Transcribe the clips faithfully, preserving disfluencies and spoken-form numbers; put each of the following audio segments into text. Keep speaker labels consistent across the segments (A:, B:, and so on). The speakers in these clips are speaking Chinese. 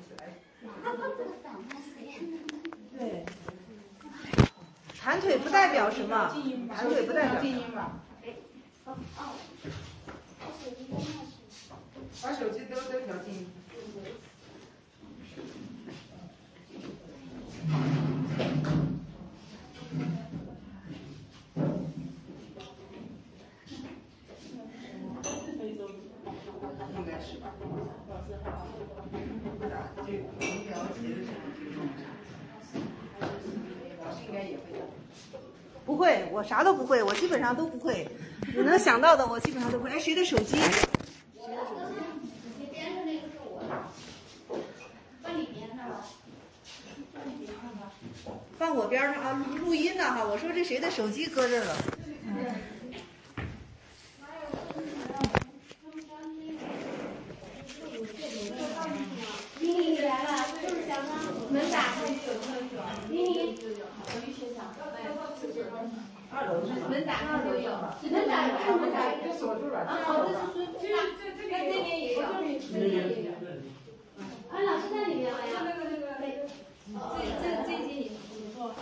A: 起来。
B: 对。弹腿不代表什么？弹腿不代表。
A: 把手机都都调静音。应该是吧。这医疗节的时候就用它。老师应该也会的。
B: 不会，我啥都不会，我基本上都不会。你能想到的，我基本上都会。哎，谁的手机？
C: 我的手机。你边上那个是我的。放你边上吧。放你边上吧。
B: 放我边上啊，录录音呢哈。我说这谁的手机搁这儿了？嗯。
C: 妮妮来了，就是想让门打开。妮妮。
A: 二楼是吧？
C: 门打开就有，门打开门打开
A: 锁住了。
C: 啊，这是这这这边这边也有，这边也有。啊，老师在里面了呀。那个那个那个，这这这节你你说。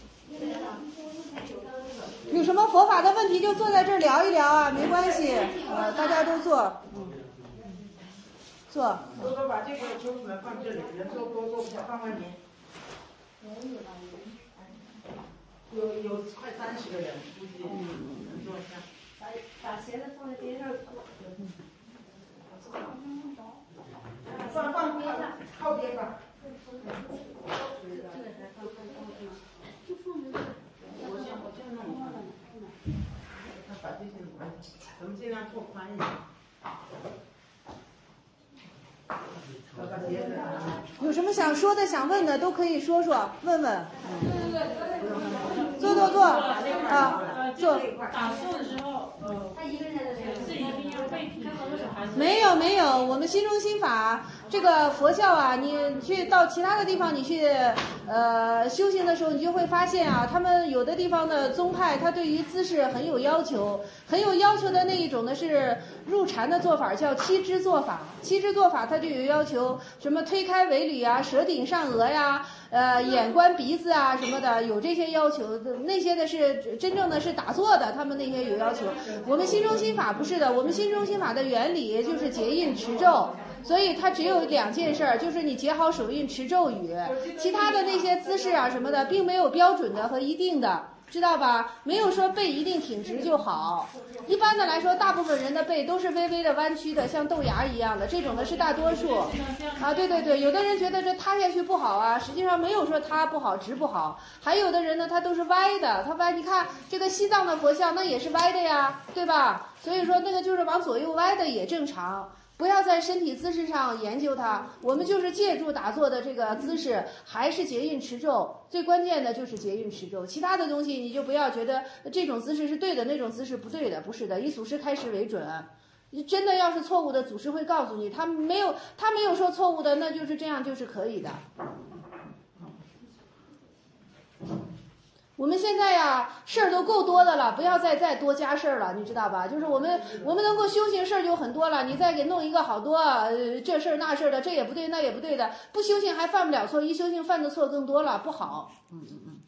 B: 有什么佛法的问题就坐在这儿聊一聊啊，没关系，呃，大家都坐，嗯，坐。
A: 多多把这个球们放这里，人多多坐不下，放外面。有有快三十个人，估计能坐下。
C: 把把鞋子放在边上。
A: 放放边上，靠边吧。
C: 就放着。
A: 我先我先弄。那把这些弄完，咱们尽量拓宽一点。
B: 有什么想说的、想问的，都可以说说，问问。坐坐坐啊，坐。
D: 打坐的时候，呃，
C: 他一个人在这里。
D: 自己要背平衡的小孩子。
B: 没有没有，我们心中心法这个佛教啊，你去到其他的地方，你去呃修行的时候，你就会发现啊，他们有的地方的宗派，它对于姿势很有要求，很有要求的那一种呢是入禅的做法，叫七支做法。七支做法它就有要求，什么推开尾闾啊，舌顶上颚呀。呃，眼观鼻子啊什么的，有这些要求，那些的是真正的是打坐的，他们那些有要求。我们心中心法不是的，我们心中心法的原理就是结印持咒，所以它只有两件事儿，就是你结好手印持咒语，其他的那些姿势啊什么的，并没有标准的和一定的。知道吧？没有说背一定挺直就好。一般的来说，大部分人的背都是微微的弯曲的，像豆芽一样的，这种的是大多数。啊，对对对，有的人觉得这塌下去不好啊，实际上没有说塌不好、直不好。还有的人呢，他都是歪的，他歪。你看这个西藏的佛像，那也是歪的呀，对吧？所以说那个就是往左右歪的也正常。不要在身体姿势上研究它，我们就是借助打坐的这个姿势，还是结印持咒。最关键的就是结印持咒，其他的东西你就不要觉得这种姿势是对的，那种姿势不对的，不是的，以祖师开示为准。真的要是错误的，祖师会告诉你，他没有他没有说错误的，那就是这样就是可以的。我们现在呀，事儿都够多的了，不要再再多加事儿了，你知道吧？就是我们我们能够修行事儿就很多了，你再给弄一个好多、呃、这事儿那事儿的，这也不对那也不对的，不修行还犯不了错，一修行犯的错更多了，不好。嗯嗯嗯。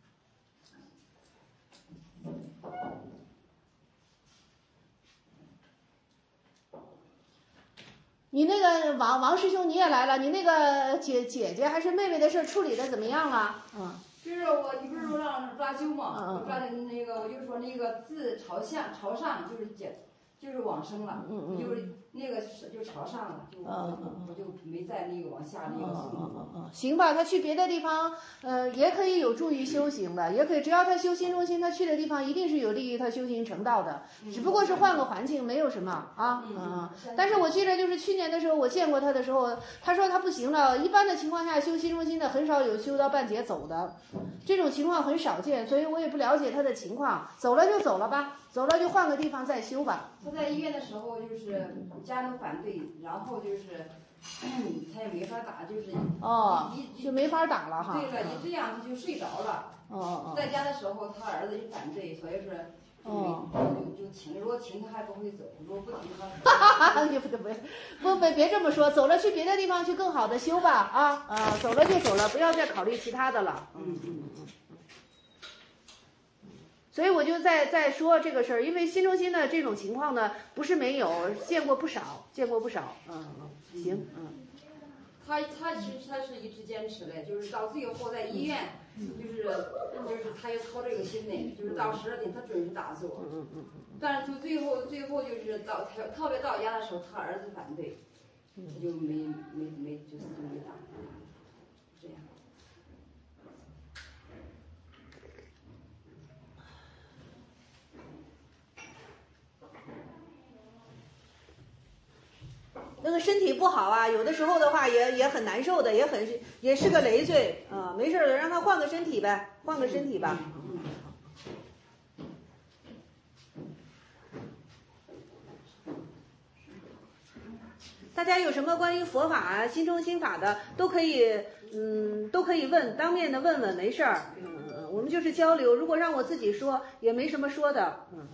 B: 你那个王王师兄你也来了，你那个姐姐姐还是妹妹的事处理的怎么样了？嗯。
E: 就是我，你不是说让抓阄吗？我抓的那个，我就说那个字朝下朝上，就是解，就是往生了，
B: 嗯嗯，
E: 就是那个就朝上了，就我我就没在那个往下那个送。
B: 嗯嗯嗯，行吧，他去别的地方，呃，也可以有助于修行的，也可以，只要他修心中心，他去的地方一定是有利于他修行成道的，只不过是换个环境，没有什么啊，嗯嗯。但是我记得就是去年的时候，我见过他的时候，他说他不行了，一般的情况下修心中心的很少有修到半截走的。这种情况很少见，所以我也不了解他的情况，走了就走了吧，走了就换个地方再修吧。
E: 他在医院的时候就是家人反对，然后就是他也没法打，就是
B: 哦，就没法打了哈。
E: 对了，一这样他就睡着了。
B: 哦哦。
E: 在家的时候他儿子就反对，所以说
B: 哦，
E: 就就停，如果停他还不会走，如果不停他。
B: 你不不不别别这么说，走了去别的地方去更好的修吧啊啊，走了就走了，不要再考虑其他的了。嗯嗯嗯。所以我就在在说这个事儿，因为新中心的这种情况呢，不是没有，见过不少，见过不少。嗯嗯，行，嗯。
E: 他他其实他是一直坚持的，就是到最后在医院，就是就是他也操这个心的，就是到十二点他准时打坐。
B: 嗯嗯嗯。
E: 但是就最后最后就是到特特别到家的时候，他儿子反对，他就没没没就是没打，这样。
B: 那个身体不好啊，有的时候的话也也很难受的，也很也是个累赘啊。没事的，让他换个身体呗，换个身体吧。大家有什么关于佛法啊、心中心法的，都可以，嗯，都可以问，当面的问问，没事儿。嗯，我们就是交流。如果让我自己说，也没什么说的。嗯。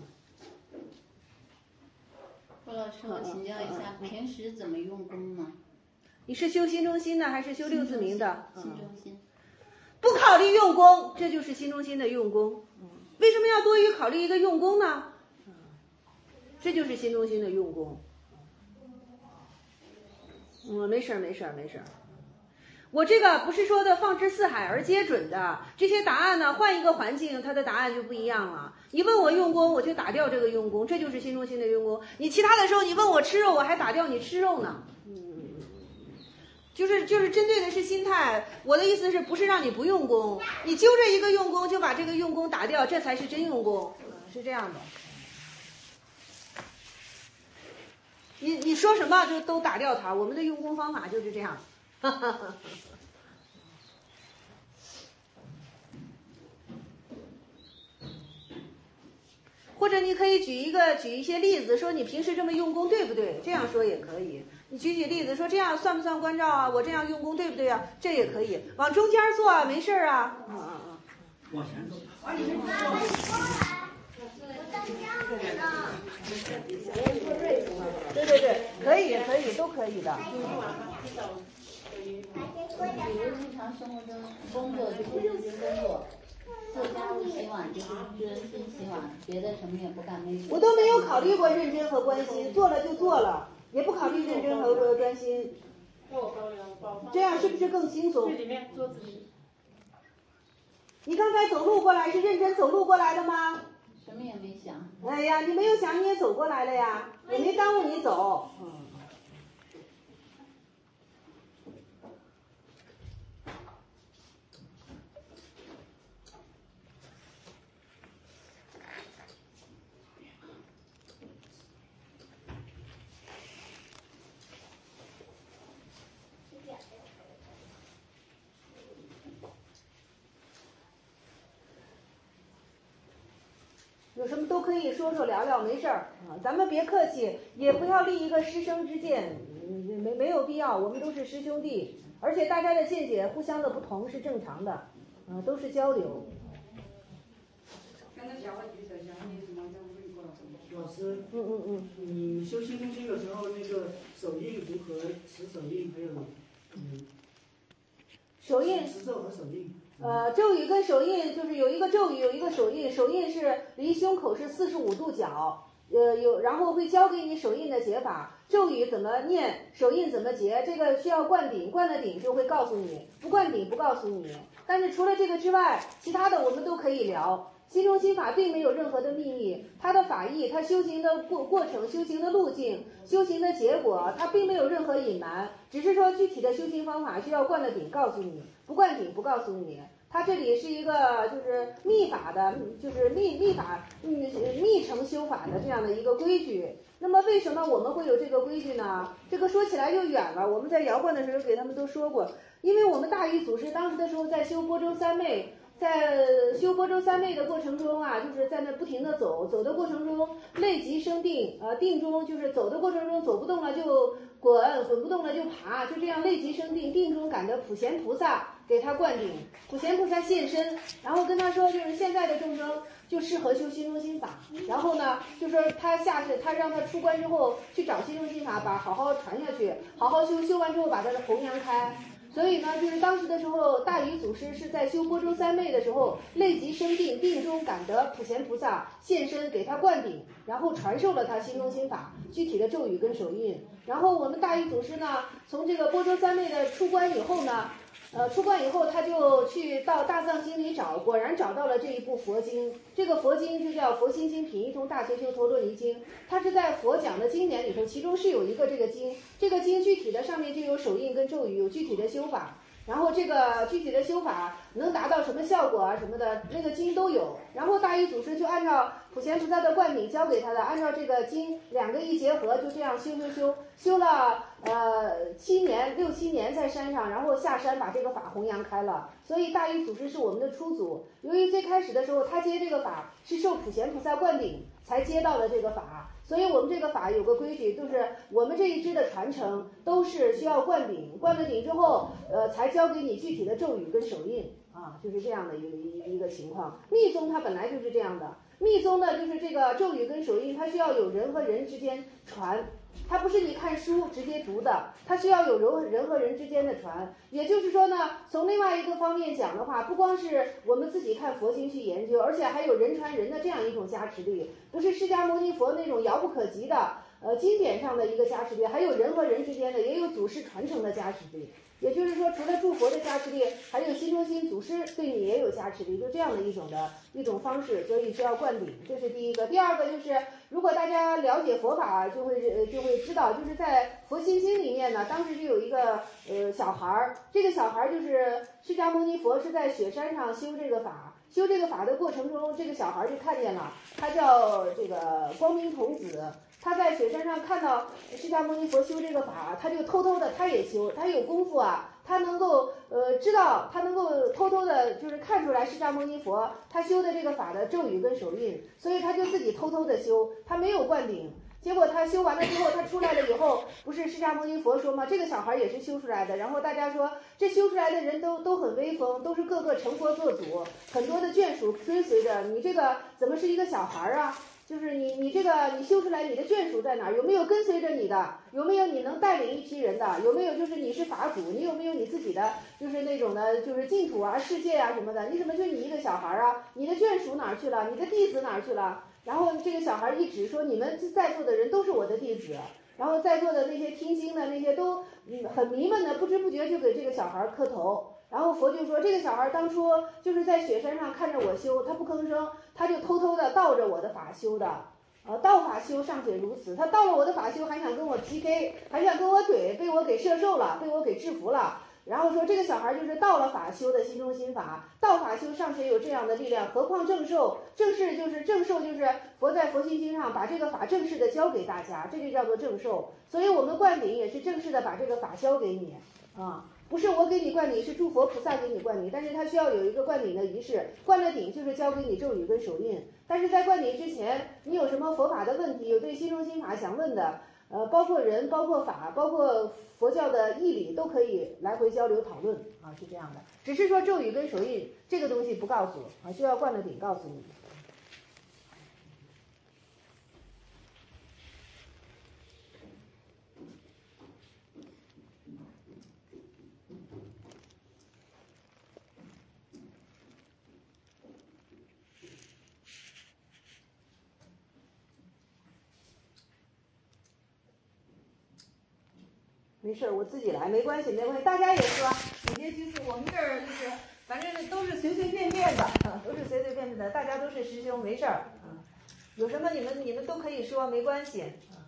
F: 郭老师，我请教一下，平时怎么用功呢？
B: 你是修心中心的，还是修六字明的？
F: 心中心。
B: 不考虑用功，这就是心中心的用功。为什么要多余考虑一个用功呢？这就是心中心的用功。嗯，没事没事没事。我这个不是说的放之四海而皆准的，这些答案呢，换一个环境，它的答案就不一样了。你问我用功，我就打掉这个用功，这就是心中心的用功。你其他的时候，你问我吃肉，我还打掉你吃肉呢。嗯，就是就是针对的是心态。我的意思是不是让你不用功？你揪着一个用功，就把这个用功打掉，这才是真用功，是这样的。你你说什么就都打掉它，我们的用功方法就是这样。或者你可以举一个举一些例子，说你平时这么用功对不对？这样说也可以。你举举例子，说这样算不算关照啊？我这样用功对不对啊？这也可以。往中间做啊，没事啊。嗯嗯嗯。
G: 往前走。
H: 往里面走。
B: 对对对，可以可以都可以的。
F: 比如日常生活中工作就是认真工作，做家务洗碗就是专心洗碗，别的什么也不干。没
B: 我都没有考虑过认真和关心，做了就做了，也不考虑认真和专心。这样是不是更轻松？你刚才走路过来是认真走路过来的吗？
F: 什么也没想。
B: 哎呀，你没有想，你也走过来了呀，我没耽误你走。嗯。有什么都可以说说聊聊，没事儿啊，咱们别客气，也不要立一个师生之见，没没有必要，我们都是师兄弟，而且大家的见解互相的不同是正常的，啊，都是交流。
G: 老师，
B: 嗯嗯嗯，
G: 你修心中心的时候，那个手印如何持手印？还有，嗯，
B: 手印
G: 持咒和手印。
B: 呃，咒语跟手印就是有一个咒语，有一个手印。手印是离胸口是四十五度角，呃，有然后会教给你手印的解法。咒语怎么念，手印怎么结，这个需要灌顶，灌了顶就会告诉你，不灌顶不告诉你。但是除了这个之外，其他的我们都可以聊。心中心法并没有任何的秘密，它的法义，它修行的过过程、修行的路径、修行的结果，它并没有任何隐瞒，只是说具体的修行方法需要灌了顶告诉你，不灌顶不告诉你。它这里是一个就是密法的，就是密密法密密成修法的这样的一个规矩。那么为什么我们会有这个规矩呢？这个说起来就远了，我们在摇灌的时候给他们都说过，因为我们大禹祖师当时的时候在修波州三昧。在修波州三昧的过程中啊，就是在那不停的走，走的过程中累极生定，呃，定中就是走的过程中走不动了就滚，滚不动了就爬，就这样累极生定，定中感得普贤菩萨给他灌顶，普贤菩萨现身，然后跟他说，就是现在的众生就适合修心中心法，然后呢，就说他下世，他让他出关之后去找心中心法，把好好传下去，好好修，修完之后把它的弘扬开。所以呢，就是当时的时候，大禹祖师是在修波州三昧的时候，累极生病，病中感得普贤菩萨现身给他灌顶，然后传授了他心中心法具体的咒语跟手印。然后我们大禹祖师呢，从这个波州三昧的出关以后呢，呃，出关以后他就去到大藏经里找，果然找到了这一部佛经。这个佛经就叫《佛心经品一通大学修陀罗尼经》，它是在佛讲的经典里头，其中是有一个这个经，这个经具体的上面就有手印跟咒语，有具体的修法。然后这个具体的修法能达到什么效果啊什么的，那个经都有。然后大禹祖师就按照普贤菩萨的灌顶教给他的，按照这个经两个一结合，就这样修修修修了呃七年六七年在山上，然后下山把这个法弘扬开了。所以大禹祖师是我们的初祖。由于最开始的时候他接这个法是受普贤菩萨灌顶才接到的这个法，所以我们这个法有个规矩，就是我们这一支的传承都是需要灌顶，灌了顶之后，呃，才教给你具体的咒语跟手印啊，就是这样的一个一一个情况。密宗它本来就是这样的，密宗呢就是这个咒语跟手印，它需要有人和人之间传。它不是你看书直接读的，它需要有人人和人之间的传。也就是说呢，从另外一个方面讲的话，不光是我们自己看佛经去研究，而且还有人传人的这样一种加持力，不是释迦牟尼佛那种遥不可及的呃经典上的一个加持力，还有人和人之间的，也有祖师传承的加持力。也就是说，除了诸佛的加持力，还有心中心祖师对你也有加持力，就这样的一种的一种方式，所以需要灌顶，这是第一个。第二个就是，如果大家了解佛法，就会就会知道，就是在佛心经里面呢，当时就有一个呃小孩儿，这个小孩儿就是释迦牟尼佛是在雪山上修这个法，修这个法的过程中，这个小孩就看见了，他叫这个光明童子。他在雪山上看到释迦牟尼佛修这个法，他就偷偷的他也修，他有功夫啊，他能够呃知道，他能够偷偷的就是看出来释迦牟尼佛他修的这个法的咒语跟手印，所以他就自己偷偷的修，他没有灌顶。结果他修完了之后，他出来了以后，不是释迦牟尼佛说吗？这个小孩也是修出来的。然后大家说，这修出来的人都都很威风，都是各个成佛做主，很多的眷属追随着你，这个怎么是一个小孩啊？就是你你这个你修出来，你的眷属在哪儿？有没有跟随着你的？有没有你能带领一批人的？有没有就是你是法主？你有没有你自己的就是那种的，就是净土啊、世界啊什么的？你怎么就你一个小孩啊？你的眷属哪儿去了？你的弟子哪儿去了？然后这个小孩一指说，你们在座的人都是我的弟子。然后在座的那些听经的那些都嗯很迷闷的，不知不觉就给这个小孩磕头。然后佛就说，这个小孩当初就是在雪山上看着我修，他不吭声，他就偷偷的盗着我的法修的，呃，盗法修尚且如此，他盗了我的法修，还想跟我 P K， 还想跟我怼，被我给摄受了，被我给制服了。然后说这个小孩就是盗了法修的心中心法，盗法修尚且有这样的力量，何况正受？正式就是正受，就是佛在佛心经上把这个法正式的教给大家，这就叫做正受。所以我们灌顶也是正式的把这个法教给你啊。不是我给你灌顶，是诸佛菩萨给你灌顶，但是他需要有一个灌顶的仪式，灌了顶就是教给你咒语跟手印。但是在灌顶之前，你有什么佛法的问题，有对心中心法想问的，呃，包括人，包括法，包括佛教的义理，都可以来回交流讨论啊，是这样的。只是说咒语跟手印这个东西不告诉啊，需要灌了顶告诉你。没事，我自己来，没关系，没关系，大家也说，你这就是我们这儿就是，反正都是随随便便的，啊，都是随随便便的，大家都是师兄，没事儿，啊，有什么你们你们都可以说，没关系，啊。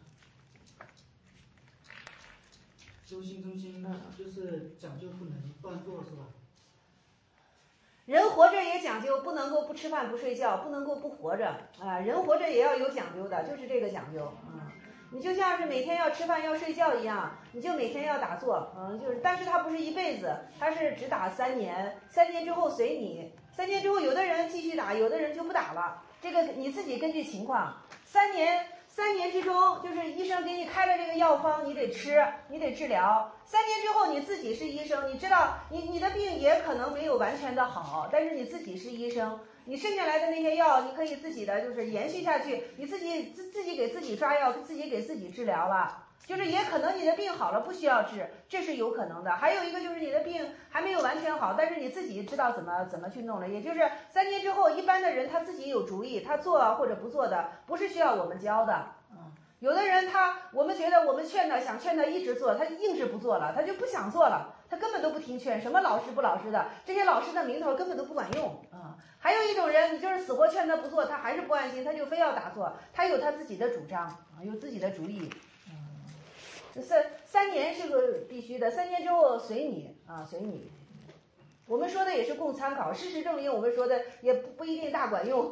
G: 修心中心就是讲究不能乱做，是吧？
B: 人活着也讲究，不能够不吃饭不睡觉，不能够不活着啊！人活着也要有讲究的，就是这个讲究啊。你就像是每天要吃饭要睡觉一样，你就每天要打坐，嗯，就是，但是它不是一辈子，它是只打三年，三年之后随你，三年之后有的人继续打，有的人就不打了，这个你自己根据情况。三年三年之中，就是医生给你开了这个药方，你得吃，你得治疗。三年之后，你自己是医生，你知道你你的病也可能没有完全的好，但是你自己是医生，你剩下来的那些药，你可以自己的就是延续下去，你自己自自己给自己抓药，自己给自己治疗了。就是也可能你的病好了不需要治，这是有可能的。还有一个就是你的病还没有完全好，但是你自己知道怎么怎么去弄了。也就是三年之后，一般的人他自己有主意，他做或者不做的，不是需要我们教的。有的人他我们觉得我们劝他，想劝他一直做，他硬是不做了，他就不想做了，他根本都不听劝，什么老师不老师的，这些老师的名头根本都不管用啊。还有一种人，你就是死活劝他不做，他还是不安心，他就非要打坐，他有他自己的主张啊，有自己的主意。三三年是个必须的，三年之后随你啊，随你。我们说的也是供参考，事实证明我们说的也不不一定大管用。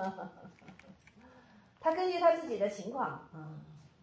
B: 他根据他自己的情况啊，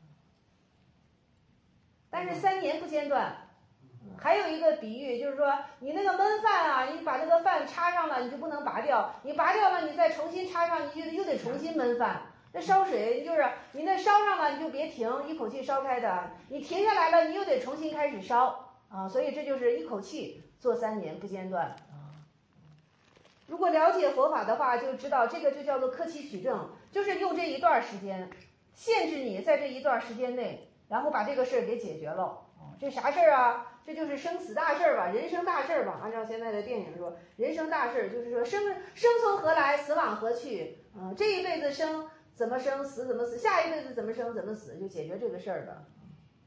B: 但是三年不间断。还有一个比喻就是说，你那个焖饭啊，你把那个饭插上了，你就不能拔掉，你拔掉了，你再重新插上，你就又得重新焖饭。这烧水就是你那烧上了你就别停，一口气烧开的，你停下来了你又得重新开始烧啊，所以这就是一口气做三年不间断啊。如果了解佛法的话，就知道这个就叫做克期取证，就是用这一段时间限制你在这一段时间内，然后把这个事儿给解决了。这啥事儿啊？这就是生死大事儿吧，人生大事儿吧。按照现在的电影说，人生大事儿就是说生生从何来，死往何去？嗯，这一辈子生。怎么生死怎么死，下一辈子怎么生怎么死，就解决这个事儿的。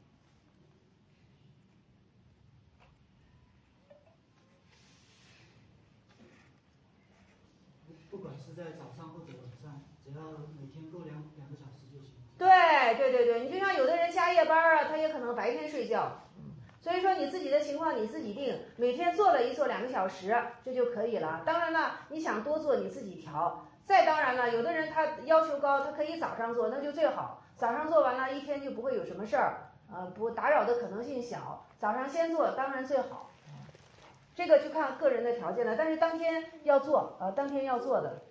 G: 不管是在早上或者晚上，只要每天够两两个小时就行。
B: 对对对对，你就像有的人加夜班啊，他也可能白天睡觉。所以说你自己的情况你自己定，每天做了一做两个小时，这就可以了。当然了，你想多做你自己调。再当然了，有的人他要求高，他可以早上做，那就最好。早上做完了，一天就不会有什么事儿，呃，不打扰的可能性小。早上先做，当然最好。这个就看个人的条件了，但是当天要做，呃，当天要做的。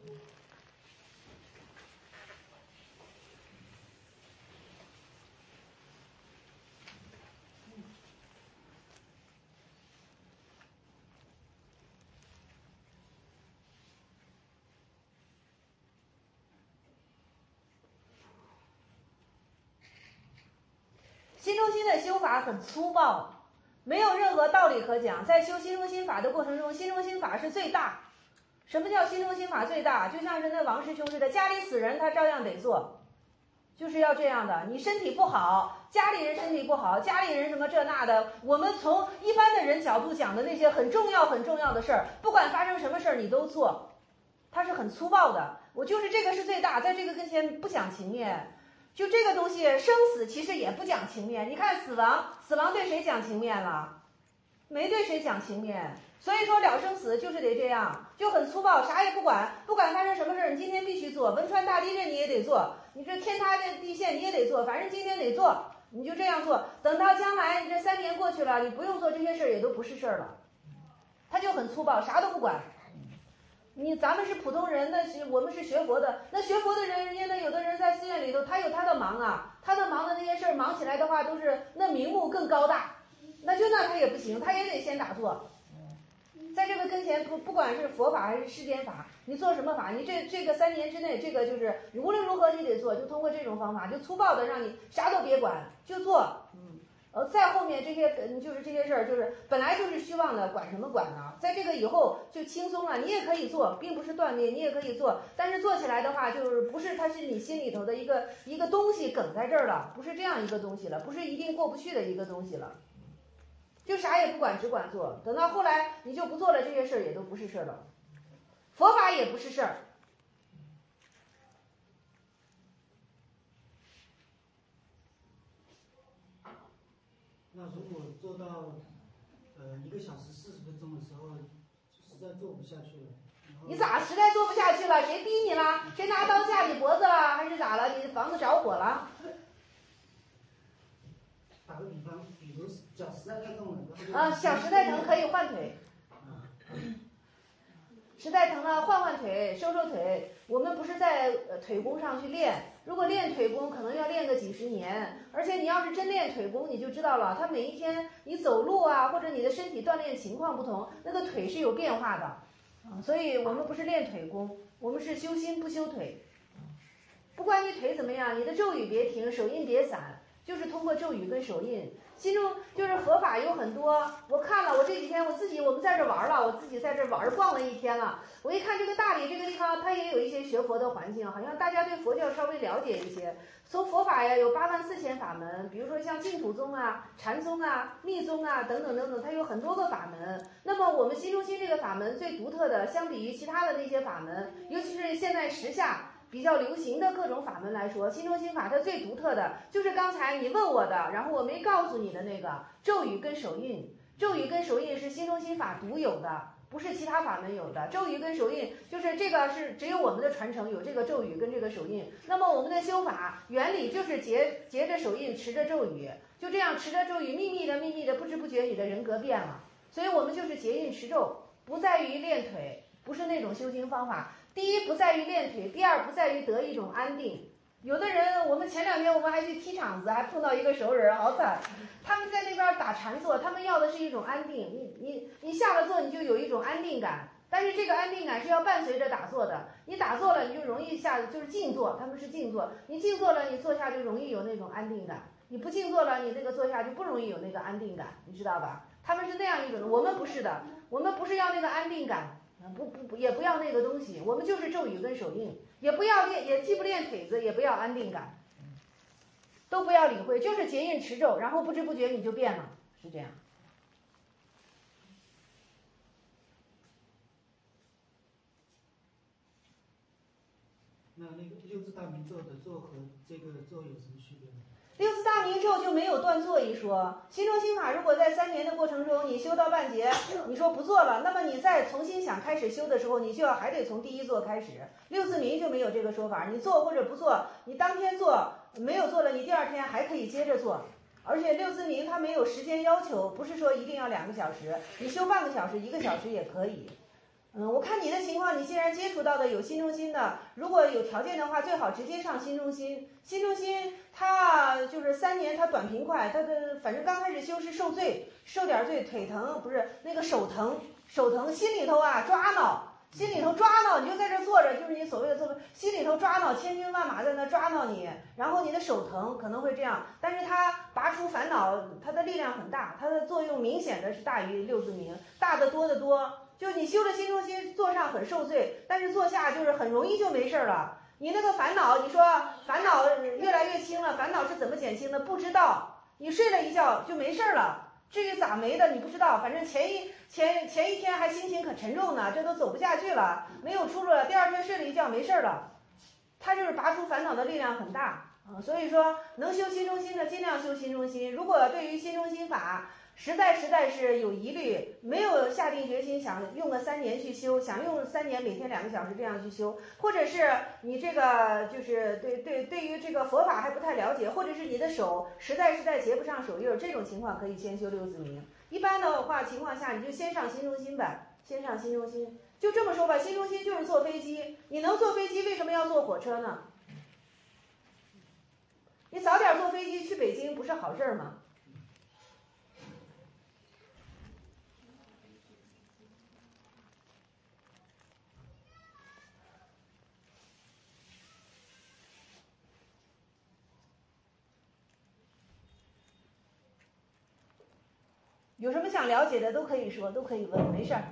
B: 心中心的修法很粗暴，没有任何道理可讲。在修心中心法的过程中，心中心法是最大。什么叫心中心法最大？就像是那王师兄似的，家里死人他照样得做，就是要这样的。你身体不好，家里人身体不好，家里人什么这那的，我们从一般的人角度讲的那些很重要很重要的事儿，不管发生什么事儿你都做，它是很粗暴的。我就是这个是最大，在这个跟前不讲情面。就这个东西，生死其实也不讲情面。你看死亡，死亡对谁讲情面了？没对谁讲情面。所以说了生死就是得这样，就很粗暴，啥也不管，不管发生什么事儿，你今天必须做。汶川大地震你也得做，你这天塌地陷你也得做，反正今天得做，你就这样做。等到将来你这三年过去了，你不用做这些事儿也都不是事儿了。他就很粗暴，啥都不管。你咱们是普通人，那是我们是学佛的，那学佛的人，人家那有的人在寺院里头，他有他的忙啊，他的忙的那些事儿忙起来的话，都是那名目更高大，那就那他也不行，他也得先打坐。在这个跟前，不不管是佛法还是世间法，你做什么法，你这这个三年之内，这个就是无论如何你得做，就通过这种方法，就粗暴的让你啥都别管，就做。嗯。呃，再后面这些就是这些事儿，就是本来就是虚妄的，管什么管呢？在这个以后就轻松了，你也可以做，并不是锻炼，你也可以做，但是做起来的话，就是不是它是你心里头的一个一个东西梗在这儿了，不是这样一个东西了，不是一定过不去的一个东西了，就啥也不管，只管做。等到后来你就不做了，这些事儿也都不是事儿了，佛法也不是事儿。
G: 那如果做到呃一个小时四十分钟的时候，实在做不下去了。
B: 你咋实在做不下去了？谁逼你了？谁拿刀架你脖子了？还是咋了？你房子着火了？
G: 打个比方，比如脚实在太痛了。
B: 啊，脚实在疼可以换腿。实实在疼了换换腿收收腿。我们不是在腿功上去练，如果练腿功可能要练个几十年，而且你要是真练腿功你就知道了，它每一天你走路啊或者你的身体锻炼情况不同，那个腿是有变化的。所以我们不是练腿功，我们是修心不修腿。不管你腿怎么样，你的咒语别停，手印别散，就是通过咒语跟手印。心中就是佛法有很多，我看了，我这几天我自己我们在这玩了，我自己在这玩逛了一天了。我一看这个大理这个地方，它也有一些学佛的环境，好像大家对佛教稍微了解一些。从佛法呀有八万四千法门，比如说像净土宗啊、禅宗啊、密宗啊等等等等，它有很多个法门。那么我们心中心这个法门最独特的，相比于其他的那些法门，尤其是现在时下比较流行的各种法门来说，心中心法它最独特的就是刚才你问我的，然后我没告诉你的那个咒语跟手印。咒语跟手印是心中心法独有的，不是其他法门有的。咒语跟手印就是这个是只有我们的传承有这个咒语跟这个手印。那么我们的修法原理就是结结着手印，持着咒语，就这样持着咒语，秘密的秘密的，不知不觉你的人格变了。所以我们就是结印持咒，不在于练腿，不是那种修行方法。第一不在于练腿，第二不在于得一种安定。有的人，我们前两天我们还去踢场子，还碰到一个熟人，好惨。他们在那边打禅坐，他们要的是一种安定。你你你下了坐，你就有一种安定感，但是这个安定感是要伴随着打坐的。你打坐了，你就容易下就是静坐，他们是静坐。你静坐了，你坐下就容易有那种安定感。你不静坐了，你那个坐下就不容易有那个安定感，你知道吧？他们是那样一种的，我们不是的，我们不是要那个安定感。不不不，也不要那个东西，我们就是咒语跟手印，也不要练，也既不练腿子，也不要安定感，都不要理会，就是结印持咒，然后不知不觉你就变了，是这样。
G: 那那个六字大明咒的咒和这个咒有什么区别呢？
B: 六字大明咒就没有断做一说。心中心法如果在三年的过程中你修到半截，你说不做了，那么你再重新想开始修的时候，你就要还得从第一做开始。六字明就没有这个说法，你做或者不做，你当天做没有做了，你第二天还可以接着做。而且六字明它没有时间要求，不是说一定要两个小时，你修半个小时一个小时也可以。嗯，我看你的情况，你既然接触到的有心中心的，如果有条件的话，最好直接上心中心。心中心它就是三年，它短平快，它的反正刚开始修是受罪，受点罪，腿疼不是那个手疼，手疼心里头啊抓挠，心里头抓挠，你就在这坐着，就是你所谓的坐，心里头抓挠，千军万马在那抓挠你，然后你的手疼可能会这样，但是它拔除烦恼，它的力量很大，它的作用明显的是大于六字明，大的多得多。就你修了心中心，坐上很受罪，但是坐下就是很容易就没事了。你那个烦恼，你说烦恼越来越轻了，烦恼是怎么减轻的？不知道。你睡了一觉就没事了，至于咋没的你不知道，反正前一前前一天还心情可沉重呢，这都走不下去了，没有出路了，第二天睡了一觉没事了。它就是拔除烦恼的力量很大啊，所以说能修心中心的尽量修心中心。如果对于心中心法实在实在是有疑虑，没有下定决心想用个三年去修，想用三年每天两个小时这样去修，或者是你这个就是对对对于这个佛法还不太了解，或者是你的手实在实在结不上手印，这种情况可以先修六字明。一般的话情况下，你就先上心中心呗，先上心中心。就这么说吧，心中心就是坐飞机，你能坐飞机，为什么要坐火车呢？你早点坐飞机去北京不是好事儿吗？有什么想了解的都可以说，都可以问，没事儿。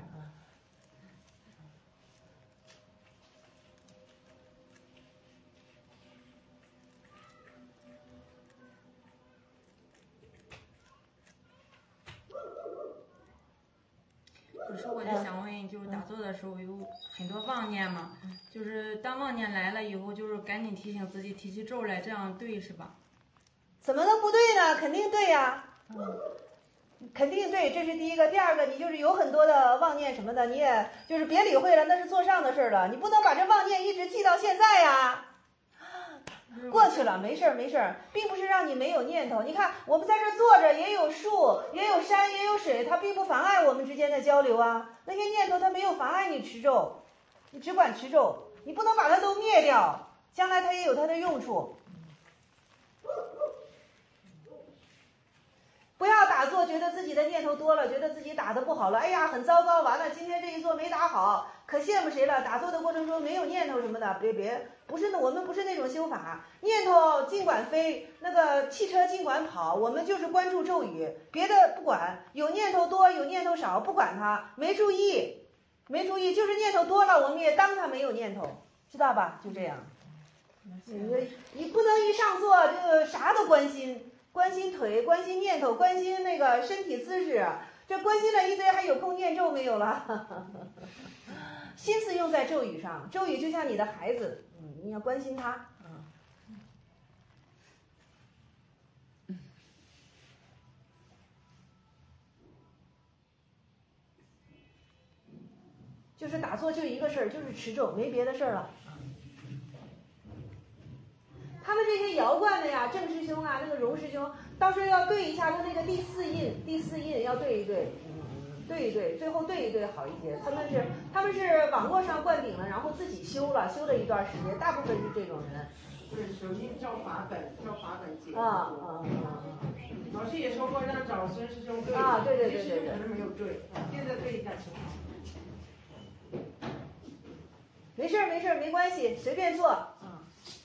D: 就是我就想问，就是打坐的时候有很多妄念嘛，就是当妄念来了以后，就是赶紧提醒自己提起咒来，这样对是吧？
B: 怎么能不对呢？肯定对呀，嗯，肯定对，这是第一个。第二个，你就是有很多的妄念什么的，你也就是别理会了，那是座上的事了，你不能把这妄念一直记到现在呀。过去了，没事儿没事儿，并不是让你没有念头。你看我们在这坐着，也有树，也有山，也有水，它并不妨碍我们之间的交流啊。那些念头它没有妨碍你持咒， 你只管持咒，你不能把它都灭掉，将来它也有它的用处。不要打坐觉得自己的念头多了，觉得自己打得不好了，哎呀很糟糕，完了今天这一坐没打好，可羡慕谁了，打坐的过程中没有念头什么的，别别不是，我们不是那种修法，念头尽管飞，那个汽车尽管跑，我们就是关注咒语，别的不管，有念头多有念头少不管它，没注意没注意，就是念头多了我们也当它没有念头，知道吧？就这样，你你不能一上座就啥都关心，关心腿，关心念头，关心那个身体姿势，这关心了一堆，还有空念咒没有了？心思用在咒语上，咒语就像你的孩子，嗯，你要关心他，嗯。就是打坐就一个事儿，就是持咒，没别的事儿了。他们这些摇罐的呀，郑师兄啊，那个荣师兄，到时候要对一下他那个第四印，第四印要对一对，对一对，最后对一对好一些。他们是他们是网络上灌顶了，然后自己修了，修了一段时间，大部分是这种人。
A: 不是，首先照法本，照法本解。
B: 啊啊啊！
A: 老师也说过让找孙师兄对。
B: 啊，对对对对对。
A: 可能没有对，现在对一下情况。
B: 没事没事没关系，随便做。啊。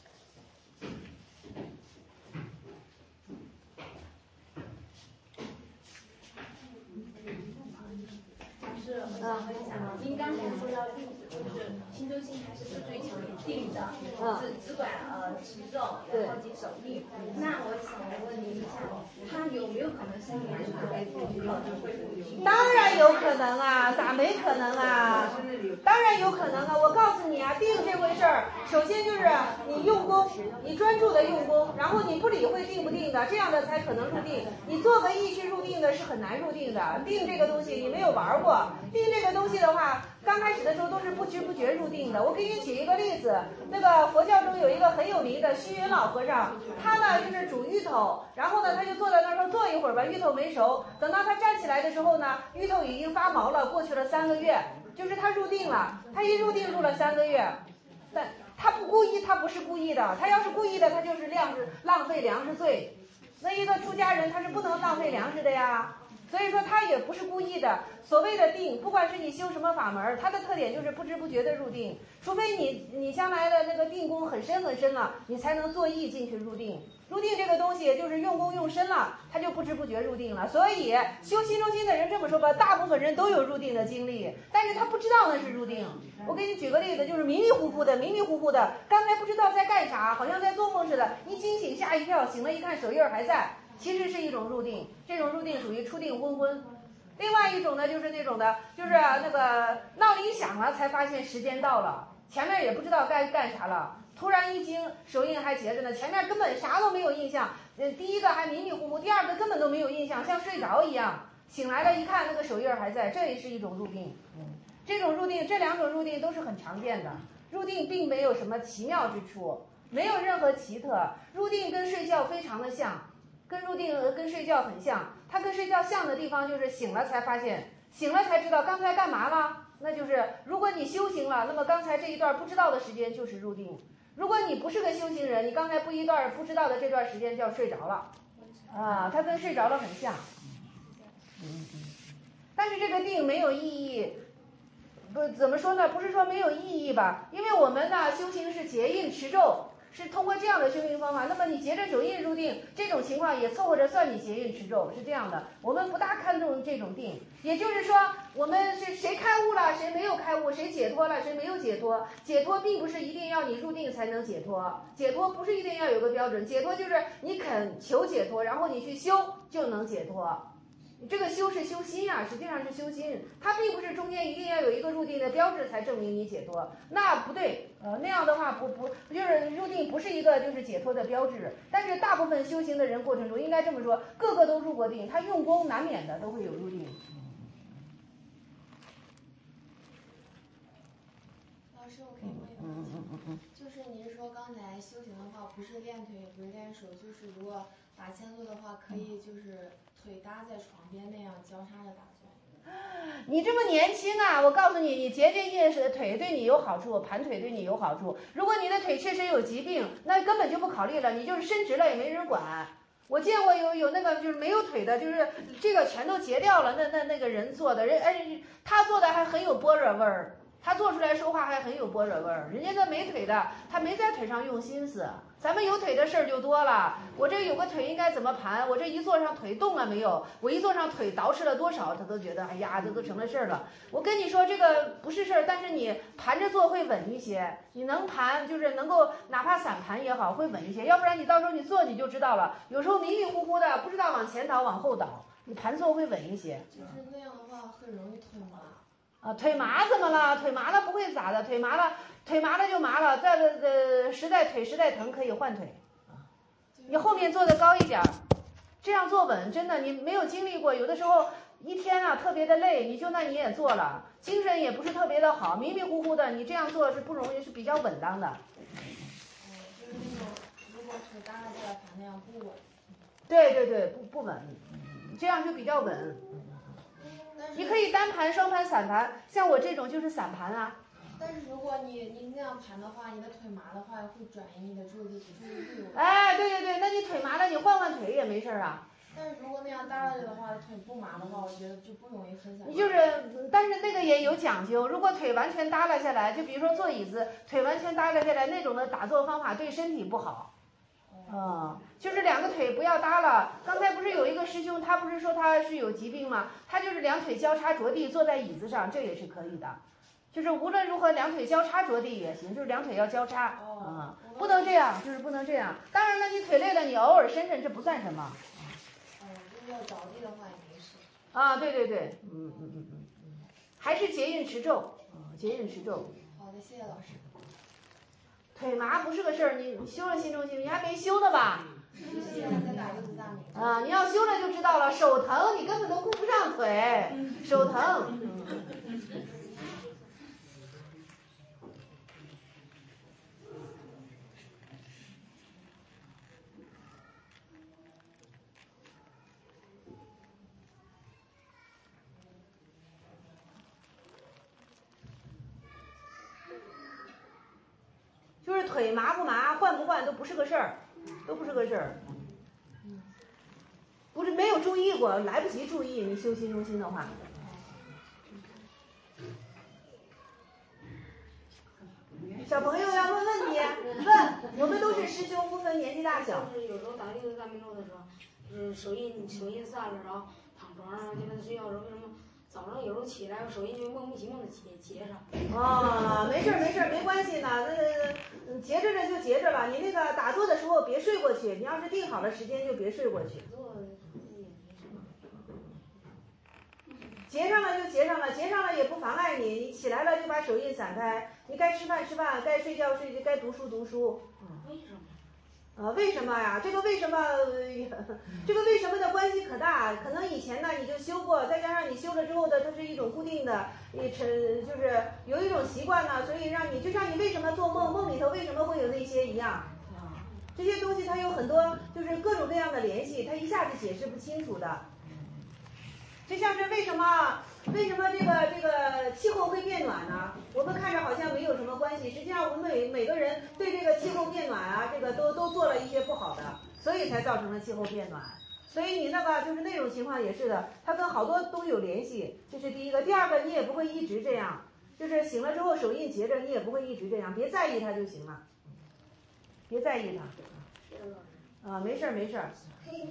C: 是，我想问一下，您刚才说到定，就是心中心还是不追求定的，只只管呃持咒，然后及守定。那我想问您一下，他有没有可能生元是会
B: 当然有可能啊，咋没可能啊？当然有可能啊！我告诉你啊，定这回事儿，首先就是你用功，你专注的用功，然后你不理会定不定的，这样的才可能入定。你做个意去入定的是很难入定的。定这个东西你没有玩过，定这个东西的话，刚开始的时候都是不知不觉入定的。我给你举一个例子，那个佛教中有一个很有名的虚云老和尚，他呢就是煮芋头，然后呢他就坐在那儿说坐一会儿吧，芋头没熟。等到他站起来的时候呢，芋头已经发毛了，过去了三个月，就是他入定了。他一入定入了三个月，但他不故意，他不是故意的，他要是故意的，他就是浪费浪费粮食罪。那一个出家人他是不能浪费粮食的呀。所以说他也不是故意的。所谓的定，不管是你修什么法门，它的特点就是不知不觉的入定，除非你你将来的那个定功很深很深了，你才能做意进去入定。入定这个东西就是用功用深了，他就不知不觉入定了。所以修心中心的人这么说吧，大部分人都有入定的经历，但是他不知道那是入定。我给你举个例子，就是迷迷糊糊的迷迷糊糊的，刚才不知道在干啥，好像在做梦似的，一惊醒吓一跳，醒了一看手印还在，其实是一种入定。这种入定属于初定昏昏。另外一种呢，就是那种的，就是那个闹铃响了才发现时间到了，前面也不知道该干啥了，突然一惊，手印还结着呢，前面根本啥都没有印象。嗯，第一个还迷迷糊糊，第二个根本都没有印象，像睡着一样。醒来了一看，那个手印还在，这也是一种入定。嗯，这种入定，这两种入定都是很常见的。入定并没有什么奇妙之处，没有任何奇特。入定跟睡觉非常的像。跟入定跟睡觉很像，它跟睡觉像的地方就是醒了才发现，醒了才知道刚才干嘛了。那就是如果你修行了，那么刚才这一段不知道的时间就是入定。如果你不是个修行人，你刚才不一段不知道的这段时间叫睡着了，啊，它跟睡着了很像。嗯嗯。但是这个定没有意义，不怎么说呢？不是说没有意义吧？因为我们呢修行是结印持咒。是通过这样的修行方法，那么你结着手印入定，这种情况也凑合着算你结印持咒，是这样的。我们不大看重这种定，也就是说，我们是谁开悟了，谁没有开悟，谁解脱了，谁没有解脱。解脱并不是一定要你入定才能解脱，解脱不是一定要有个标准，解脱就是你肯求解脱，然后你去修就能解脱。这个修是修心啊，实际上是修心，它并不是中间一定要有一个入定的标志才证明你解脱，那不对，呃，那样的话不不就是入定不是一个就是解脱的标志。但是大部分修行的人过程中，应该这么说，个个都入过定，他用功难免的都会有入定。
H: 老师，我可以问一个问题吗？就是您说刚才修行的话，不是练腿，也不是练手，就是如果打千坐的话，可以就是腿搭在床边那样交叉着打坐。
B: 你这么年轻啊，我告诉你，你节节夜是腿对你有好处，盘腿对你有好处。如果你的腿确实有疾病，那根本就不考虑了，你就是伸直了也没人管。我见过有有那个就是没有腿的，就是这个全都截掉了，那那那个人做的人，哎，他做的还很有般若味儿，他做出来说话还很有般若味儿。人家那没腿的，他没在腿上用心思。咱们有腿的事儿就多了。我这有个腿应该怎么盘？我这一坐上腿动了没有？我一坐上腿捯饬了多少？他都觉得哎呀，这都成了事儿了。我跟你说这个不是事儿，但是你盘着做会稳一些。你能盘就是能够哪怕散盘也好，会稳一些。要不然你到时候你做你就知道了，有时候迷迷糊糊的，不知道往前倒往后倒。你盘坐会稳一些。
H: 就是那样的话很容易腿麻。
B: 啊，腿麻怎么了？腿麻了不会咋的，腿麻了，腿麻了就麻了。再呃，实在腿实在疼，可以换腿。你后面做的高一点，这样坐稳，真的，你没有经历过，有的时候一天啊特别的累，你就那你也做了，精神也不是特别的好，迷迷糊糊的，你这样做是不容易，是比较稳当的。
H: 哦，就是那种如果腿耷拉下来盘那样不稳。
B: 对对对，不不稳，这样就比较稳。你可以单盘、双盘、散盘，像我这种就是散盘啊。
H: 但是如果你你那样盘的话，你的腿麻的话会转移你的注意力注意力。
B: 哎，对对对，那你腿麻了，你换换腿也没事啊。
H: 但是如果那样耷拉着的话，腿不麻的话，我觉得就不容易分散。
B: 你就是，但是那个也有讲究。如果腿完全耷拉下来，就比如说坐椅子，腿完全耷拉下来那种的打坐方法对身体不好。嗯，就是两个腿不要耷拉。刚才不是有一个师兄，他不是说他是有疾病吗？他就是两腿交叉着地坐在椅子上，这也是可以的。就是无论如何两腿交叉着地也行，就是两腿要交叉。嗯，不能这样，就是不能这样。当然了，你腿累了，你偶尔伸伸，这不算什么。
H: 哦，就是要着地的话也没事。
B: 啊，对对对，嗯嗯嗯嗯嗯，还是结印持咒，啊，结印持咒。
H: 好的，谢谢老师。
B: 腿麻不是个事儿，你你修了心中心，你还没修呢吧？
H: 现在在打柚子大名。
B: 啊，你要修了就知道了，手疼你根本都顾不上腿，手疼。就是腿麻不麻，换不换都不是个事儿，都不是个事儿。不是没有注意过，来不及注意。你修心中心的话，小朋友要问问题，问，我们都是师兄，不分年纪大小。
I: 就是有时候打六十大明咒的时候，就是手印手印散了，然后躺床上就跟睡觉的时候，为什么早上有时候起来手印就莫名其妙的结结上？
B: 哦，没事没事，没关系呢，那结着着就结着了。你那个打坐的时候别睡过去，你要是定好了时间就别睡过去。结上了就结上了，结上了也不妨碍你，你起来了就把手印散开，你该吃饭吃饭，该睡觉睡觉，该读书读书。
I: 为什么？
B: 啊，为什么呀？这个为什么，这个为什么的关系可大。可能以前呢你就修过，再加上你修了之后的，它是一种固定的，一成就是有一种习惯呢，所以让你就像你为什么做梦，梦里头为什么会有那些一样。这些东西它有很多就是各种各样的联系，它一下子解释不清楚的。就像是为什么为什么这个这个气候会变暖呢？我们看着好像没有什么关系，实际上我们每每个人对这个气候变暖啊，这个都都做了一些不好的，所以才造成了气候变暖。所以你那个就是那种情况也是的，它跟好多都有联系，这是第一个。第二个，你也不会一直这样，就是醒了之后手印结着，你也不会一直这样，别在意它就行了，别在意它。啊，没事儿没事儿。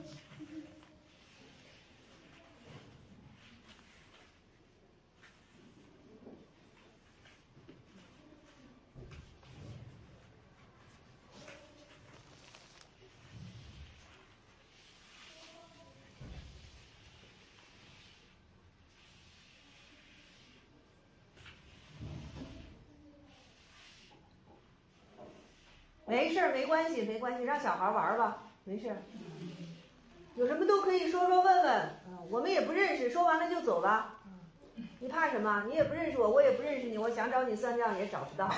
B: 没事儿，没关系，没关系，让小孩玩吧，没事儿。有什么都可以说说问问，嗯，我们也不认识，说完了就走了。你怕什么？你也不认识我，我也不认识你，我想找你算账也找不到。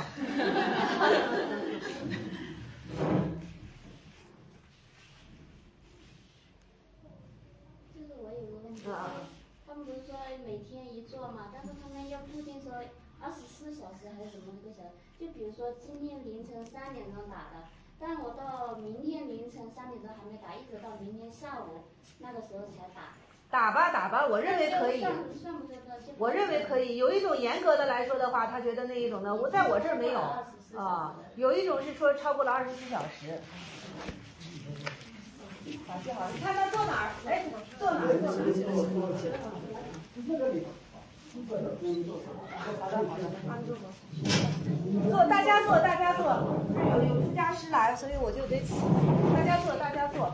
J: 就是我有个问题，
B: 啊，
J: 他们不是说每天一
F: 做嘛，但是他们要固定说二十四小时还是什么那个小时，就比如说今天凌晨三点钟打的，但我到明天凌晨三点钟还没打，一直到明天下午那个时候才打。
B: 打吧打吧，我认为可以。
F: 算不算的？
B: 我认为可以。有一种严格的来说的话，他觉得那一种呢，我在我这儿没有啊。有一种是说超过了二十四小时。好，记好了。你看他坐哪儿？哎，坐哪儿？坐哪儿？好的好的。坐，大家坐，大家坐。有有出家师来，所以我就得起。大家坐，大家坐。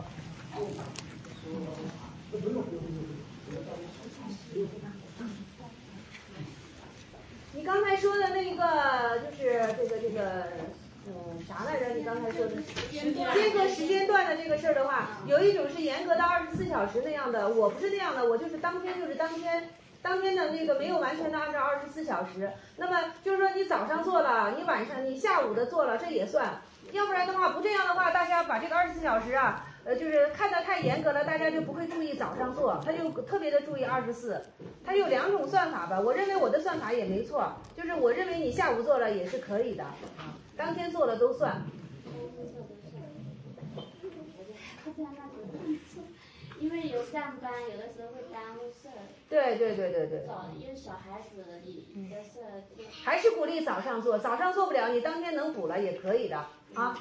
B: 你刚才说的那个就是这个这个嗯啥来着？你刚才说的间隔时间段的这个事儿的话，有一种是严格到二十四小时那样的，我不是那样的，我就是当天就是当天。当天的那个没有完全的按照二十四小时，那么就是说你早上做了，你晚上你下午的做了，这也算。要不然的话，不这样的话，大家把这个二十四小时啊，呃，就是看得太严格了，大家就不会注意早上做，他就特别的注意二十四。它有两种算法吧，我认为我的算法也没错，就是我认为你下午做了也是可以的，啊，当天做了都算。
F: 因为有上班，有的时候会耽误事儿。
B: 对对对对对。
F: 早，因为小孩子你的事儿。
B: 还是鼓励早上做，早上做不了，你当天能补了也可以的啊。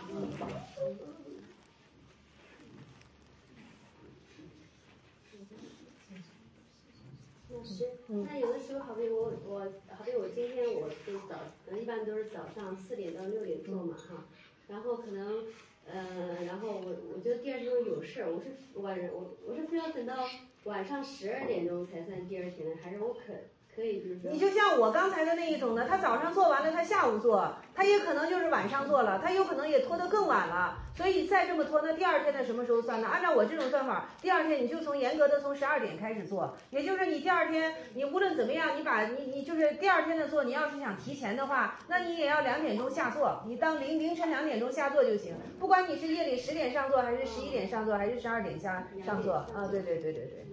J: 老师，那有的时候好比我我好比我今天我就早，一般都是早上四点到六点做嘛哈，然后可能。呃，然后我我觉得第二天有事儿，我是晚上我我是非要等到晚上十二点钟才算第二天的，还是我可可以就是说？
B: 你就像我刚才的那一种的，他早上做完了，他下午做，他也可能就是晚上做了，他有可能也拖得更晚了，所以再这么拖，那第二天的什么时候算呢？按照我这种算法，第二天你就从严格的从十二点开始做，也就是你第二天你无论怎么样，你把你你就是第二天的做，你要是想提前的话，那你也要两点钟下做，你当凌凌晨两点钟下做就行，不管你是夜里十点上做，还是十一点上做，还是十二点下上做啊，对对对对对。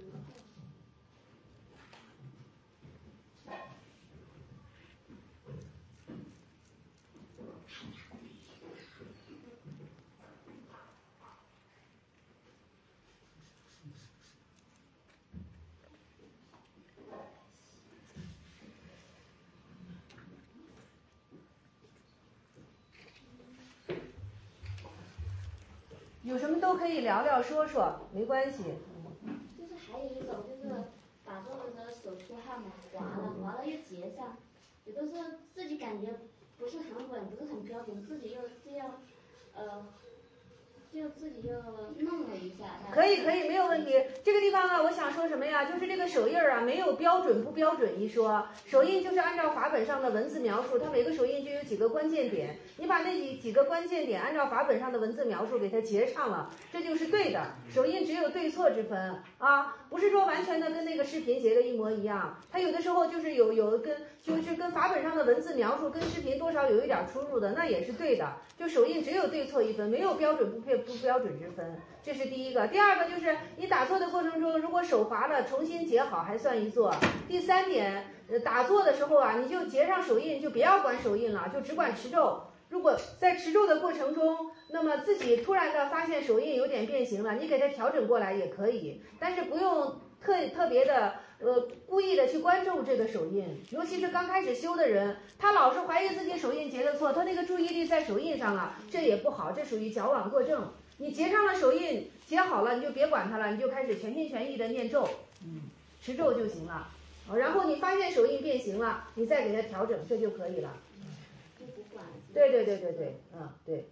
B: 有什么都可以聊聊说说，没关系。
F: 就是还有一种就是打坐的时候手出汗嘛，滑了滑了又结上，有的时候自己感觉不是很稳，不是很标准，自己又这样，呃，就自己又弄了一下。
B: 可以可以，没有问题。这个地方呢，我想说什么呀？就是这个手印啊，没有标准不标准一说。手印就是按照法本上的文字描述，它每个手印就有几个关键点，你把那几几个关键点按照法本上的文字描述给它结上了，这就是对的。手印只有对错之分啊，不是说完全的跟那个视频结的一模一样。它有的时候就是有有跟就是跟法本上的文字描述跟视频多少有一点出入的，那也是对的。就手印只有对错一分，没有标准不标不标准之分，这是第一个。第二个就是你打坐的过程中，如果手滑了，重新结好还算一坐。第三点，打坐的时候啊，你就结上手印，就不要管手印了，就只管持咒。如果在持咒的过程中，那么自己突然的发现手印有点变形了，你给它调整过来也可以，但是不用特特别的呃故意的去关注这个手印，尤其是刚开始修的人，他老是怀疑自己手印结的错，他那个注意力在手印上了，这也不好，这属于矫枉过正。你结上了手印，结好了，你就别管它了，你就开始全心全意的念咒，嗯，持咒就行了。然后你发现手印变形了，你再给它调整，这就可以了。对对对对对，嗯，对。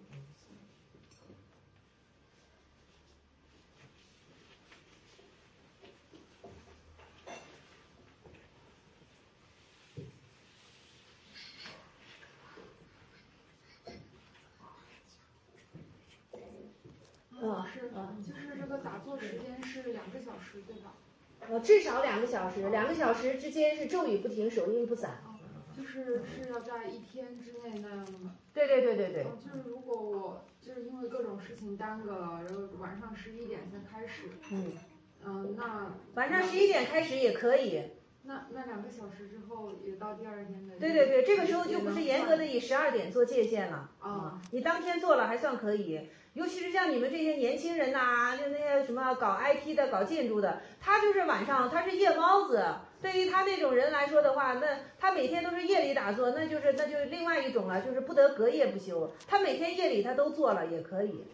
K: 老师，就是这个打坐时间是两个小时，对吧？
B: 呃，至少两个小时，两个小时之间是咒语不停，手印不散。
K: 就是是要在一天之内那样的吗？
B: 对对对对对。
K: 就是如果我就是因为各种事情耽搁了，然后晚上十一点才开始。
B: 嗯。
K: 嗯，那
B: 晚上十一点开始也可以，
K: 那那两个小时之后也到第二天的。
B: 对对对，这个时候就不是严格的以十二点做界限了啊，你当天做了还算可以。尤其是像你们这些年轻人呐、啊，就那些什么搞 I T 的、搞建筑的，他就是晚上他是夜猫子。对于他那种人来说的话，那他每天都是夜里打坐，那就是那就是另外一种了，就是不得隔夜不休。他每天夜里他都做了也可以。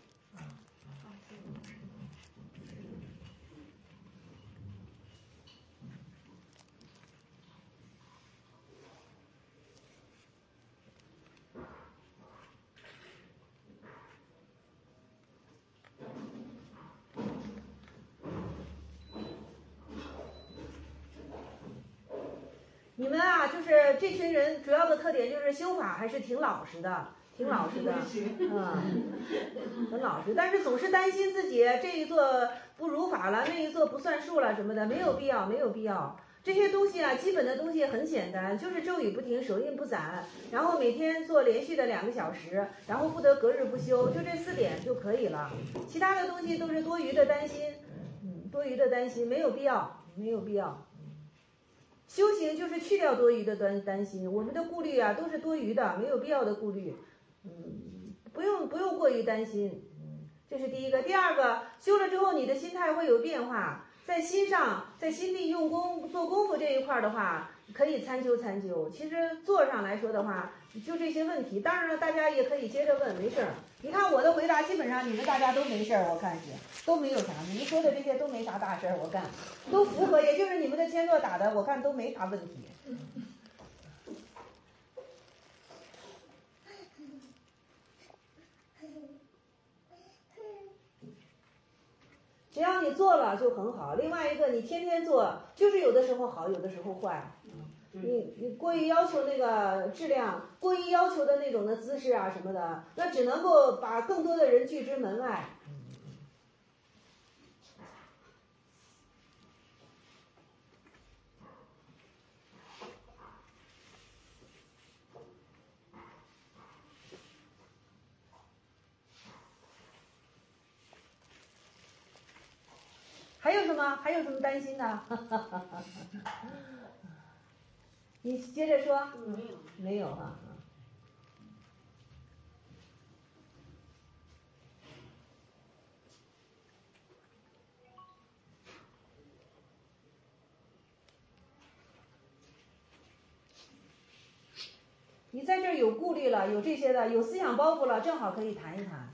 B: 你们啊，就是这群人主要的特点就是修法还是挺老实的，挺老实的，嗯，很老实。但是总是担心自己这一做不如法了，那一做不算数了什么的，没有必要，没有必要。这些东西啊，基本的东西很简单，就是咒语不停，手印不散，然后每天做连续的两个小时，然后不得隔日不休，就这四点就可以了。其他的东西都是多余的担心，嗯，多余的担心，没有必要，没有必要。修行就是去掉多余的担担心，我们的顾虑啊都是多余的，没有必要的顾虑，嗯，不用不用过于担心，嗯，这是第一个。第二个，修了之后你的心态会有变化，在心上，在心地用功做功夫这一块的话，可以参究参究。其实做上来说的话，就这些问题，当然了，大家也可以接着问，没事儿。你看我的回答，基本上你们大家都没事儿，我看是都没有啥，你们说的这些都没啥大事儿，我看都符合，也就是你们的签座打的，我看都没啥问题。只要你做了就很好。另外一个，你天天做，就是有的时候好，有的时候坏。你你过于要求那个质量，过于要求的那种的姿势啊什么的，那只能够把更多的人拒之门外。还有什么？还有什么担心的？你接着说。没有。没有哈。你在这儿有顾虑了，有这些的，有思想包袱了，正好可以谈一谈。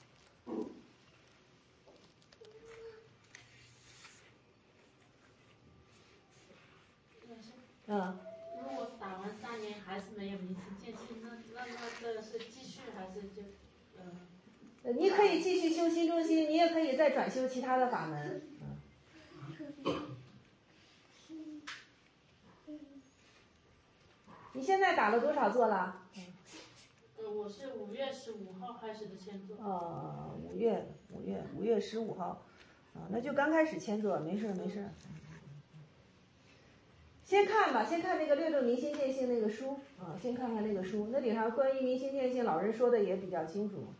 B: 嗯。
L: 如果打完三年还是没有明心见性，那那那这是继续还是就嗯？
B: 你可以继续修心中心，你也可以再转修其他的法门。你现在打了多少座了？
L: 呃，我是五月十五号开始的签座。
B: 哦，五月五月五月十五号，啊，那就刚开始签座，没事没事。先看吧，先看那个六六明心见性那个书啊，先看看那个书，那顶上关于明心见性，老人说的也比较清楚。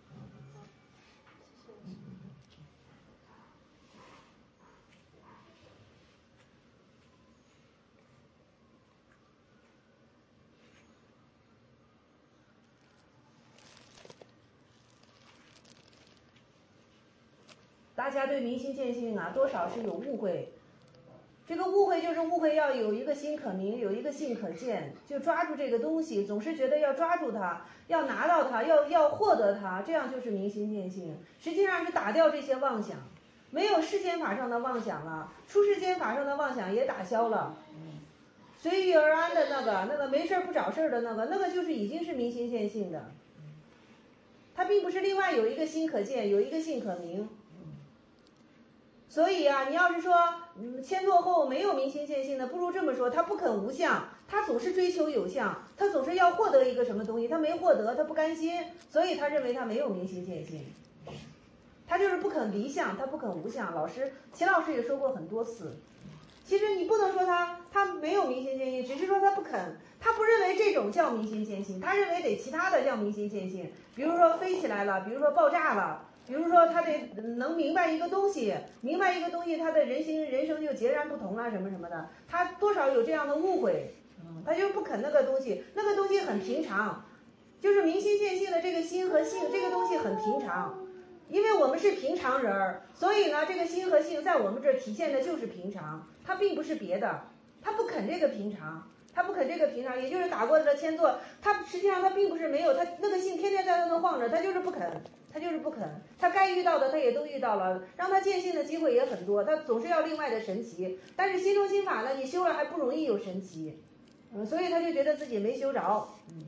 B: 大家对明心见性啊，多少是有误会。这个误会就是误会要有一个心可明，有一个性可见，就抓住这个东西，总是觉得要抓住它，要拿到它，要要获得它，这样就是明心见性。实际上是打掉这些妄想，没有世间法上的妄想了，出世间法上的妄想也打消了。随遇而安的那个，那个没事不找事的那个，那个就是已经是明心见性的。它并不是另外有一个心可见，有一个性可明。所以啊，你要是说，嗯，签座后没有明心见性的，不如这么说，他不肯无相，他总是追求有相，他总是要获得一个什么东西，他没获得，他不甘心，所以他认为他没有明心见性，他就是不肯离相，他不肯无相。老师，秦老师也说过很多次，其实你不能说他他没有明心见性，只是说他不肯，他不认为这种叫明心见性，他认为得其他的叫明心见性，比如说飞起来了，比如说爆炸了。 比如说他得能明白一个东西，明白一个东西，他的人心人生就截然不同了，什么什么的，他多少有这样的误会，嗯，他就不肯那个东西，那个东西很平常，就是明心见性的这个心和性，这个东西很平常，因为我们是平常人儿，所以呢，这个心和性在我们这儿体现的就是平常，它并不是别的，他不肯这个平常。他不肯这个平常，也就是打过的千座，他实际上他并不是没有，他那个性天天在那能晃着，他就是不肯，他就是不肯，他该遇到的他也都遇到了，让他见性的机会也很多，他总是要另外的神奇，但是心中心法呢，你修了还不容易有神奇，嗯，所以他就觉得自己没修着，嗯。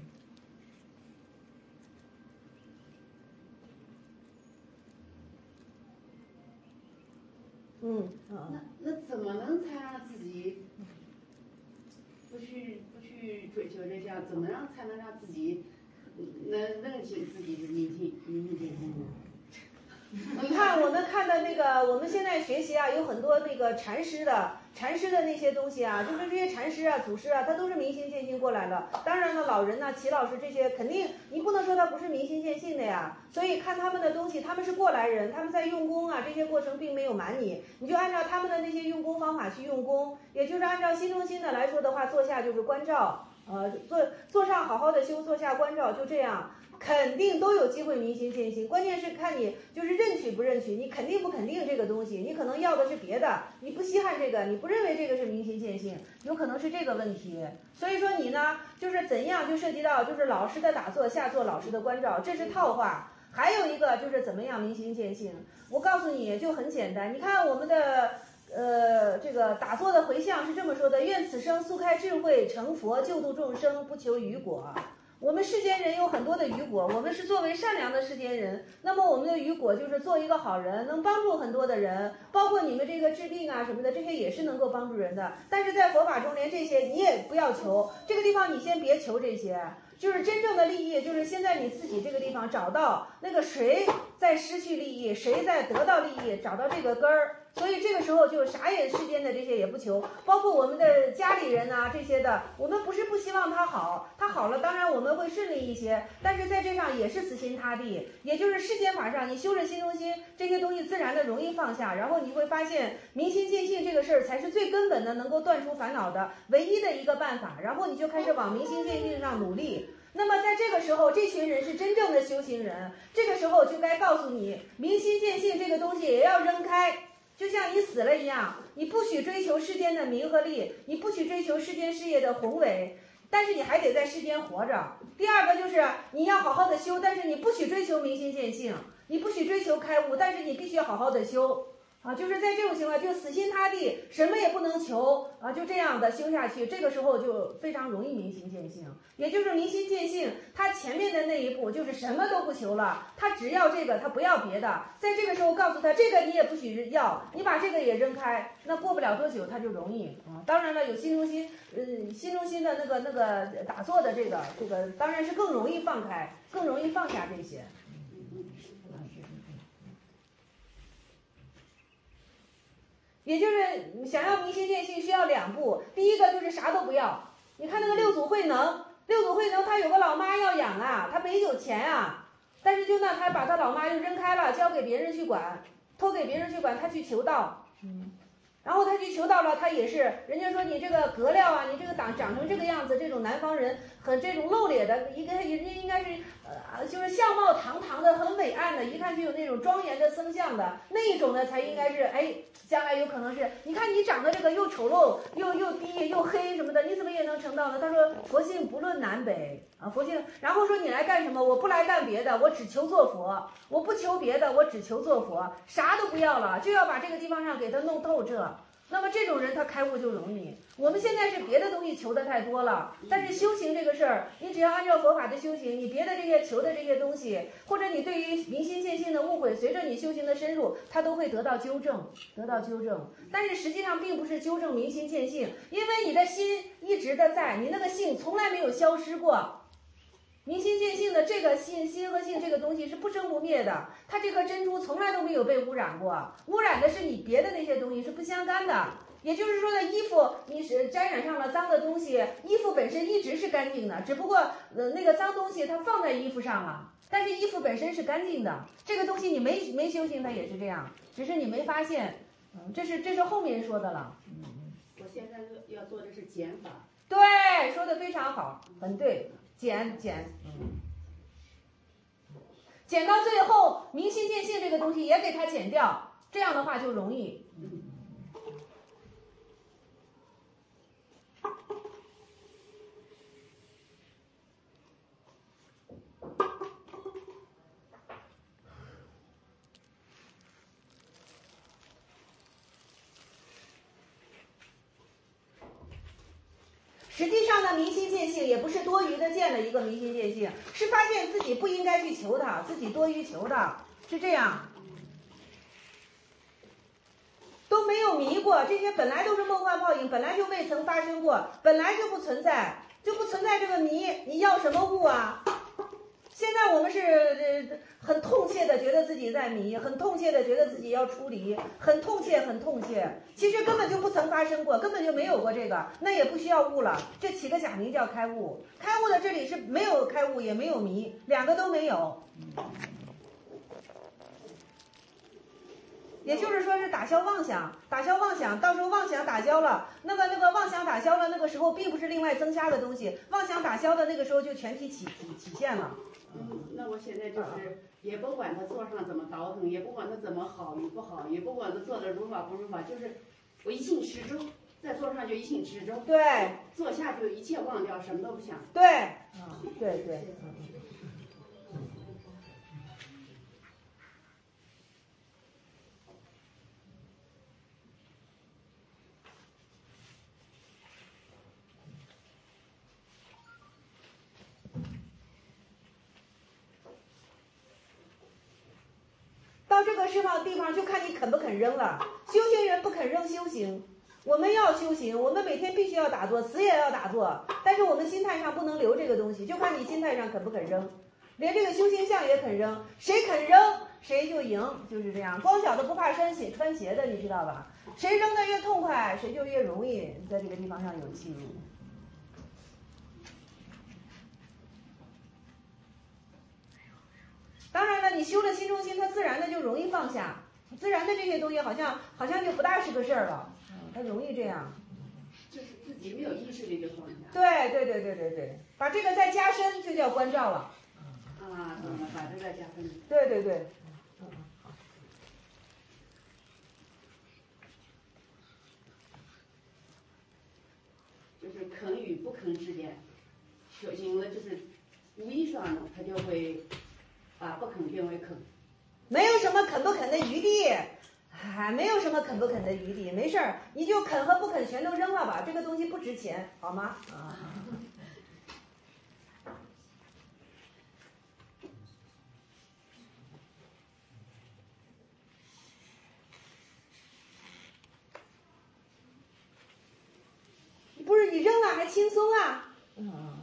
B: 嗯，
A: 那那怎么能才让自己不去不去追求这些？怎么样才能让自己能认清自己的明心明心见性呢？
B: 你看我们看的那个，我们现在学习啊，有很多那个禅师的禅师的那些东西啊，就是这些禅师啊、祖师啊，他都是明心见性过来的。当然了，老人呐、齐老师这些，肯定你不能说他不是明心见性的呀。所以看他们的东西，他们是过来人，他们在用功啊，这些过程并没有瞒你，你就按照他们的那些用功方法去用功，也就是按照心中心的来说的话，坐下就是关照，呃，坐坐上好好的修，坐下关照，就这样。肯定都有机会明心见性，关键是看你就是认取不认取，你肯定不肯定这个东西，你可能要的是别的，你不稀罕这个，你不认为这个是明心见性，有可能是这个问题。所以说你呢，就是怎样就涉及到就是老师的打坐，下坐老师的关照，这是套话。还有一个就是怎么样明心见性，我告诉你就很简单，你看我们的呃这个打坐的回向是这么说的：愿此生速开智慧，成佛救度众生，不求余果。我们世间人有很多的余果，我们是作为善良的世间人，那么我们的余果就是做一个好人，能帮助很多的人，包括你们这个治病啊什么的，这些也是能够帮助人的。但是在佛法中连这些你也不要求，这个地方你先别求这些，就是真正的利益，就是现在你自己这个地方找到那个谁在失去利益，谁在得到利益，找到这个根儿。所以这个时候就啥也世间的这些也不求，包括我们的家里人啊这些的，我们不是不希望他好，他好了当然我们会顺利一些，但是在这上也是死心塌地，也就是世间法上你修着心中心，这些东西自然的容易放下，然后你会发现明心见性这个事儿才是最根本的能够断除烦恼的唯一的一个办法，然后你就开始往明心见性上努力。那么在这个时候，这群人是真正的修行人，这个时候就该告诉你，明心见性这个东西也要扔开，就像你死了一样，你不许追求世间的名和利，你不许追求世间事业的宏伟，但是你还得在世间活着。第二个就是你要好好的修，但是你不许追求明心见性，你不许追求开悟，但是你必须好好的修啊，就是在这种情况就死心塌地，什么也不能求啊，就这样的修下去，这个时候就非常容易明心见性。也就是明心见性，他前面的那一步就是什么都不求了，他只要这个，他不要别的。在这个时候告诉他，这个你也不许要，你把这个也扔开，那过不了多久他就容易啊。当然了，有心中心，嗯，心中心的那个那个打坐的这个这个，当然是更容易放开，更容易放下这些。也就是想要明心见性需要两步，第一个就是啥都不要。你看那个六祖慧能，六祖慧能他有个老妈要养啊，他没有钱啊，但是就那他把他老妈又扔开了，交给别人去管，托给别人去管，他去求道，嗯，然后他去求道了，他也是人家说你这个格料啊，你这个长长成这个样子，这种南方人很这种露脸的，应该人家应该是呃就是相貌堂堂的，很伟岸的，一看就有那种庄严的僧相的那一种呢，才应该是哎。将来有可能是，你看你长得这个又丑陋又又低又黑什么的，你怎么也能成道呢？他说佛性不论南北啊，佛性。然后说你来干什么？我不来干别的，我只求做佛，我不求别的，我只求做佛，啥都不要了，就要把这个地方上给他弄透彻。那么这种人他开悟就容易。我们现在是别的东西求的太多了，但是修行这个事儿，你只要按照佛法的修行，你别的这些求的这些东西，或者你对于明心见性的误会，随着你修行的深入，它都会得到纠正，得到纠正。但是实际上并不是纠正明心见性，因为你的心一直的在，你那个性从来没有消失过。明心见性的这个心心和性这个东西是不生不灭的，它这颗珍珠从来都没有被污染过，污染的是你别的那些东西，是不相干的。 也就是说的衣服你是沾染上了脏的东西，衣服本身一直是干净的，只不过呃那个脏东西它放在衣服上了，但是衣服本身是干净的。这个东西你没没修行它也是这样，只是你没发现。嗯，这是这是后面说的了。嗯，
A: 我现在要做的是减法。
B: 对，说的非常好，很对，减减，嗯，减到最后明心见性这个东西也给它减掉，这样的话就容易。嗯。实际上呢，明心见性也不是多余的见的一个明心见性，是发现自己不应该去求它，自己多余求它，是这样。都没有迷过，这些本来都是梦幻泡影，本来就未曾发生过，本来就不存在，就不存在这个迷，你要什么悟啊？现在我们是呃很痛切的觉得自己在迷，很痛切的觉得自己要出离，很痛切很痛切，其实根本就不曾发生过，根本就没有过这个，那也不需要悟了，这起个假名叫开悟。开悟的这里是没有开悟也没有迷，两个都没有。也就是说是打消妄想，打消妄想，到时候妄想打消了，那个那个妄想打消了，那个时候并不是另外增加的东西，妄想打消的那个时候就全体起体体现了。
A: 嗯，那我现在就是也不管他做上怎么倒腾，也不管他怎么好与不好，也不管他做的如法不如法，就是我一心持中，在做上就一心持中，
B: 对，
A: 做下就一切忘掉，什么都不想。
B: 对，嗯，对对，嗯。到这个释放地方就看你肯不肯扔了。修行人不肯扔修行，我们要修行，我们每天必须要打坐，死也要打坐，但是我们心态上不能留这个东西，就看你心态上肯不肯扔。连这个修行相也肯扔，谁肯扔谁就赢，就是这样。光脚的不怕穿鞋穿鞋的，你知道吧？谁扔的越痛快，谁就越容易在这个地方上有记录。当然了，你修了心中心，它自然的就容易放下，自然的这些东西好像好像就不大是个事儿了，嗯，它容易这样。
A: 就是自己没有意识的就放下。
B: 对对对对对对，把这个再加深就叫关照了。
A: 啊，懂了，把这个加深。
B: 对对对。嗯嗯，好。
A: 就是肯与不肯之间，修行了就是无意识上它就会把不肯变为肯。
B: 没有什么肯不肯的余地，哎，没有什么肯不肯的余地，没事儿，你就肯和不肯全都扔了吧，这个东西不值钱，好吗？啊。不是你扔了还轻松啊？嗯。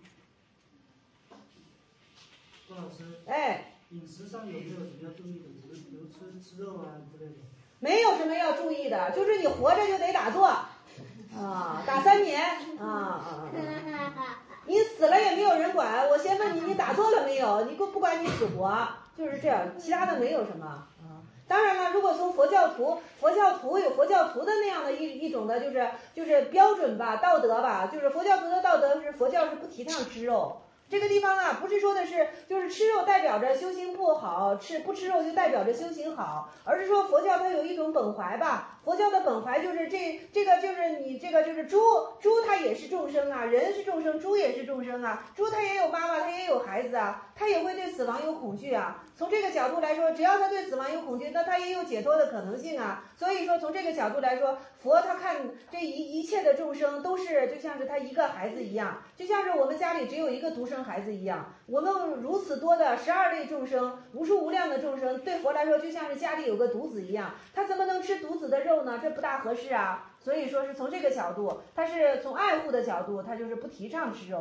G: 郭老师。
B: 哎。
G: 饮食上有没有什么要注意的？比如比如吃吃肉啊之类的。
B: 没有什么要注意的，就是你活着就得打坐，啊，打三年，啊啊。你死了也没有人管，我先问你，你打坐了没有？你不不管你死活，就是这样，其他的没有什么。啊，当然了，如果从佛教徒，佛教徒有佛教徒的那样的一一种的，就是就是标准吧，道德吧，就是佛教徒的道德是佛教是不提倡吃肉。这个地方啊，不是说的是就是吃肉代表着修行不好，吃不吃肉就代表着修行好，而是说佛教它有一种本怀吧。佛教的本怀就是这这个就是你这个就是猪猪它也是众生啊，人是众生，猪也是众生啊，猪它也有妈妈，它也有孩子啊，它也会对死亡有恐惧啊。从这个角度来说，只要它对死亡有恐惧，那它也有解脱的可能性啊。所以说从这个角度来说，佛他看这一一切的众生都是就像是他一个孩子一样，就像是我们家里只有一个独生孩子一样，我们如此多的十二类众生，无数无量的众生，对佛来说就像是家里有个独子一样，他怎么能吃独子的肉呢？这不大合适啊。所以说是从这个角度，他是从爱护的角度，他就是不提倡吃肉。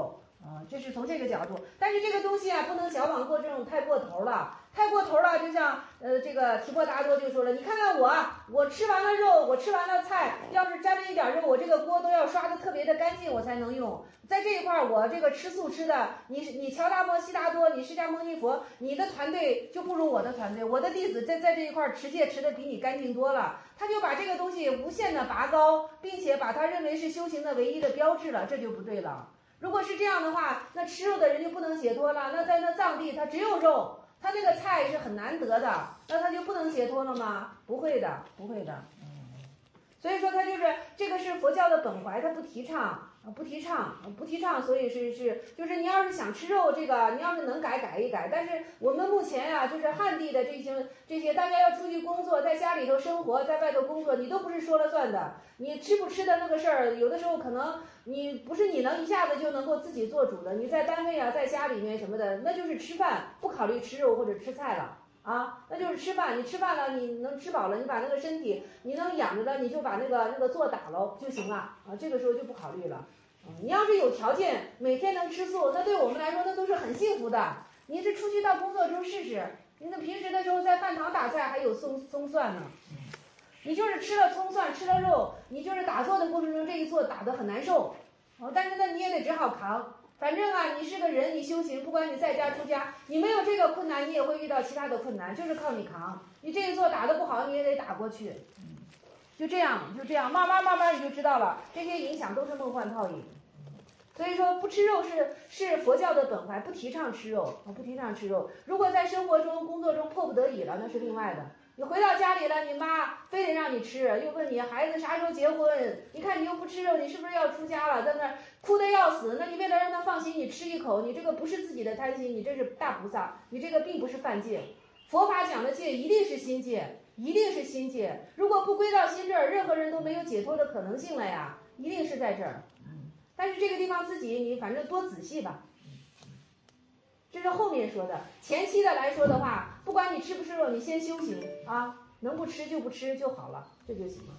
B: 啊，这是从这个角度。但是这个东西啊，不能矫枉过正，太过头了。太过头了，就像呃这个提婆达多就说了，你看看我，我吃完了肉，我吃完了菜，要是沾了一点肉，我这个锅都要刷得特别的干净，我才能用。在这一块儿，我这个吃素吃的，你你乔达摩悉达多，你释迦牟尼佛，你的团队就不如我的团队，我的弟子在在这一块儿持戒持的比你干净多了。他就把这个东西无限的拔高，并且把它认为是修行的唯一的标志了，这就不对了。如果是这样的话，那吃肉的人就不能解脱了。那在那藏地，他只有肉，他那个菜是很难得的，那他就不能解脱了吗？不会的，不会的。所以说，他就是这个是佛教的本怀，他不提倡。不提倡，不提倡，所以是是，就是你要是想吃肉，这个你要是能改改一改。但是我们目前啊，就是汉地的这些这些，大家要出去工作，在家里头生活，在外头工作，你都不是说了算的。你吃不吃的那个事儿，有的时候可能你不是你能一下子就能够自己做主的。你在单位啊，在家里面什么的，那就是吃饭，不考虑吃肉或者吃菜了。啊，那就是吃饭，你吃饭了，你能吃饱了，你把那个身体你能养着的，你就把那个那个做打了就行了啊，这个时候就不考虑了。嗯，你要是有条件每天能吃素，那对我们来说那都是很幸福的。你是出去到工作中试试，你那平时的时候在饭堂打菜还有松松蒜呢，你就是吃了葱蒜吃了肉，你就是打坐的过程中这一坐打得很难受，哦，但是呢你也得只好扛。反正啊，你是个人，你修行，不管你在家出家，你没有这个困难，你也会遇到其他的困难，就是靠你扛。你这一座打得不好，你也得打过去。就这样，就这样，慢慢慢慢你就知道了，这些影响都是梦幻泡影。所以说，不吃肉是是佛教的本怀，不提倡吃肉，不提倡吃肉。如果在生活中、工作中迫不得已了，那是另外的。你回到家里了，你妈非得让你吃，又问你孩子啥时候结婚，你看你又不吃肉，你是不是要出家了？在那儿哭得要死，那你为了让他放心，你吃一口，你这个不是自己的贪心，你这是大菩萨，你这个并不是犯戒。佛法讲的戒一定是心戒，一定是心戒。如果不归到心这儿，任何人都没有解脱的可能性了呀，一定是在这儿。但是这个地方自己你反正多仔细吧。这是后面说的，前期的来说的话，不管你吃不吃肉，你先修行啊，能不吃就不吃就好了，这就行了。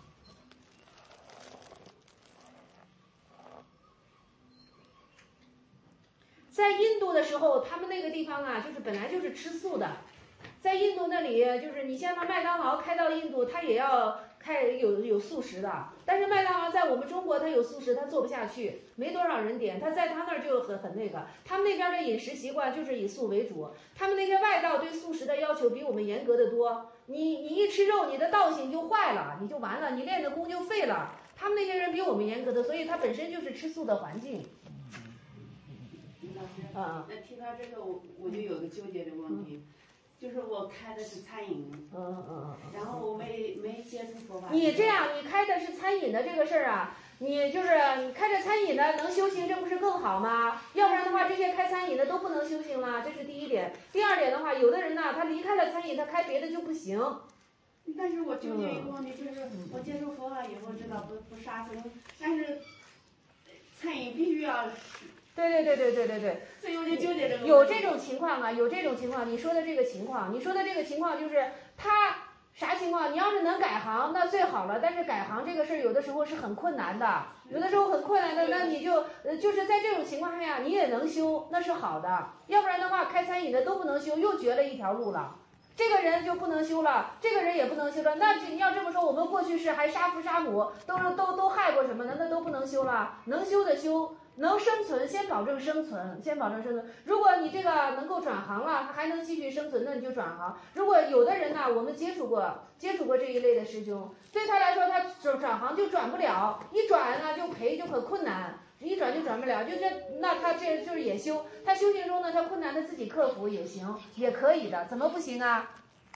B: 在印度的时候，他们那个地方啊，就是本来就是吃素的，在印度那里，就是你像那麦当劳开到印度，它也要开有有素食的，但是麦当劳在我们中国它有素食，它做不下去，没多少人点，它在他那儿就很很那个，他们那边的饮食习惯就是以素为主，他们那些外道对素食的要求比我们严格的多，你你一吃肉，你的道行就坏了，你就完了，你练的功就废了，他们那些人比我们严格的，所以它本身就是吃素的环境。
A: 老师，啊，那提到这个，我我就有个纠结的问题。就是我开的是餐饮，
B: 嗯嗯，
A: 然后我没没接触佛法。
B: 你这样，你开的是餐饮的这个事儿啊，你就是你开着餐饮的能修行，这不是更好吗？要不然的话，这些开餐饮的都不能修行了，这是第一点。第二点的话，有的人呢，他离开了餐饮，他开别的就不行。
A: 但是我纠结一个问题，就是我接触佛法以后知道不不杀生，但是餐饮必须要。
B: 对对对对对对对，
A: 所以我就纠结这个。
B: 有这种情况啊，有这种情况，你说的这个情况，你说的这个情况就是他啥情况？你要是能改行，那最好了。但是改行这个事儿有的时候是很困难的，有的时候很困难的，那你就呃就是在这种情况下呀，你也能修，那是好的。要不然的话，开餐饮的都不能修，又绝了一条路了。这个人就不能修了，这个人也不能修了。那你要这么说，我们过去是还杀父杀母，都是都都害过什么的，那都不能修了。能修的修。能生存，先保证生存，先保证生存。如果你这个能够转行了，还能继续生存，那你就转行。如果有的人呢，我们接触过，接触过这一类的师兄，对他来说，他转转行就转不了，一转呢就赔，就很困难，一转就转不了，就这，那他这就是也修，他修行中呢，他困难的自己克服也行，也可以的，怎么不行啊？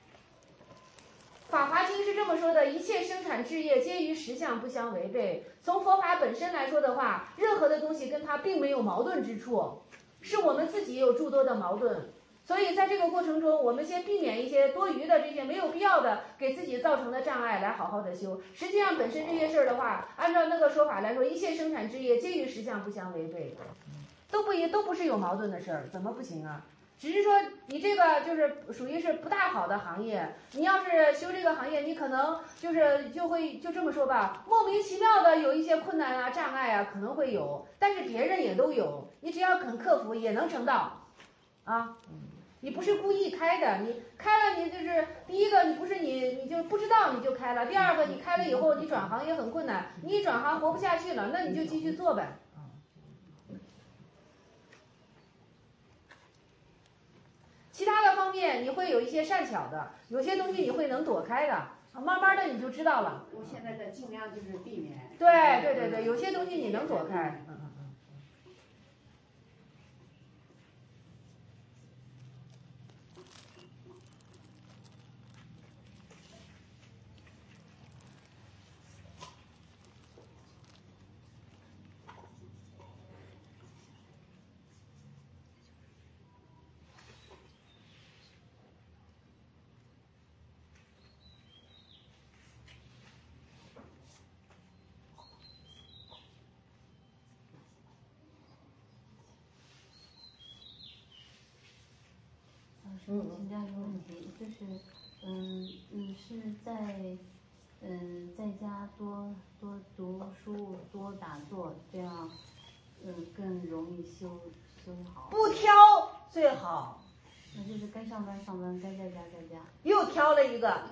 B: 法华经是这么说的，一切生产制业皆与实相不相违背。从佛法本身来说的话，任何的东西跟它并没有矛盾之处，是我们自己有诸多的矛盾。所以在这个过程中，我们先避免一些多余的这些没有必要的给自己造成的障碍，来好好的修。实际上本身这些事儿的话，按照那个说法来说，一切生产制业皆与实相不相违背，都不一都不是有矛盾的事儿，怎么不行啊？只是说你这个就是属于是不大好的行业，你要是修这个行业，你可能就是就会就这么说吧，莫名其妙的有一些困难啊、障碍啊，可能会有，但是别人也都有， 你只要肯克服，也能成道，啊，你不是故意开的，你开了你就是第一个，你不是你你就不知道你就开了，第二个你开了以后你转行也很困难，你一转行活不下去了，那你就继续做呗。其他的方面你会有一些善巧的，有些东西你会能躲开的，慢慢的你就知道了。
A: 我现在在尽量就是避免。
B: 对对对对，有些东西你能躲开。嗯嗯嗯。
M: 请教一个问题，就是，嗯嗯，是在，嗯，在家多多读书，多打坐，这样，嗯，更容易修修好。
B: 不挑最好。
M: 那就是该上班上班，该在家在家。
B: 又挑了一个。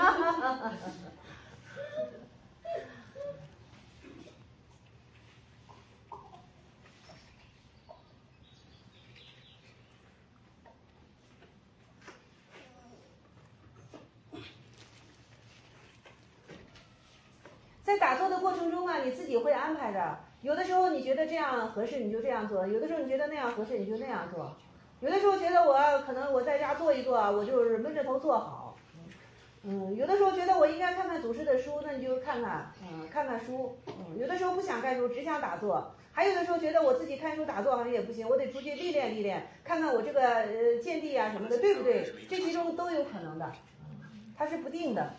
B: 在打坐的过程中啊，你自己会安排的。有的时候你觉得这样合适，你就这样做；有的时候你觉得那样合适，你就那样做。有的时候觉得我可能我在家做一做，我就是闷着头做好。嗯，有的时候觉得我应该看看祖师的书，那你就看看，嗯，看看书。嗯，有的时候不想看书，只想打坐。还有的时候觉得我自己看书打坐好像也不行，我得出去历练历练，看看我这个呃见地啊什么的，对不对？这其中都有可能的，它是不定的。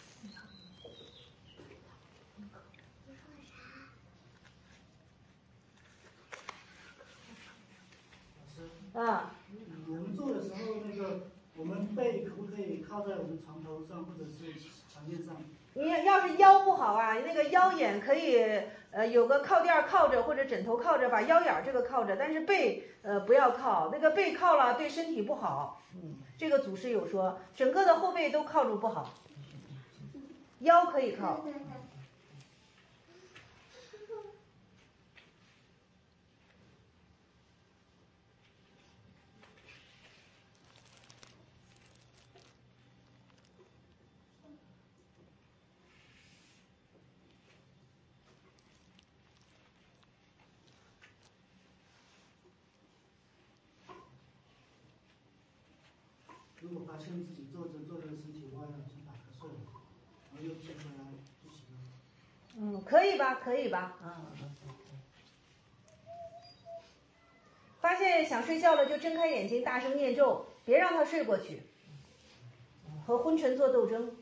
B: 啊，
G: 我们做的时候，那个我们背可不可以靠在我们床头上，或者是墙面上？
B: 你要是腰不好啊，那个腰眼可以呃有个靠垫靠着，或者枕头靠着，把腰眼这个靠着，但是背呃不要靠，那个背靠了对身体不好。嗯，这个祖师有说，整个的后背都靠住不好，腰可以靠。
G: 如果发现自己坐着坐着身体歪了，想打瞌睡了，然后又坐回来不行了。
B: 嗯，可以吧，可以吧，嗯。发现想睡觉了就睁开眼睛，大声念咒，别让他睡过去，和昏沉做斗争。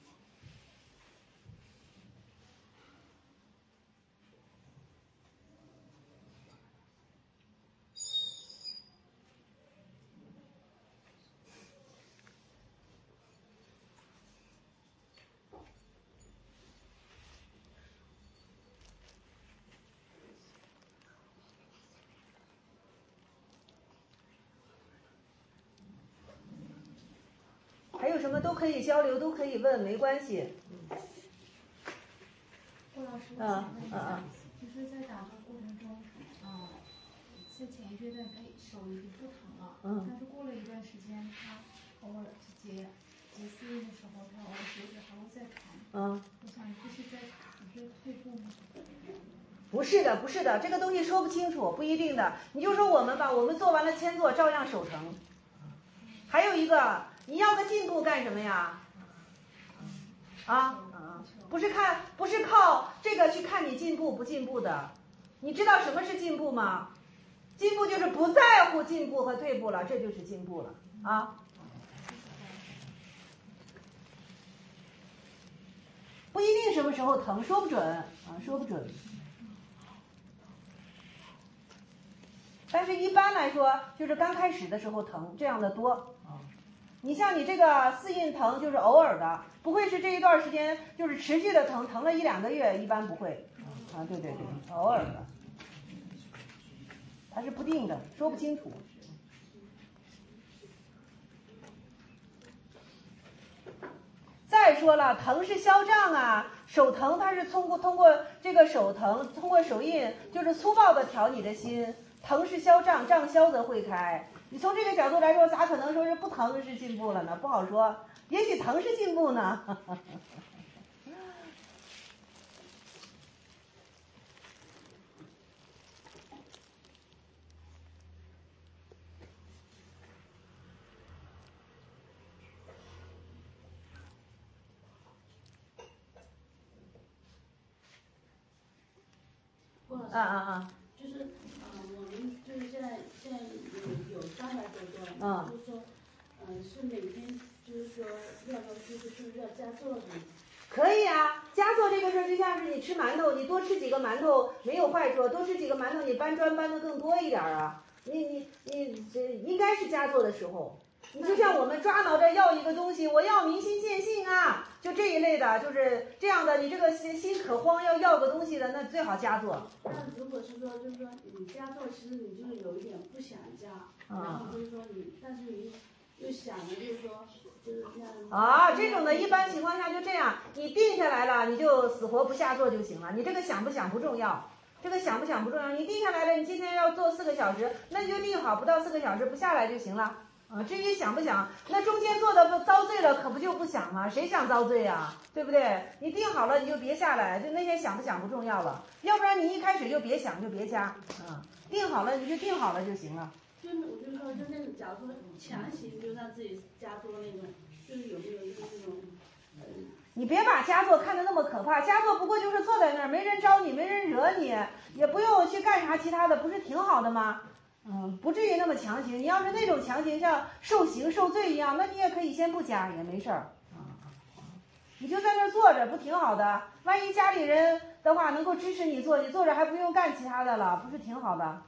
B: 还有什么都可以交流，都可以问，没关系。
N: 郭老师，我
B: 嗯
N: 想问一下，
B: 嗯
N: 就是在打坐过程中，啊、呃，在前一阶段，他手已经不疼了，
B: 嗯，
N: 但是过了一段时间，他偶尔结结四印的时候，他偶尔手指还会再疼。
B: 嗯，
N: 我想这是在只是退步吗？
B: 不是的，不是的，这个东西说不清楚，不一定的。你就说我们吧，我们做完了千坐，照样手疼。还有一个，你要个进步干什么呀？啊，不是看，不是靠这个去看你进步不进步的。你知道什么是进步吗？进步就是不在乎进步和退步了，这就是进步了啊。不一定什么时候疼，说不准啊，说不准。但是一般来说，就是刚开始的时候疼，这样的多。你像你这个四印疼，就是偶尔的，不会是这一段时间就是持续的疼，疼了一两个月，一般不会。啊，对对对，偶尔的。 它是不定的，说不清楚。再说了，疼是消胀啊，手疼它是通过通过这个手疼，通过手印就是粗暴的调你的心，疼是消胀，胀消则会开。你从这个角度来说，咋可能说是不疼是进步了呢？不好说，也许疼是进步呢。啊啊啊！
M: 就是，呃，我们就是现在现在有有三百多个，
B: 嗯，
M: 就是说，嗯、呃，是每天就是说要不就是是不是要加做的？
B: 可以啊，加做这个事儿就像是你吃馒头，你多吃几个馒头没有坏处，多吃几个馒头你搬砖搬得更多一点啊。你你你这应该是加做的时候。你就像我们抓挠着要一个东西，我要明心见性啊，就这一类的，就是这样的。你这个心心可慌要要个东西的，那最好加做。
M: 那如果是说，就是说你加做，其实你就是有一点不想加，
B: 嗯、
M: 然后就是说你，但是你又想着就是说，就是那
B: 啊，这种的一般情况下就这样，你定下来了，你就死活不下做就行了。你这个想不想不重要，这个想不想不重要。你定下来了，你今天要做四个小时，那你就定好不到四个小时不下来就行了。啊，至于想不想，那中间做的不遭罪了，可不就不想吗？谁想遭罪呀？对不对？你定好了你就别下来，就那些想不想不重要了，要不然你一开始就别想就别加，啊，定好了你就定好了就行了。
M: 就我就说，就那种，假如说强行就让自己加做那种，就是有没有一个那种，呃，
B: 你别把加做看得那么可怕，加做不过就是坐在那儿，没人招你，没人惹你，也不用去干啥其他的，不是挺好的吗？嗯，不至于那么强行。你要是那种强行，像受刑受罪一样，那你也可以先不加，也没事儿。你就在那儿坐着，不挺好的？万一家里人的话能够支持你做，你坐着还不用干其他的了，不是挺好的？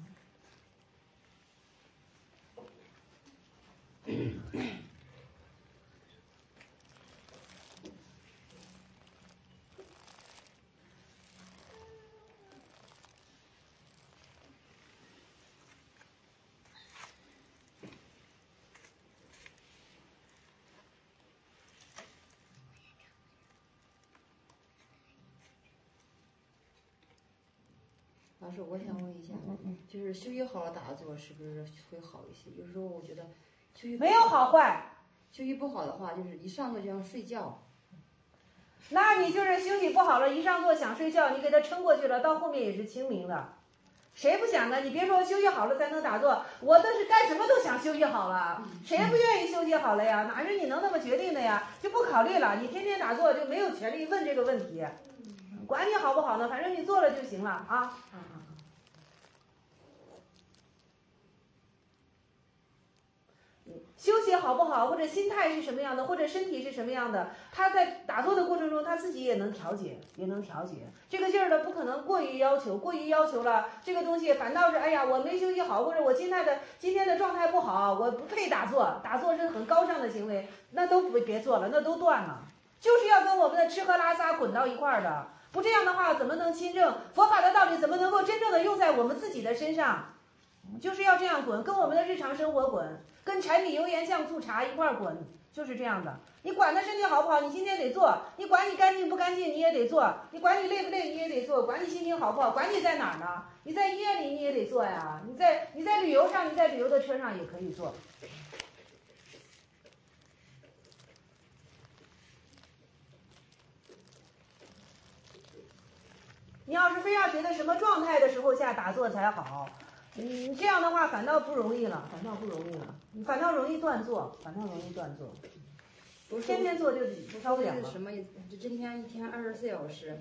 E: 老师，我想问一下，就是休息好了打坐是不是会好一些？有时候我觉得休息
B: 没有好坏，
E: 休息不好的话，就是一上座就想睡觉。
B: 那你就是休息不好了，一上座想睡觉，你给他撑过去了，到后面也是清明的。谁不想呢？你别说休息好了才能打坐，我都是干什么都想休息好了，谁不愿意休息好了呀？哪是你能那么决定的呀？就不考虑了，你天天打坐就没有权利问这个问题，管你好不好呢，反正你做了就行了啊。休息好不好，或者心态是什么样的，或者身体是什么样的，他在打坐的过程中他自己也能调节，也能调节这个劲儿的，不可能过于要求，过于要求了这个东西反倒是哎呀我没休息好，或者我今天的今天的状态不好，我不配打坐，打坐是很高尚的行为，那都不别做了，那都断了，就是要跟我们的吃喝拉撒滚到一块儿的，不这样的话怎么能亲证佛法的道理，怎么能够真正的用在我们自己的身上？就是要这样滚，跟我们的日常生活滚，跟柴米油盐酱醋茶一块儿滚，就是这样的。你管他身体好不好，你今天得做；你管你干净不干净，你也得做；你管你累不累，你也得做；管你心情好不好，管你在哪儿呢？你在医院里你也得做呀，你在你在旅游上，你在旅游的车上也可以做。你要是非要觉得什么状态的时候下打坐才好。你这样的话反倒不容易了，反倒不容易了，你反倒容易断坐，反倒容易断坐。天天做就受不了了。
E: 什么意思？就今天一天二十四小时，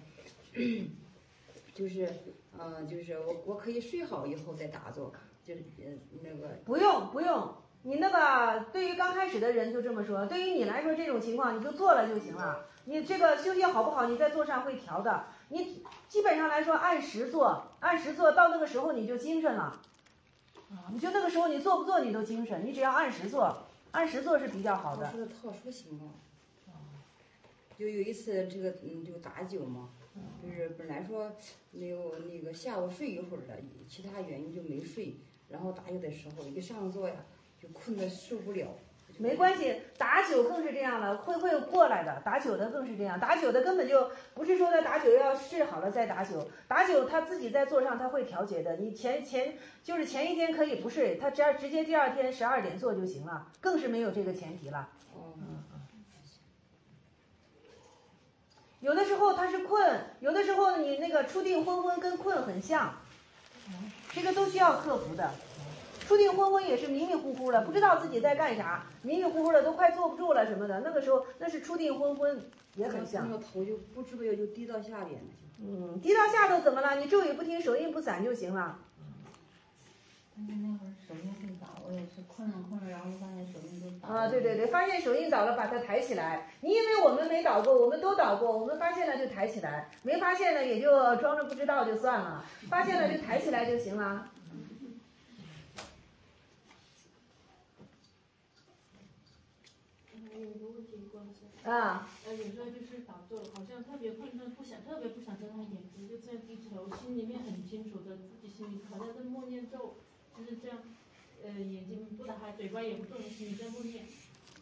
E: 就是呃，就是我我可以睡好以后再打坐，就是呃那个。
B: 不用不用，你那个对于刚开始的人就这么说，对于你来说这种情况你就做了就行了。你这个休息好不好，你在坐上会调的。你基本上来说按时做，按时做到那个时候你就精神了。啊，你就那个时候你做不做你都精神，你只要按时做，按时做是比较好的。
E: 我说的特殊情况，就有一次这个嗯就打酒嘛， 就是本来说那个那个下午睡一会儿了，其他原因就没睡，然后打球的时候一上座呀，就困得受不了。
B: 没关系，打久更是这样了，会会过来的。打久的更是这样，打久的根本就不是说他打久要睡好了再打久，打久他自己在座上他会调节的。你前前就是前一天可以不睡，他只要直接第二天十二点做就行了，更是没有这个前提了。嗯。有的时候他是困，有的时候你那个初定昏昏跟困很像，这个都需要克服的。初定昏昏也是迷迷糊糊的，不知道自己在干啥，迷迷糊糊的都快坐不住了什么的。那个时候那是初定昏昏，也很像。
E: 那个头就不知不觉就低到下边了。
B: 嗯，低到下头怎么了？你咒语不停，手印不散就行了。
M: 但是那会儿手印会倒，我也是困了困了，然后发现手印都倒。
B: 啊，对对对，发现手印倒了，把它抬起来。你以为我们没倒过，我们都倒过，我们发现了就抬起来，没发现呢也就装着不知道就算了，发现了就抬起来就行了。
L: 有一个问题，关老师。
B: 啊。
L: 呃，有时候就是打坐，好像特别困，但不想，特别不想睁开眼睛，就这样低头，心里面很清楚的，自己心里好像在默念咒，就是这样，呃，眼睛不打开，嘴巴也不动，心里在默念。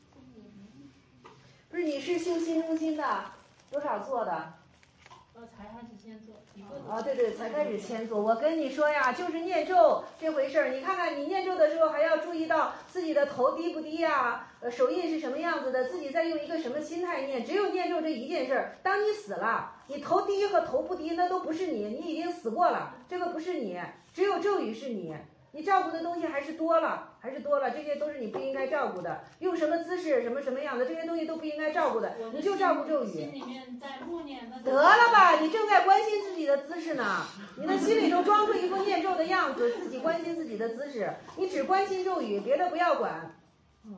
B: 不是，你是修心中心的，多少做的？
L: 呃，才开始先做一个。
B: 啊，对对，才开始先做。我跟你说呀，就是念咒这回事儿。你看看，你念咒的时候还要注意到自己的头低不低呀，呃，手印是什么样子的，自己在用一个什么心态念。只有念咒这一件事儿。当你死了，你头低和头不低那都不是你，你已经死过了，这个不是你，只有咒语是你。你照顾的东西还是多了，还是多了，这些都是你不应该照顾的。用什么姿势，什么什么样的，这些东西都不应该照顾的，你就照顾咒语。
L: 心里面在默念。
B: 得了吧，你正在关心自己的姿势呢，你的心里头装出一副念咒的样子，自己关心自己的姿势，你只关心咒语，别的不要管。嗯。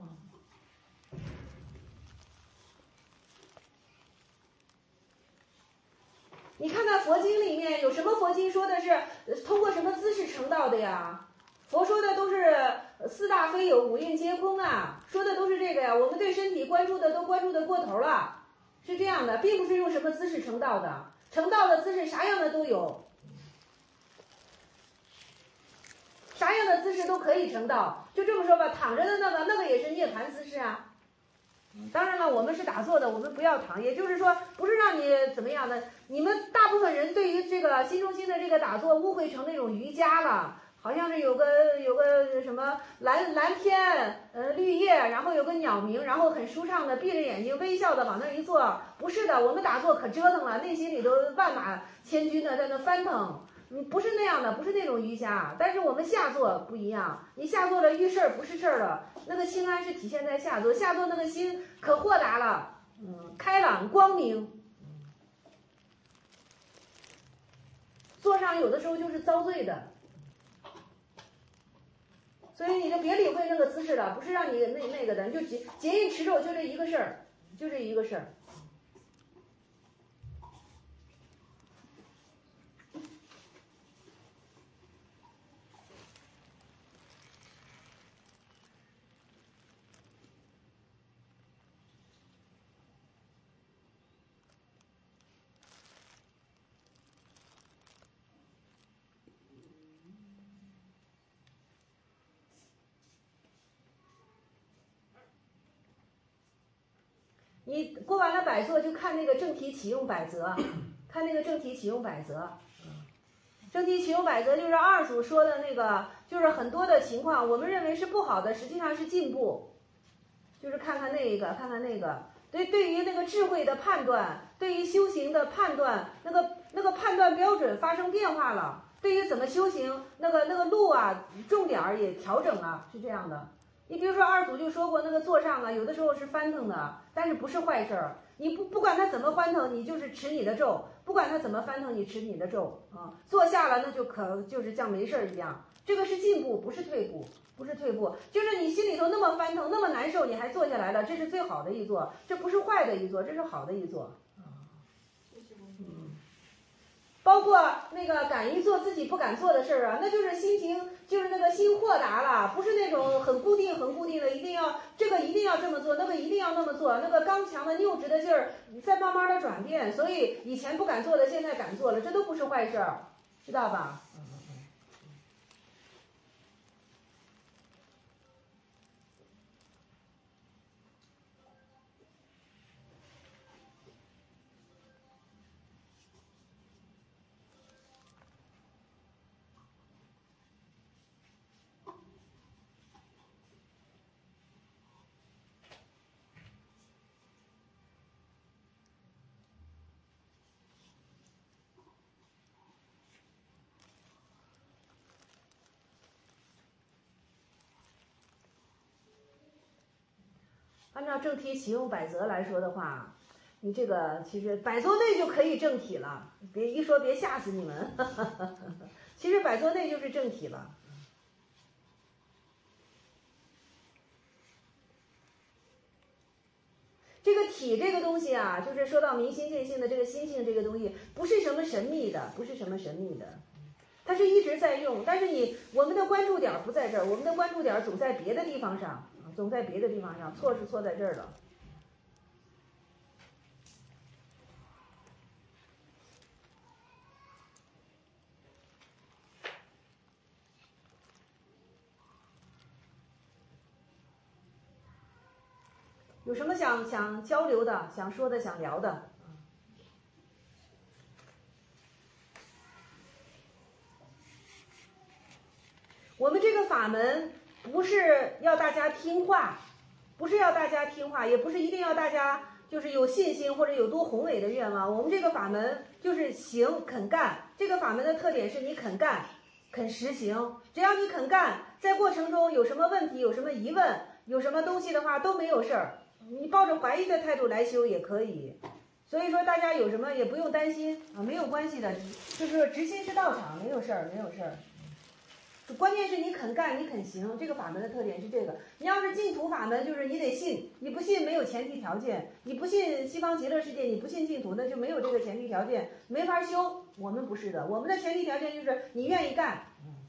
B: 你看看佛经里面有什么佛经说的是通过什么姿势成道的呀？佛说的都是四大非有，五蕴皆空啊，说的都是这个呀。我们对身体关注的都关注的过头了，是这样的，并不是用什么姿势成道的，成道的姿势啥样的都有，啥样的姿势都可以成道。就这么说吧，躺着的那个那个也是涅槃姿势啊。当然了，我们是打坐的，我们不要躺，也就是说，不是让你怎么样的。你们大部分人对于这个心中心的这个打坐误会成那种瑜伽了。好像是有个有个什么蓝蓝天，呃绿叶，然后有个鸟鸣，然后很舒畅的闭着眼睛微笑的往那一坐。不是的，我们打坐可折腾了，内心里头万马千军的在那翻腾。嗯，不是那样的，不是那种瑜伽。但是我们下坐不一样，你下坐了遇事儿不是事儿了，那个心安是体现在下坐，下坐那个心可豁达了，嗯，开朗光明。坐上有的时候就是遭罪的。所以你就别理会那个姿势了，不是让你那那个的，你就结结印持咒，就这一个事儿，就这一个事儿。你过完了百座就看那个正题启用百则，看那个正题启用百则。正题启用百则就是二祖说的那个，就是很多的情况我们认为是不好的，实际上是进步。就是看看那个，看看那个。对，对于那个智慧的判断，对于修行的判断，那个那个判断标准发生变化了。对于怎么修行，那个那个路啊，重点儿也调整了，是这样的。你比如说二祖就说过，那个坐上啊，有的时候是翻腾的，但是不是坏事儿。你不不管它怎么翻腾，你就是持你的咒；不管它怎么翻腾，你持你的咒啊。坐下了，那就可就是像没事儿一样。这个是进步，不是退步，不是退步。就是你心里头那么翻腾，那么难受，你还坐下来了，这是最好的一坐，这不是坏的一坐，这是好的一坐。嗯， 包括那个敢于做自己不敢做的事儿啊，那就是心情，就是那个心豁达了，不是那种很固定很固定的，一定要这个一定要这么做，那个一定要那么做，那个刚强的拗直的劲儿在慢慢的转变，所以以前不敢做的现在敢做了，这都不是坏事儿，知道吧？按照正题启用百则来说的话，你这个其实百座内就可以正体了，别一说别吓死你们。其实百座内就是正体了。这个体这个东西啊，就是说到明心见性的这个心性这个东西，不是什么神秘的，不是什么神秘的，它是一直在用。但是你我们的关注点不在这儿，我们的关注点总在别的地方上。总在别的地方上，错是错在这儿了。有什么想想交流的、想说的、想聊的？我们这个法门不是要大家听话，不是要大家听话，也不是一定要大家就是有信心或者有多宏伟的愿望。我们这个法门就是行肯干，这个法门的特点是你肯干、肯实行。只要你肯干，在过程中有什么问题、有什么疑问、有什么东西的话都没有事儿，你抱着怀疑的态度来修也可以。所以说大家有什么也不用担心啊，没有关系的，就是执心是道场，没有事儿，没有事儿。关键是你肯干，你肯行，这个法门的特点是这个。你要是净土法门，就是你得信，你不信没有前提条件，你不信西方极乐世界，你不信净土，那就没有这个前提条件，没法修。我们不是的，我们的前提条件就是你愿意干。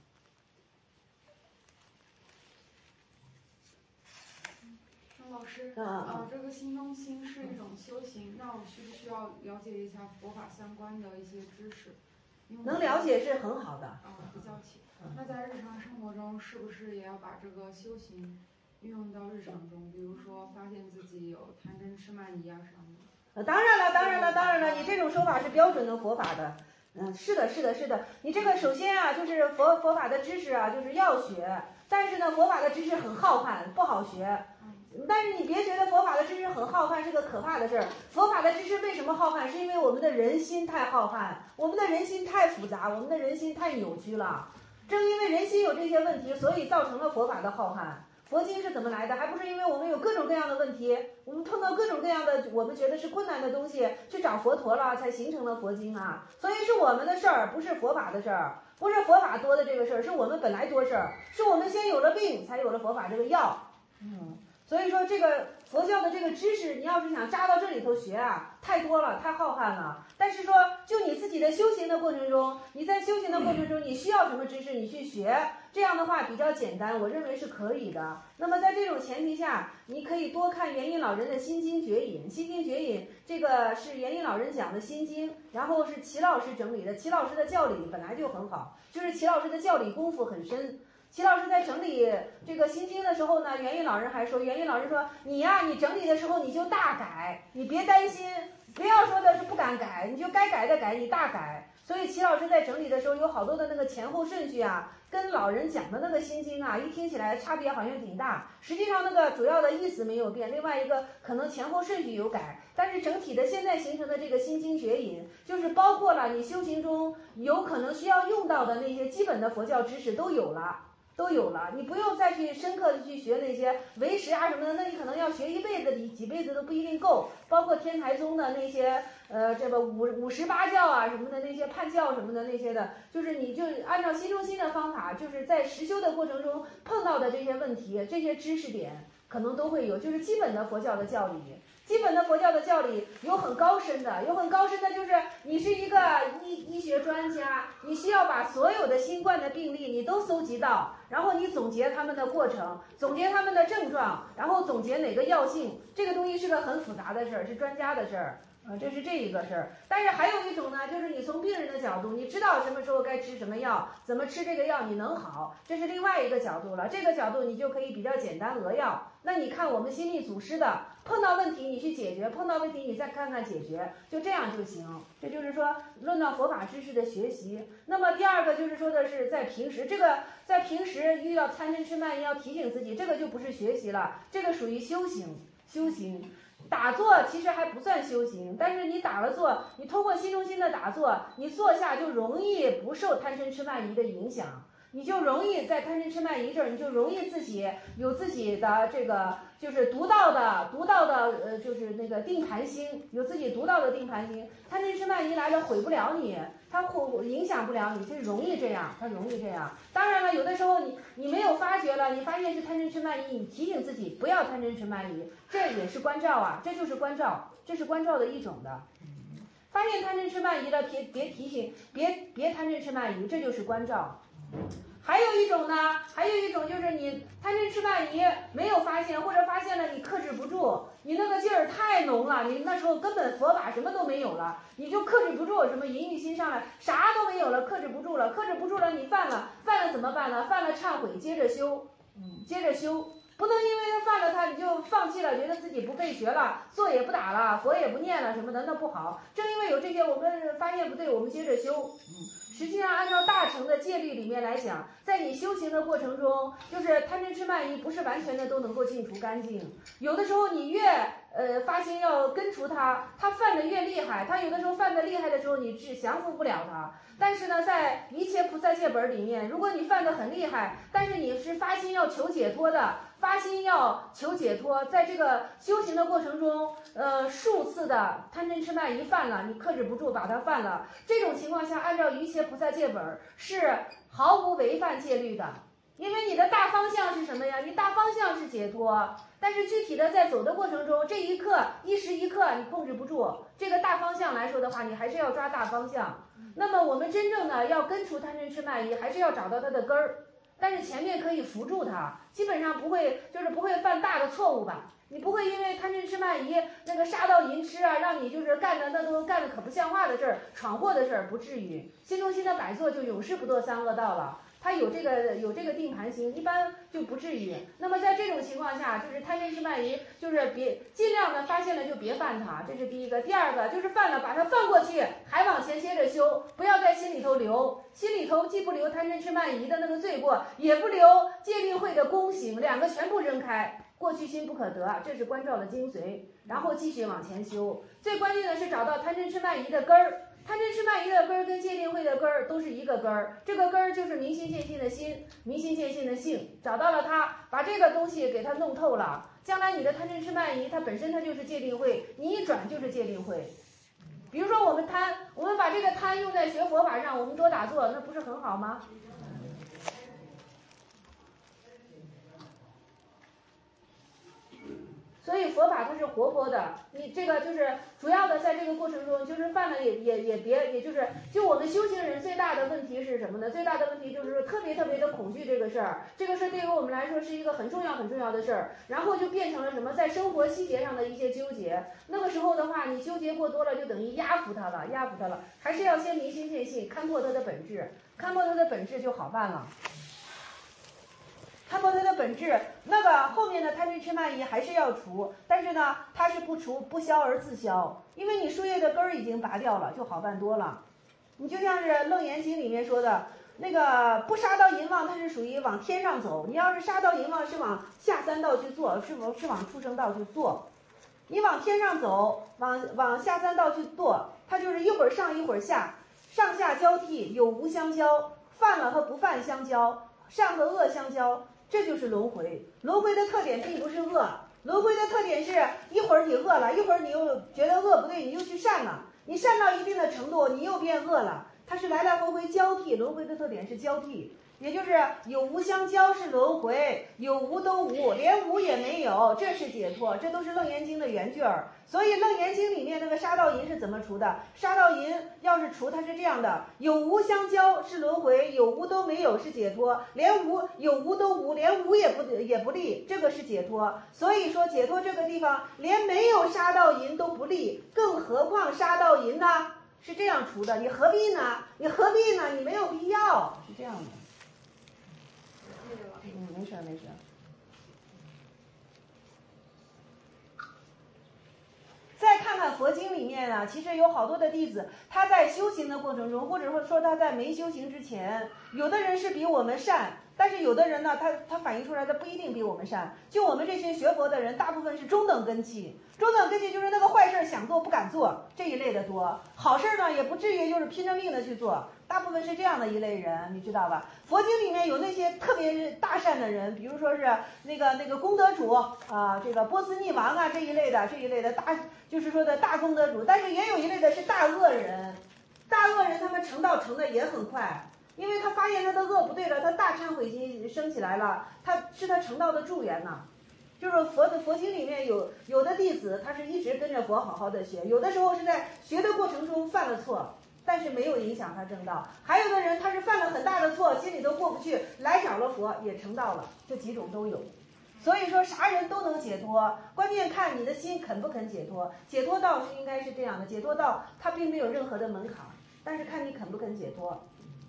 K: 老师，呃，这个心中心是一种修行，那我需不需要了解一下佛法相关的一些知识？
B: 能了解是很好的。
K: 啊，不叫起。那在日常生活中，是不是也要把这个修行运用到日常中？比如说，发现自己有贪嗔痴慢疑啊什么的。
B: 呃，当然了，当然了，当然了，你这种说法是标准的佛法的。嗯，是的，是的，是的。你这个首先啊，就是佛佛法的知识啊，就是要学，但是呢，佛法的知识很浩瀚，不好学。但是你别觉得佛法的知识很浩瀚是个可怕的事儿。佛法的知识为什么浩瀚？是因为我们的人心太浩瀚，我们的人心太复杂，我们的人心太扭曲了。正因为人心有这些问题，所以造成了佛法的浩瀚。佛经是怎么来的？还不是因为我们有各种各样的问题，我们碰到各种各样的我们觉得是困难的东西，去找佛陀了，才形成了佛经啊。所以是我们的事儿，不是佛法的事儿，不是佛法多的这个事儿，是我们本来多事儿，是我们先有了病，才有了佛法这个药。嗯。所以说这个佛教的这个知识，你要是想扎到这里头学啊，太多了，太浩瀚了。但是说，就你自己的修行的过程中，你在修行的过程中，你需要什么知识，你去学，这样的话比较简单，我认为是可以的。那么在这种前提下，你可以多看元印老人的《心经绝引》，《心经绝引》这个是元印老人讲的心经，然后是齐老师整理的，齐老师的教理本来就很好，就是齐老师的教理功夫很深。齐老师在整理这个心经的时候呢，元印老人还说，元印老人说，你呀、啊，你整理的时候你就大改，你别担心，不要说的是不敢改，你就该改的改，你大改。所以齐老师在整理的时候有好多的那个前后顺序啊，跟老人讲的那个心经啊，一听起来差别好像挺大，实际上那个主要的意思没有变，另外一个可能前后顺序有改，但是整体的现在形成的这个心经绝引，就是包括了你修行中有可能需要用到的那些基本的佛教知识都有了。都有了，你不用再去深刻的去学那些唯识啊什么的，那你可能要学一辈子，几辈子都不一定够。包括天台宗的那些呃这个五五十八教啊什么的那些判教什么的那些的，就是你就按照心中心的方法，就是在实修的过程中碰到的这些问题，这些知识点可能都会有，就是基本的佛教的教理。 基本的佛教的教理有很高深的，有很高深的，就是你是一个医医学专家，你需要把所有的新冠的病例你都搜集到，然后你总结他们的过程，总结他们的症状，然后总结哪个药性，这个东西是个很复杂的事儿，是专家的事儿。呃，这是这一个事儿，但是还有一种呢，就是你从病人的角度，你知道什么时候该吃什么药，怎么吃这个药你能好，这是另外一个角度了。这个角度你就可以比较简单扼要。那你看我们心力祖师的，碰到问题你去解决，碰到问题你再看看解决，就这样就行。这就是说论到佛法知识的学习。那么第二个就是说的是在平时，这个在平时遇到贪嗔痴慢疑要提醒自己，这个就不是学习了，这个属于修行，修行。打坐其实还不算修行，但是你打了坐，你通过心中心的打坐，你坐下就容易不受贪嗔痴慢疑的影响，你就容易在贪嗔痴慢疑这儿，你就容易自己有自己的这个就是独到的独到的呃就是那个定盘心，有自己独到的定盘心，贪嗔痴慢疑来了毁不了你，它会影响不了你，就容易这样，它容易这样。当然了，有的时候你你没有发觉了，你发现是贪嗔痴慢疑，你提醒自己不要贪嗔痴慢疑，这也是关照啊，这就是关照，这是关照的一种的。发现贪嗔痴慢疑了，别别提醒，别别贪嗔痴慢疑，这就是关照。还有一种呢，还有一种就是你贪嗔痴慢疑没有发现，或者发现了你克制不住，你那个劲儿太浓了，你那时候根本佛法什么都没有了，你就克制不住，什么淫欲心上来，啥都没有了，克制不住了，克制不住了，你犯了，犯了怎么办呢？犯了忏悔，接着修，嗯，接着修。不能因为他犯了他你就放弃了，觉得自己不费学了，坐也不打了，佛也不念了什么的，那不好。正因为有这些，我们发现不对，我们接着修。实际上按照大乘的戒律里面来讲，在你修行的过程中，就是贪嗔痴慢疑不是完全的都能够净除干净，有的时候你越呃发心要根除它，它犯的越厉害，它有的时候犯的厉害的时候你是降服不了它。但是呢，在一切菩萨戒本里面，如果你犯得很厉害，但是你是发心要求解脱的，发心要求解脱，在这个修行的过程中，呃，数次的贪嗔痴慢疑犯了，你克制不住把它犯了，这种情况下，按照一切菩萨戒本是毫无违犯戒律的，因为你的大方向是什么呀？你大方向是解脱，但是具体的在走的过程中，这一刻一时一刻你控制不住，这个大方向来说的话，你还是要抓大方向。那么我们真正的要根除贪嗔痴慢疑，还是要找到它的根儿。但是前面可以扶住它，基本上不会，就是不会犯大的错误吧？你不会因为贪嗔痴慢疑那个杀盗淫痴啊，让你就是干的那都干的可不像话的事儿，闯祸的事儿，不至于。心中心的摆坐就永世不堕三恶道了。他有这个有这个定盘心，一般就不至于。那么在这种情况下，就是贪嗔痴慢疑，就是别尽量的发现了就别犯它，这是第一个。第二个就是犯了，把它放过去，还往前接着修，不要在心里头留，心里头既不留贪嗔痴慢疑的那个罪过，也不留戒律会的功行，两个全部扔开。过去心不可得，这是关照的精髓，然后继续往前修。最关键的是找到贪嗔痴慢疑的根儿。贪嗔痴慢疑的根儿跟戒定慧的根儿都是一个根儿，这个根儿就是明心见性的心，明心见性的性，找到了它，把这个东西给它弄透了，将来你的贪嗔痴慢疑它本身它就是戒定慧，你一转就是戒定慧。比如说我们贪，我们把这个贪用在学佛法上，我们多打坐，那不是很好吗？所以佛法它是活泼的，你这个就是主要的，在这个过程中，就是犯了也也也别，也就是就我们修行人最大的问题是什么呢？最大的问题就是特别特别的恐惧这个事儿，这个事儿对于我们来说是一个很重要很重要的事儿，然后就变成了什么，在生活细节上的一些纠结。那个时候的话，你纠结过多了，就等于压服它了，压服它了，还是要先明心见性，看破它的本质，看破它的本质就好办了。看破它的本质，那个后面的贪嗔痴慢疑还是要除，但是呢，它是不除不消而自消，因为你树叶的根儿已经拔掉了，就好办多了。你就像是《楞严经》里面说的，那个不杀到淫妄，它是属于往天上走；你要是杀到淫妄，是往下三道去做，是否是往畜生道去做？你往天上走，往往下三道去做，它就是一会儿上一会儿下，上下交替，有无相交，犯了和不犯相交，善和恶相交。这就是轮回，轮回的特点并不是恶，轮回的特点是一会儿你恶了，一会儿你又觉得恶不对，你又去善了，你善到一定的程度，你又变恶了，它是来来回回交替，轮回的特点是交替， 也就是有无相交是轮回，有无都无，连无也没有，这是解脱。这都是楞严经的原句儿。所以楞严经里面那个杀盗淫是怎么除的？杀盗淫要是除，它是这样的：有无相交是轮回，有无都没有是解脱，连无有无都无，连无也不也不立，这个是解脱。所以说解脱这个地方连没有杀盗淫都不立，更何况杀盗淫呢？是这样除的，你何必呢？你何必呢？你没有必要，是这样的。嗯，没事没事。再看看佛经里面啊，其实有好多的弟子，他在修行的过程中，或者说说他在没修行之前，有的人是比我们善，但是有的人呢，他他反映出来的不一定比我们善。就我们这些学佛的人，大部分是中等根器，中等根器就是那个坏事想做不敢做这一类的多，好事呢也不至于就是拼着命的去做，大部分是这样的一类人，你知道吧？佛经里面有那些特别大善的人，比如说是那个那个功德主啊、呃，这个波斯匿王啊这一类的这一类的大，就是说的大功德主，但是也有一类的是大恶人，大恶人他们成道成的也很快。因为他发现他的恶不对了，他大忏悔心升起来了，他是他成道的助缘呐。就是佛的佛经里面有有的弟子，他是一直跟着佛好好的学，有的时候是在学的过程中犯了错，但是没有影响他正道。还有的人他是犯了很大的错，心里都过不去，来找了佛也成道了，这几种都有。所以说啥人都能解脱，关键看你的心肯不肯解脱。解脱道是应该是这样的，解脱道它并没有任何的门槛，但是看你肯不肯解脱。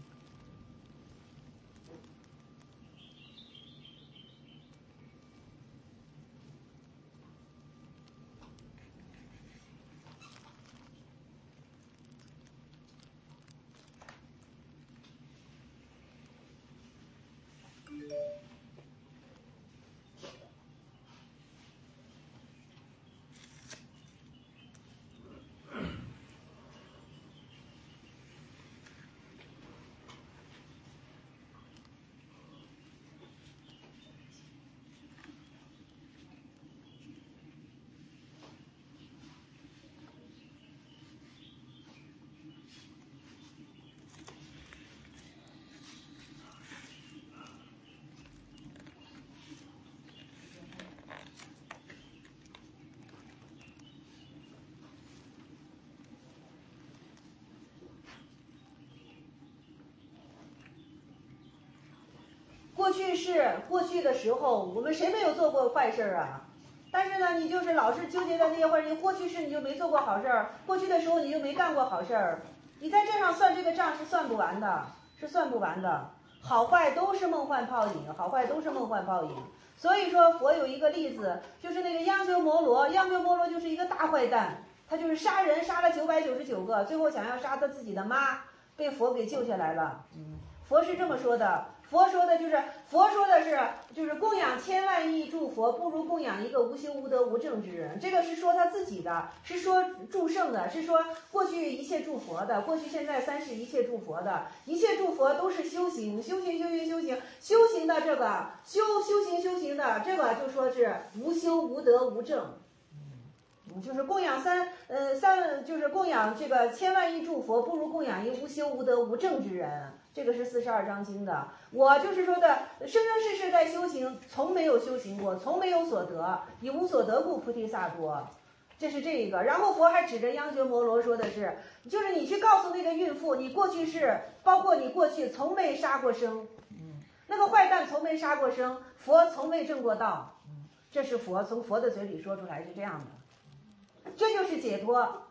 B: 过去是过去的时候，我们谁没有做过坏事啊？但是呢，你就是老是纠结在那些坏事，过去式你就没做过好事儿，过去的时候你就没干过好事儿，你在这上算这个账是算不完的，是算不完的。好坏都是梦幻泡影，好坏都是梦幻泡影。所以说佛有一个例子，就是那个央鸠摩罗，央鸠摩罗就是一个大坏蛋，他就是杀人杀了九百九十九个，最后想要杀他自己的妈，被佛给救下来了。嗯，佛是这么说的。佛说的就是佛说的是就是供养千万亿诸佛，不如供养一个无修无德无正之人。这个是说他自己的，是说诸圣的，是说过去一切诸佛的，过去现在三世一切诸佛的，一切诸佛都是修行修行修行修行修行的这个修修行修行的这个就说是无修无德无正。就是供养三呃三就是供养这个千万亿诸佛，不如供养一无修无德无正之人。这个是四十二章经的。我就是说的生生世世在修行，从没有修行过，从没有所得，以无所得故菩提萨埵。这是这个。然后佛还指着央鸠摩罗说的是，就是你去告诉那个孕妇，你过去是包括你过去从没杀过生，那个坏蛋从没杀过生，佛从未证过道。这是佛从佛的嘴里说出来是这样的，这就是解脱。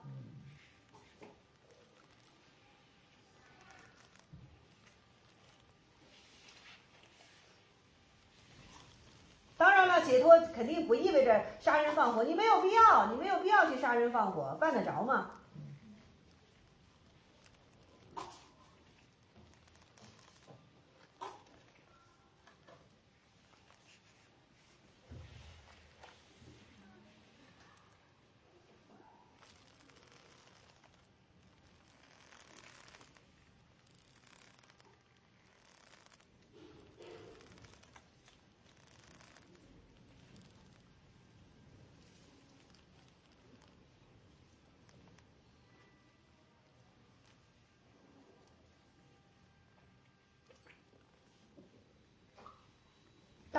B: 当然了，解脱肯定不意味着杀人放火，你没有必要，你没有必要去杀人放火，办得着吗？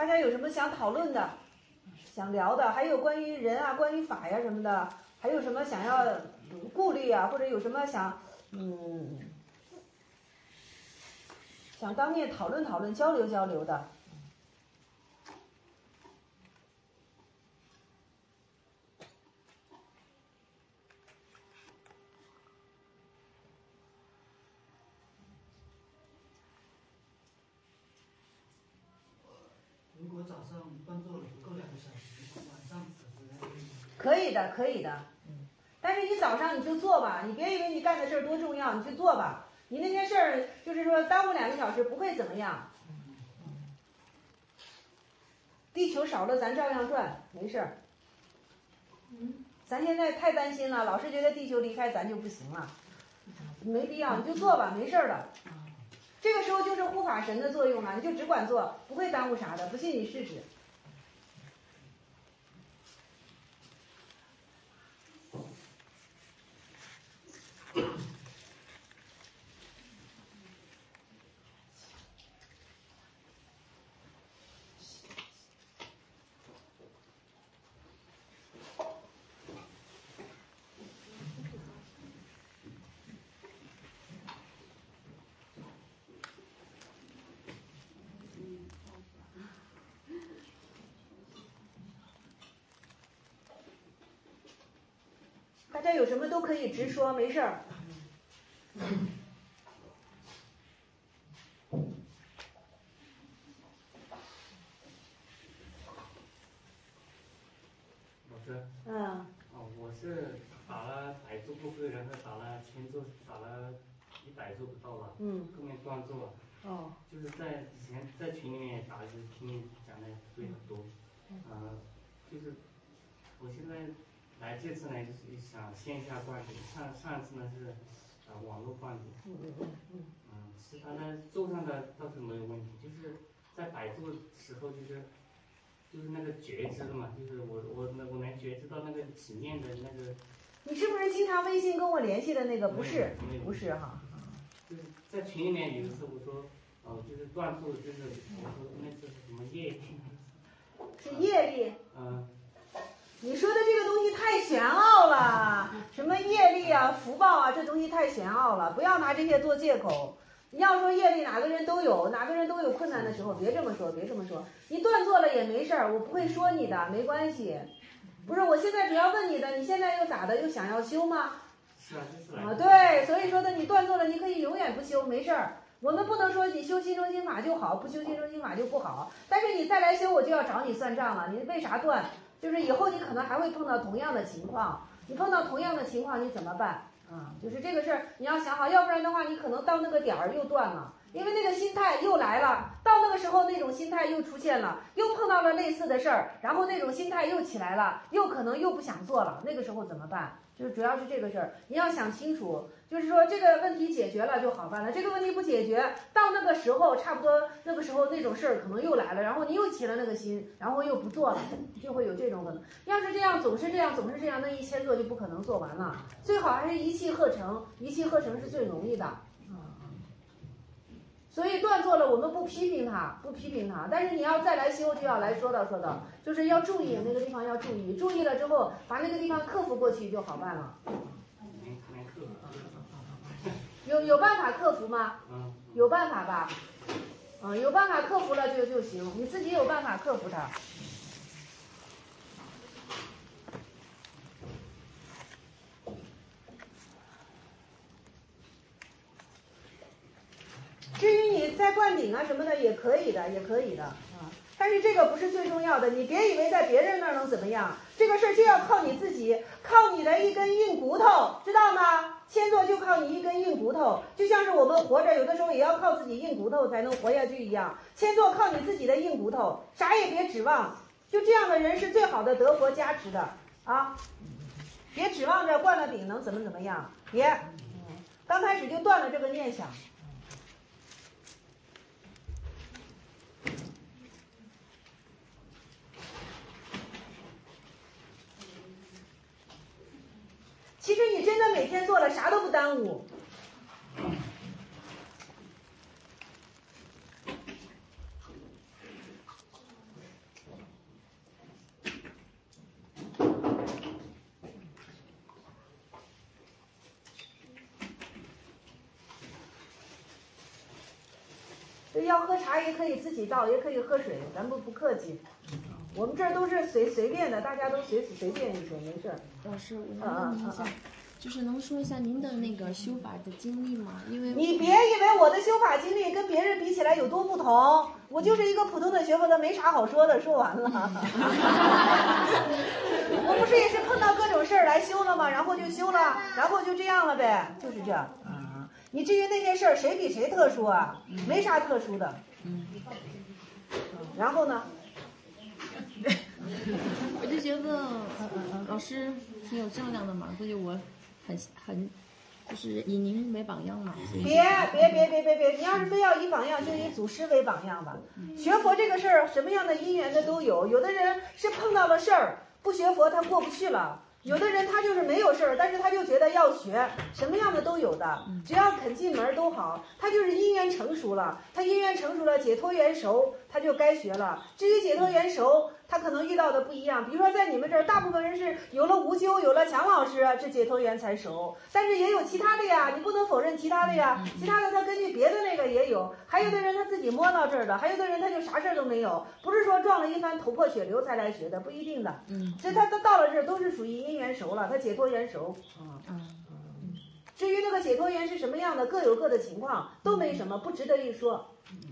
B: 大家有什么想讨论的、想聊的？还有关于人啊、关于法呀什么的，还有什么想要顾虑啊，或者有什么想嗯想当面讨论讨论、交流交流的？
G: 如果早上工作了不够两个小时，晚上可是
B: 可以的，可以的。嗯，但是你早上你就做吧，你别以为你干的事儿多重要，你去做吧。你那件事儿就是说耽误两个小时不会怎么样。地球少了咱照样转，没事儿。咱现在太担心了，老是觉得地球离开咱就不行了，没必要，你就做吧，没事儿的。这个时候就是护法神的作用了，你就只管做，不会耽误啥的，不信你试试。大家有什么都可以直说，没事儿。
O: 老师。
B: 嗯。
O: 哦，我是打了百度不会，然后打了千做，打了一百做不到吧。
B: 嗯。
O: 后面断做了。
B: 哦。
O: 就是在以前在群里面也打，就是听你讲的对很多。嗯。呃，就是我现在。来这次呢，就是想线下灌顶，上上次呢是呃网络灌顶，嗯嗯嗯，嗯，其他的做上的倒是没有问题，就是在百度的时候就是就是那个觉知的嘛，就是我我我能觉知到那个体面的那个。
B: 你是不是经常微信跟我联系的那个？不是，不是哈。
O: 就是在群里面有一次我说，哦、呃，就是断做，就是我说那次是什么业力？
B: 是业力。
O: 嗯。
B: 你说的这个东西太玄奥了，什么业力啊、福报啊，这东西太玄奥了，不要拿这些做借口。你要说业力，哪个人都有，哪个人都有困难的时候，别这么说，别这么说。你断做了也没事儿，我不会说你的，没关系。不是，我现在主要问你的，你现在又咋的？又想要修吗？
O: 是啊，就是来。
B: 啊，对，所以说的你断做了，你可以永远不修，没事儿。我们不能说你修心中心法就好，不修心中心法就不好。但是你再来修，我就要找你算账了。你为啥断？就是以后你可能还会碰到同样的情况，你碰到同样的情况你怎么办？啊，就是这个事儿你要想好，要不然的话你可能到那个点儿又断了，因为那个心态又来了，到那个时候那种心态又出现了，又碰到了类似的事儿，然后那种心态又起来了，又可能又不想做了，那个时候怎么办？就是主要是这个事儿，你要想清楚，就是说这个问题解决了就好办了，这个问题不解决，到那个时候差不多那个时候那种事儿可能又来了，然后你又起了那个心，然后又不做了，就会有这种可能。要是这样总是这样总是这样，那一千做就不可能做完了，最好还是一气呵成，一气呵成是最容易的。所以断做了，我们不批评他，不批评他，但是你要再来修，就要来说道说道，就是要注意那个地方要注意，注意了之后，把那个地方克服过去就好办了。有有办法克服吗？有办法吧？嗯，有办法克服了就就行，你自己有办法克服它。至于你再灌顶啊什么的也可以的，也可以的啊。但是这个不是最重要的，你别以为在别人那儿能怎么样，这个事儿就要靠你自己，靠你的一根硬骨头，知道吗？千座就靠你一根硬骨头，就像是我们活着有的时候也要靠自己硬骨头才能活下去一样。千座靠你自己的硬骨头，啥也别指望，就这样的人是最好的得佛加持的啊！别指望着灌了顶能怎么怎么样，别，刚开始就断了这个念想。其实你真的每天做了，啥都不耽误。 要喝茶也可以自己倒，也可以喝水，咱们不客气。我们这儿都是随随便的，大家都随随便一些，没事儿。
H: 老师，我能问您一下，就是能说一下您的那个修法的经历吗？因为
B: 你别以为我的修法经历跟别人比起来有多不同，我就是一个普通的学佛的，没啥好说的，说完了。我不是也是碰到各种事儿来修了吗？然后就修了，然后就这样了呗，就是这样。嗯，你至于那些事儿，谁比谁特殊啊？没啥特殊的。嗯。然后呢？
H: 我就觉得老师挺有正量的嘛，所以我很很就是以您为榜样嘛。
B: 别别别别别别，你要是非要以榜样，就以祖师为榜样吧。学佛这个事儿，什么样的因缘的都有，有的人是碰到了事儿，不学佛他过不去了。有的人他就是没有事儿，但是他就觉得要学，什么样的都有的，只要肯进门都好。他就是因缘成熟了，他因缘成熟了，解脱缘熟，他就该学了。至于解脱缘熟，他可能遇到的不一样。比如说在你们这儿，大部分人是有了无咎，有了强老师，这解脱缘才熟。但是也有其他的呀，你不能否认其他的呀。其他的他根据别的那个也有，还有的人他自己摸到这儿的，还有的人他就啥事儿都没有，不是说撞了一番头破血流才来学的，不一定的。嗯，所以他他到了这儿都是属于因缘熟了，他解脱缘熟。嗯嗯。至于那个解脱缘是什么样的，各有各的情况，都没什么，不值得一说。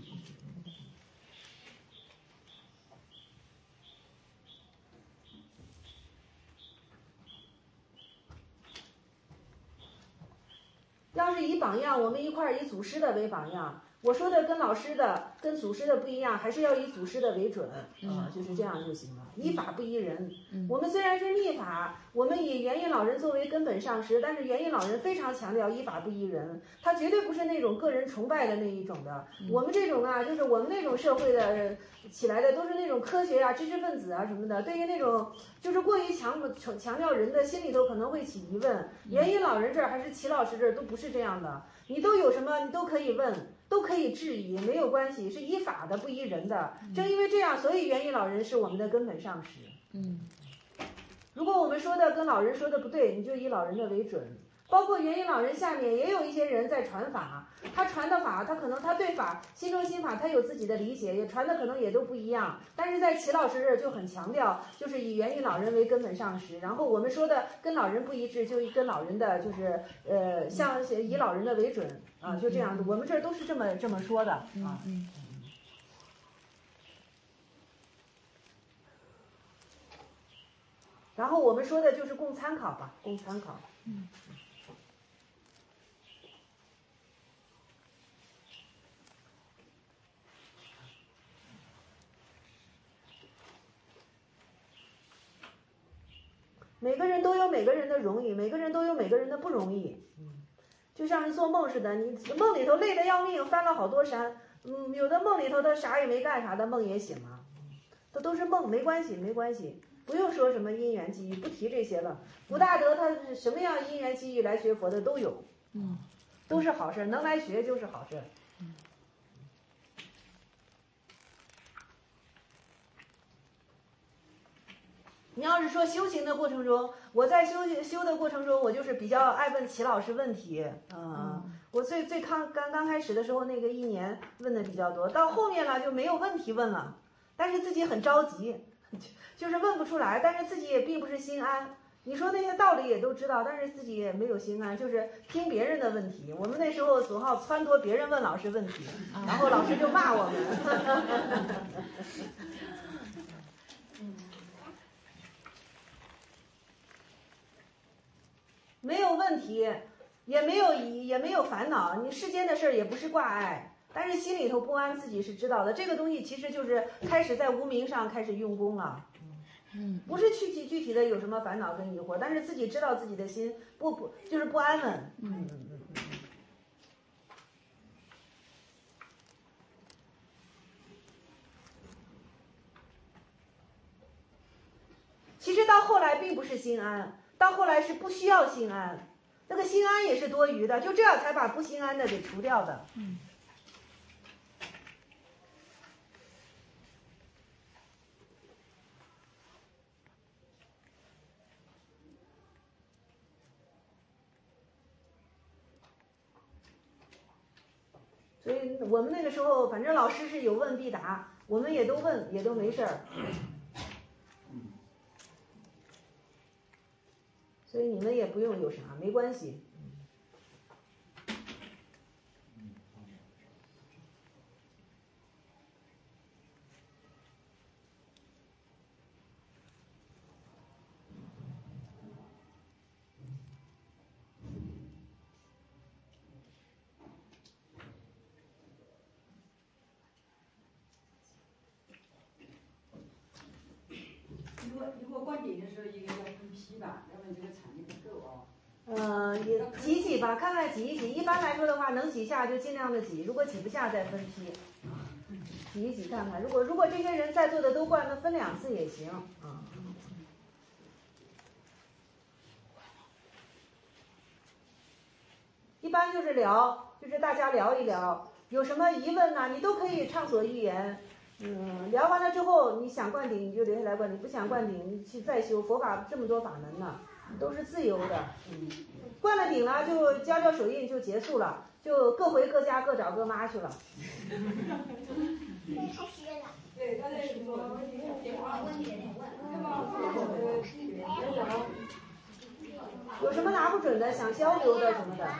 B: 要是以榜样，我们一块儿以祖师的为榜样。我说的跟老师的、跟祖师的不一样，还是要以祖师的为准，啊，就是这样就行了。依法不依人。我们虽然是密法，我们以元印老人作为根本上师，但是元印老人非常强调依法不依人，他绝对不是那种个人崇拜的那一种的。我们这种啊，就是我们那种社会的起来的，都是那种科学啊、知识分子啊什么的。对于那种就是过于强强强调人的，心里头可能会起疑问。元印老人这儿还是齐老师这儿都不是这样的，你都有什么，你都可以问。都可以质疑，没有关系，是依法的，不依人的。正因为这样，所以元印老人是我们的根本上师。嗯，如果我们说的跟老人说的不对，你就以老人的为准。包括元印老人下面也有一些人在传法，他传的法，他可能他对法心中心法他有自己的理解，也传的可能也都不一样。但是在齐老师这儿就很强调，就是以元印老人为根本上师。然后我们说的跟老人不一致，就跟老人的就是呃，像以老人的为准啊，就这样。我们这儿都是这么这么说的啊。嗯。然后我们说的就是供参考吧，供参考。嗯。每个人都有每个人的容易，每个人都有每个人的不容易。嗯，就像是做梦似的，你梦里头累得要命，翻了好多山。嗯，有的梦里头他啥也没干啥的梦也醒了，这都是梦，没关系，没关系，不用说什么因缘机遇，不提这些了。福大德他是什么样因缘机遇来学佛的都有，嗯，都是好事，能来学就是好事。嗯。你要是说修行的过程中，我在修修的过程中，我就是比较爱问齐老师问题，嗯，我最最刚刚刚开始的时候，那个一年问的比较多，到后面了就没有问题问了，但是自己很着急，就是问不出来，但是自己也并不是心安。你说那些道理也都知道，但是自己也没有心安，就是听别人的问题。我们那时候总好撺掇别人问老师问题，然后老师就骂我们。没有问题，也没有也没有烦恼，你世间的事儿也不是挂碍，但是心里头不安，自己是知道的。这个东西其实就是开始在无明上开始用功了，嗯，不是具体具体的有什么烦恼跟疑惑，但是自己知道自己的心不不就是不安稳，嗯嗯嗯嗯。其实到后来并不是心安。到后来是不需要心安，那个心安也是多余的，就这样才把不心安的给除掉的。嗯。 所以我们那个时候，反正老师是有问必答，我们也都问，也都没事儿。所以你们也不用有啥，没关系。
P: 如果如果灌顶的时候，应该要分批吧，要不然这个场地不够啊。
B: 呃，也挤挤吧，看看挤一挤。一般来说的话，能挤下就尽量的挤，如果挤不下再分批，挤一挤看看。如果如果这些人在座的都灌，那分两次也行啊。一般就是聊，就是大家聊一聊，有什么疑问呢、啊，你都可以畅所欲言。嗯，聊完了之后，你想灌顶你就留下来灌顶，不想灌顶你去再修。佛法这么多法门呢，都是自由的。嗯，灌了顶了就交交手印就结束了，就各回各家各找各妈去了。
F: 开始了。
P: 对，刚才什么电话问题
B: 有什么拿不准的，想交流的什么的。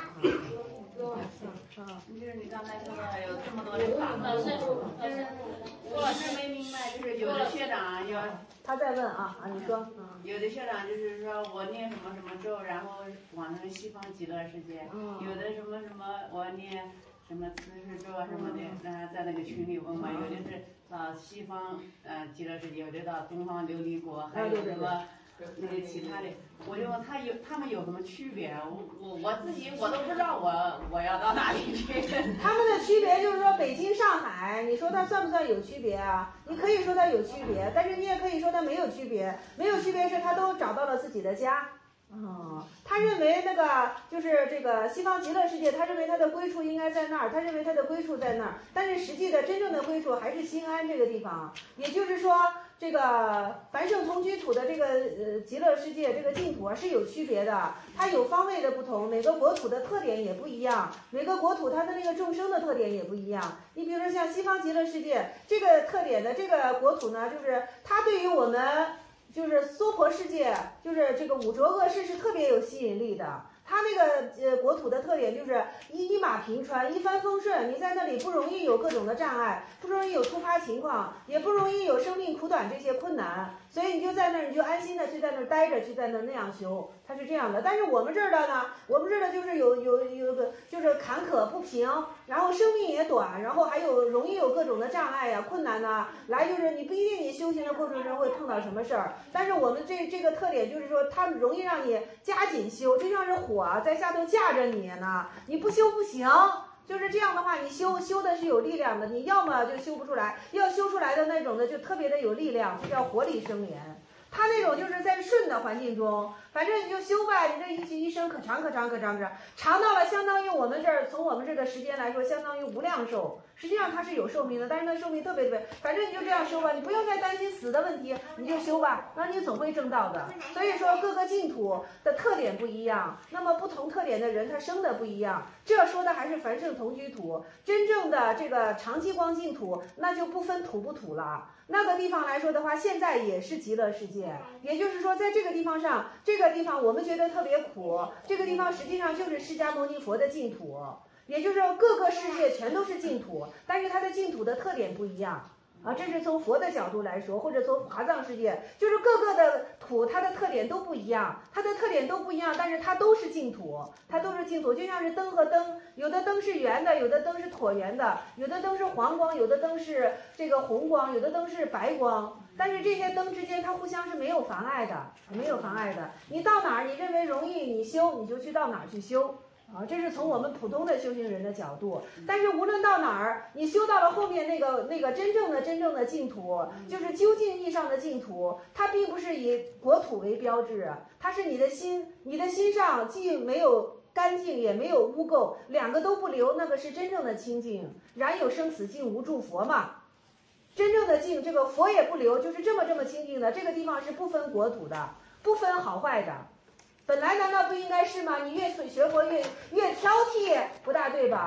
A: 就是你刚才说的有这么多的法门，就是郭老师没明白，就是有的学长要
B: 他在问啊啊，你说，
A: 嗯，有的学长就是说我念什么什么咒，然后往那个西方极乐世界，有的什么什么我念什么慈氏咒啊什么的，然后在那个群里问嘛，有的是到西方呃极乐世界，有的到东方琉璃国，还有什么。那些其他的，我就问他有他们有什么区别？我我我自己我都不知道我我要到哪里去。
B: 他们的区别就是说北京、上海，你说它算不算有区别啊？你可以说它有区别，但是你也可以说它没有区别。没有区别是他都找到了自己的家。哦，他认为那个就是这个西方极乐世界，他认为他的归处应该在那儿，他认为他的归处在那儿，但是实际的真正的归处还是新安这个地方。也就是说，这个凡圣同居土的这个呃极乐世界这个净土啊是有区别的，它有方位的不同，每个国土的特点也不一样，每个国土它的那个众生的特点也不一样。你比如说像西方极乐世界这个特点的这个国土呢，就是它对于我们。就是娑婆世界，就是这个五浊恶世是特别有吸引力的。它那个呃国土的特点就是一一马平川，一帆风顺，你在那里不容易有各种的障碍，不容易有突发情况，也不容易有生命苦短这些困难，所以你就在那儿，你就安心的去在那儿待着，去在那儿那样修，它是这样的。但是我们这儿的呢，我们这儿的就是有有有个就是坎坷不平，然后生命也短，然后还有容易有各种的障碍呀、困难呐，来就是你不一定你修行的过程中会碰到什么事儿，但是我们这这个特点就是说，它容易让你加紧修，就像是火在下头架着你呢，你不修不行。就是这样的话，你修修的是有力量的，你要么就修不出来，要修出来的那种的就特别的有力量，就叫活力生莲。他那种就是在顺的环境中，反正你就修吧，你这一一生可长可长可长可长，长到了相当于我们这儿从我们这个时间来说，相当于无量寿。实际上它是有寿命的，但是那寿命特别特别，反正你就这样修吧，你不用再担心死的问题，你就修吧，那你总会正道的。所以说各个净土的特点不一样，那么不同特点的人他生的不一样。这说的还是凡圣同居土，真正的这个长期光净土，那就不分土不土了。那个地方来说的话，现在也是极乐世界，也就是说在这个地方上，这个地方我们觉得特别苦，这个地方实际上就是释迦牟尼佛的净土。也就是说各个世界全都是净土，但是它的净土的特点不一样啊，这是从佛的角度来说，或者从华藏世界，就是各个的土它的特点都不一样，它的特点都不一样，但是它都是净土，它都是净土，就像是灯和灯，有的灯是圆的，有的灯是椭圆的，有的灯是黄光，有的灯是这个红光，有的灯是白光，但是这些灯之间它互相是没有妨碍的，没有妨碍的。你到哪儿你认为容易你修，你就去到哪儿去修。啊，这是从我们普通的修行人的角度，但是无论到哪儿，你修到了后面那个那个真正的真正的净土，就是究竟意义上的净土，它并不是以国土为标志，它是你的心，你的心上既没有干净也没有污垢，两个都不留，那个是真正的清净。然有生死尽无住佛嘛，真正的净，这个佛也不留，就是这么这么清净的。这个地方是不分国土的，不分好坏的。本来难道不应该是吗？你越学佛越越挑剔，不大对吧？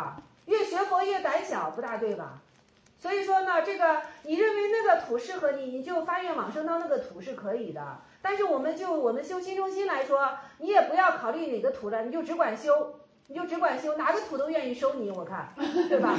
B: 越学佛越胆小，不大对吧？所以说呢，这个你认为那个土适合你，你就发愿往生到那个土是可以的。但是我们就我们修心中心来说，你也不要考虑哪个土了，你就只管修，你就只管修，哪个土都愿意收你，我看，对吧？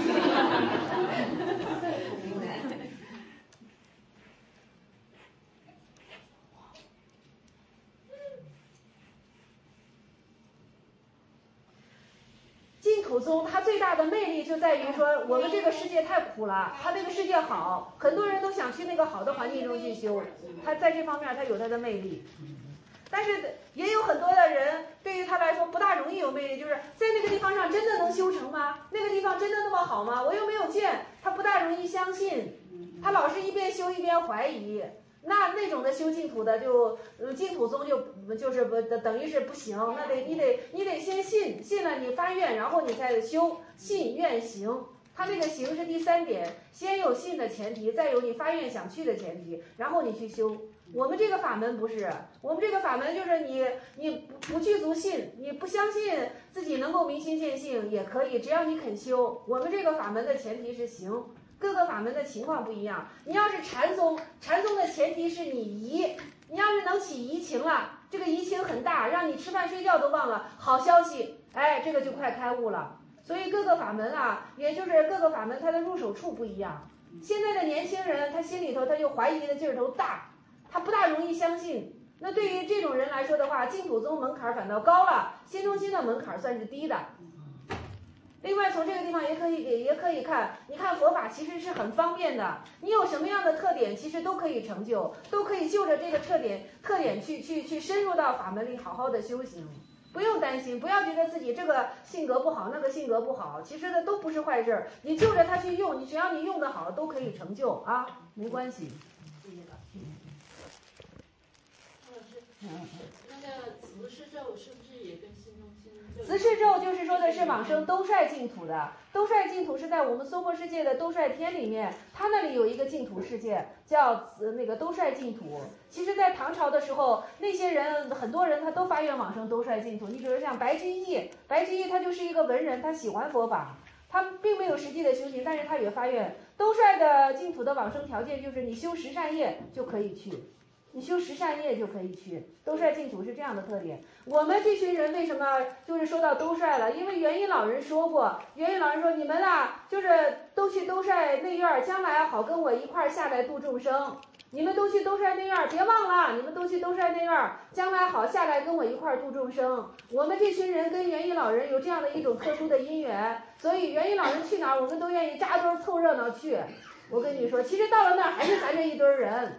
B: 净土宗它最大的魅力就在于说，我们这个世界太苦了，它这个世界好，很多人都想去那个好的环境中去修，它在这方面它有它的魅力。但是也有很多的人对于他来说不大容易有魅力，就是在那个地方上真的能修成吗？那个地方真的那么好吗？我又没有见，他不大容易相信，他老是一边修一边怀疑。那那种的修净土的就，呃，净土宗就就是不等于是不行，那得你得你得先信，信了你发愿，然后你才修，信愿行。他那个行是第三点，先有信的前提，再有你发愿想去的前提，然后你去修。我们这个法门不是，我们这个法门就是你你不具足信，你不相信自己能够明心见性也可以，只要你肯修。我们这个法门的前提是行。各个法门的情况不一样，你要是禅宗，禅宗的前提是你疑，你要是能起疑情了，这个疑情很大，让你吃饭睡觉都忘了，好消息，哎，这个就快开悟了。所以各个法门啊，也就是各个法门它的入手处不一样。现在的年轻人，他心里头他就怀疑的劲儿头大，他不大容易相信。那对于这种人来说的话，净土宗门槛反倒高了，心中心的门槛算是低的。另外从这个地方也可以也也可以看，你看佛法其实是很方便的，你有什么样的特点其实都可以成就，都可以就着这个特点特点去去去深入到法门里好好的修行，不用担心，不要觉得自己这个性格不好那个性格不好，其实呢都不是坏事，你就着它去用，你只要你用得好都可以成就啊，没关系。
L: 谢谢老师。老师，那个慈氏咒是不是也跟心中心？
B: 慈氏咒就是说的是往生兜率净土的，兜率净土是在我们娑婆世界的兜率天里面，它那里有一个净土世界叫那个兜率净土。其实在唐朝的时候，那些人很多人他都发愿往生兜率净土。你比如像白居易，白居易他就是一个文人，他喜欢佛法，他并没有实际的修行，但是他也发愿。兜率的净土的往生条件就是你修十善业就可以去，你修十善业就可以去。兜率净土是这样的特点。我们这群人为什么就是说到兜率了？因为元音老人说过，元音老人说你们啊，就是都去兜率内院，将来好跟我一块儿下来度众生。你们都去兜率内院，别忘了，你们都去兜率内院，将来好下来跟我一块儿度众生。我们这群人跟元音老人有这样的一种特殊的因缘，所以元音老人去哪儿，我们都愿意扎堆凑热闹去。我跟你说，其实到了那儿还是咱这一堆人。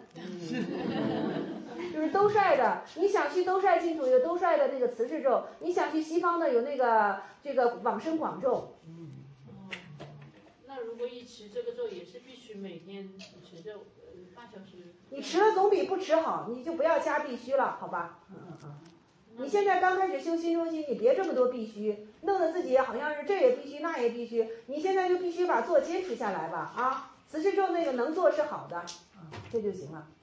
B: 就是兜率的，你想去兜率净土有兜率的那个慈氏咒，你想去西方的有那个这个往生广咒。
L: 嗯，哦，那如果一持这个咒，也是必须每天持着呃半小时。
B: 你持了总比不持好，你就不要加必须了，好吧？嗯嗯嗯。你现在刚开始修心中心，你别这么多必须，弄得自己好像是这也必须那也必须，你现在就必须把做坚持下来吧啊！慈氏咒那个能做是好的，啊，这就行了。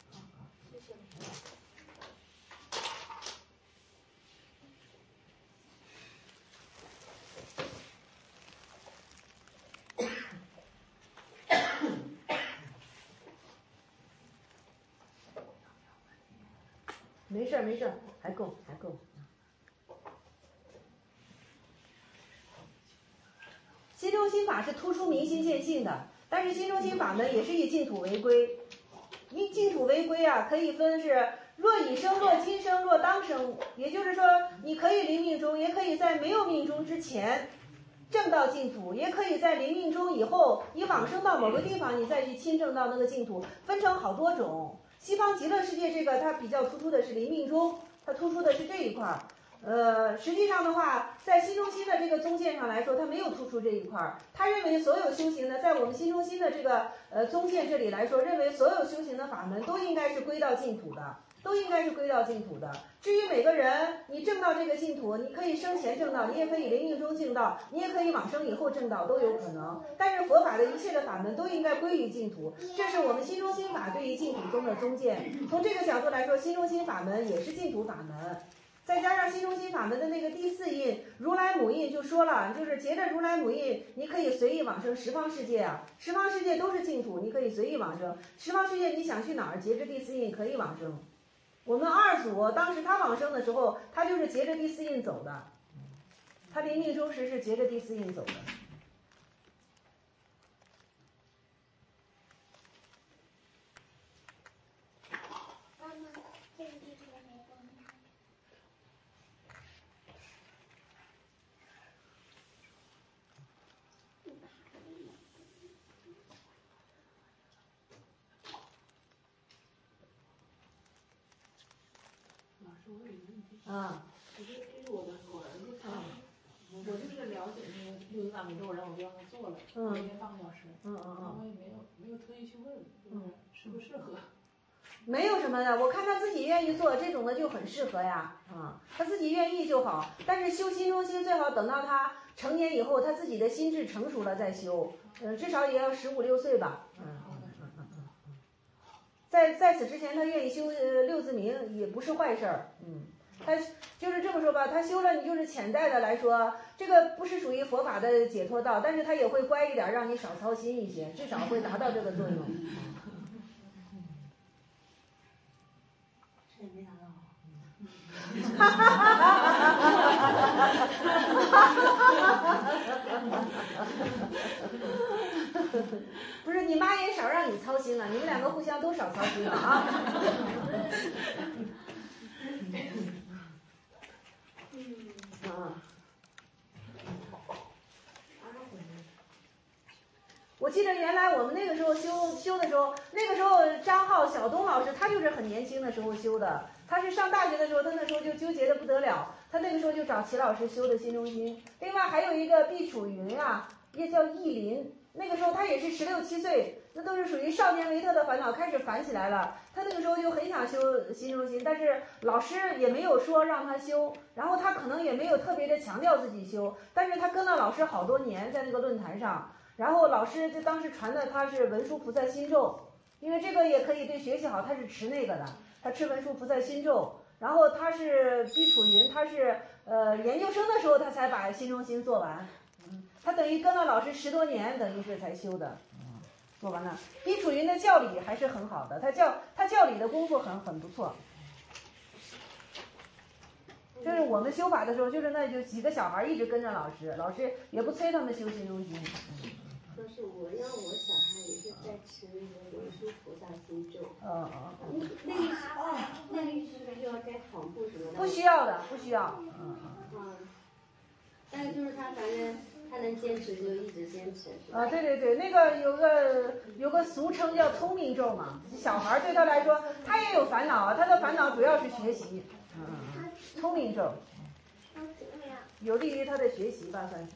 B: 没事没事，还够还够。心中心法是突出明心见性的，但是心中心法门也是以净土为归。以净土为归啊，可以分是若已生、若今生、若当生，也就是说，你可以临命中，也可以在没有命中之前证到净土，也可以在临命中以后，你往生到某个地方，你再去亲证到那个净土，分成好多种。西方极乐世界这个它比较突出的是临命中，它突出的是这一块儿。呃，实际上的话，在心中心的这个宗见上来说，它没有突出这一块儿。他认为所有修行呢，在我们心中心的这个呃宗见这里来说，认为所有修行的法门都应该是归到净土的，都应该是归到净土的。至于每个人，你证到这个净土，你可以生前证到，你也可以临命中证到，你也可以往生以后证到，都有可能。但是佛法的一切的法门都应该归于净土，这是我们心中心法对于净土宗的宗见。从这个角度来说，心中心法门也是净土法门。 再加上心中心法门的那个第四印如来母印就说了，就是结着如来母印，你可以随意往生十方世界啊，十方世界都是净土，你可以随意往生。十方世界你想去哪儿，结着第四印可以往生。我们二祖当时他往生的时候，他就是结着第四印走的，他临命终时是结着第四印走的。啊，
L: 我就给我的我儿子看，我就是了解那个六十大明咒，然后我就让他做了，每天半个小时，
B: 嗯嗯嗯，
L: 然后也没有没有特意去问，嗯，适不适合。
B: 没有什么的，我看他自己愿意做这种的就很适合呀，啊，他自己愿意就好。但是修心中心最好等到他成年以后，他自己的心智成熟了再修，嗯，至少也要十五六岁吧，嗯嗯嗯嗯嗯，在在此之前，他愿意修呃六字明也不是坏事儿，嗯。他就是这么说吧，他修了你就是潜在的来说，这个不是属于佛法的解脱道，但是他也会乖一点，让你少操心一些，至少会达到这个作用。
L: 这也没达到。
B: 哈哈哈哈哈哈！不是你妈也少让你操心了，你们两个互相都少操心了啊。啊，我记得原来我们那个时候修修的时候，那个时候张浩、小东老师他就是很年轻的时候修的，他是上大学的时候，他那时候就纠结的不得了，他那个时候就找齐老师修的心中心。另外还有一个毕楚云啊，也叫意林，那个时候他也是十六七岁，那都是属于少年维特的烦恼开始烦起来了。他那个时候就很想修心中心，但是老师也没有说让他修，然后他可能也没有特别的强调自己修，但是他跟了老师好多年在那个论坛上，然后老师就当时传的他是文殊菩萨心咒，因为这个也可以对学习好，他是持那个的，他持文殊菩萨心咒，然后他是毕楚云，他是呃研究生的时候他才把心中心做完，嗯，他等于跟了老师十多年，等于是才修的。做完了，毕楚云的教理还是很好的，他教他教理的功夫很很不错。就是我们修法的时候，就是那就几个小孩一直跟着老师，老师也不催他们修心中心。
J: 说是我让我小孩也是在吃那个文殊菩萨心咒。
B: 嗯嗯
J: 嗯。那个是哦，那个是不是要盖黄布什么的？
B: 不需要的，不需要。嗯嗯。
J: 嗯。但是就是他反正。他能坚持就一直坚持。
B: 啊，对对对，那个有个有个俗称叫聪明咒嘛，小孩对他来说，他也有烦恼啊，他的烦恼主要是学习，嗯，聪明咒，有利于他的学习吧，算是。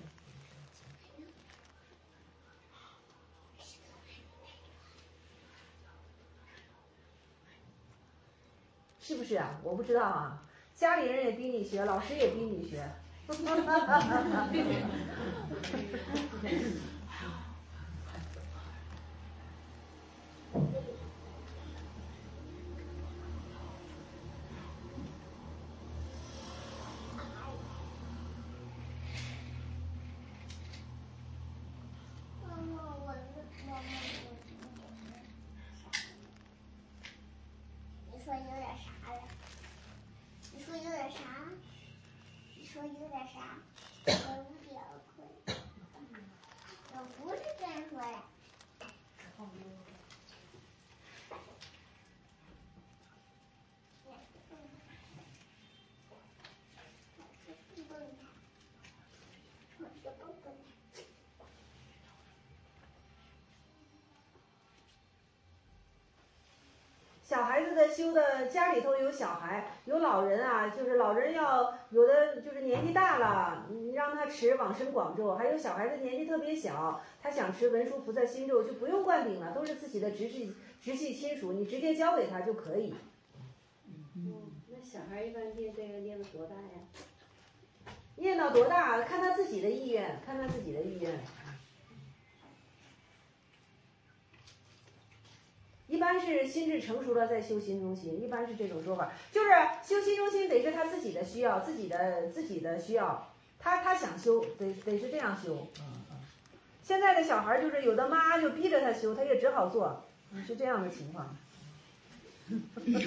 B: 是不是啊？我不知道啊，家里人也逼你学，老师也逼你学。哈哈哈哈哈！
Q: 你说有点啥呀？你说有点啥？你说有点啥？我无点亏，我不是这样说呀。
B: 小孩子的修的，家里头有小孩，有老人啊，就是老人要有的就是年纪大了，你让他持往生广咒，还有小孩子年纪特别小，他想持文殊菩萨心咒，就不用灌顶了，都是自己的直系直系亲属，你直接交给他就可以。
J: 嗯，那小孩一般念这个念到多大呀？
B: 念到多大？看他自己的意愿，看他自己的意愿。 一般是心智成熟了再修心中心，一般是这种说法。就是修心中心得是他自己的需要，自己的自己的需要，他他想修，得得是这样修。嗯嗯。现在的小孩就是有的妈就逼着他修，他也只好做，是这样的情况。
L: 那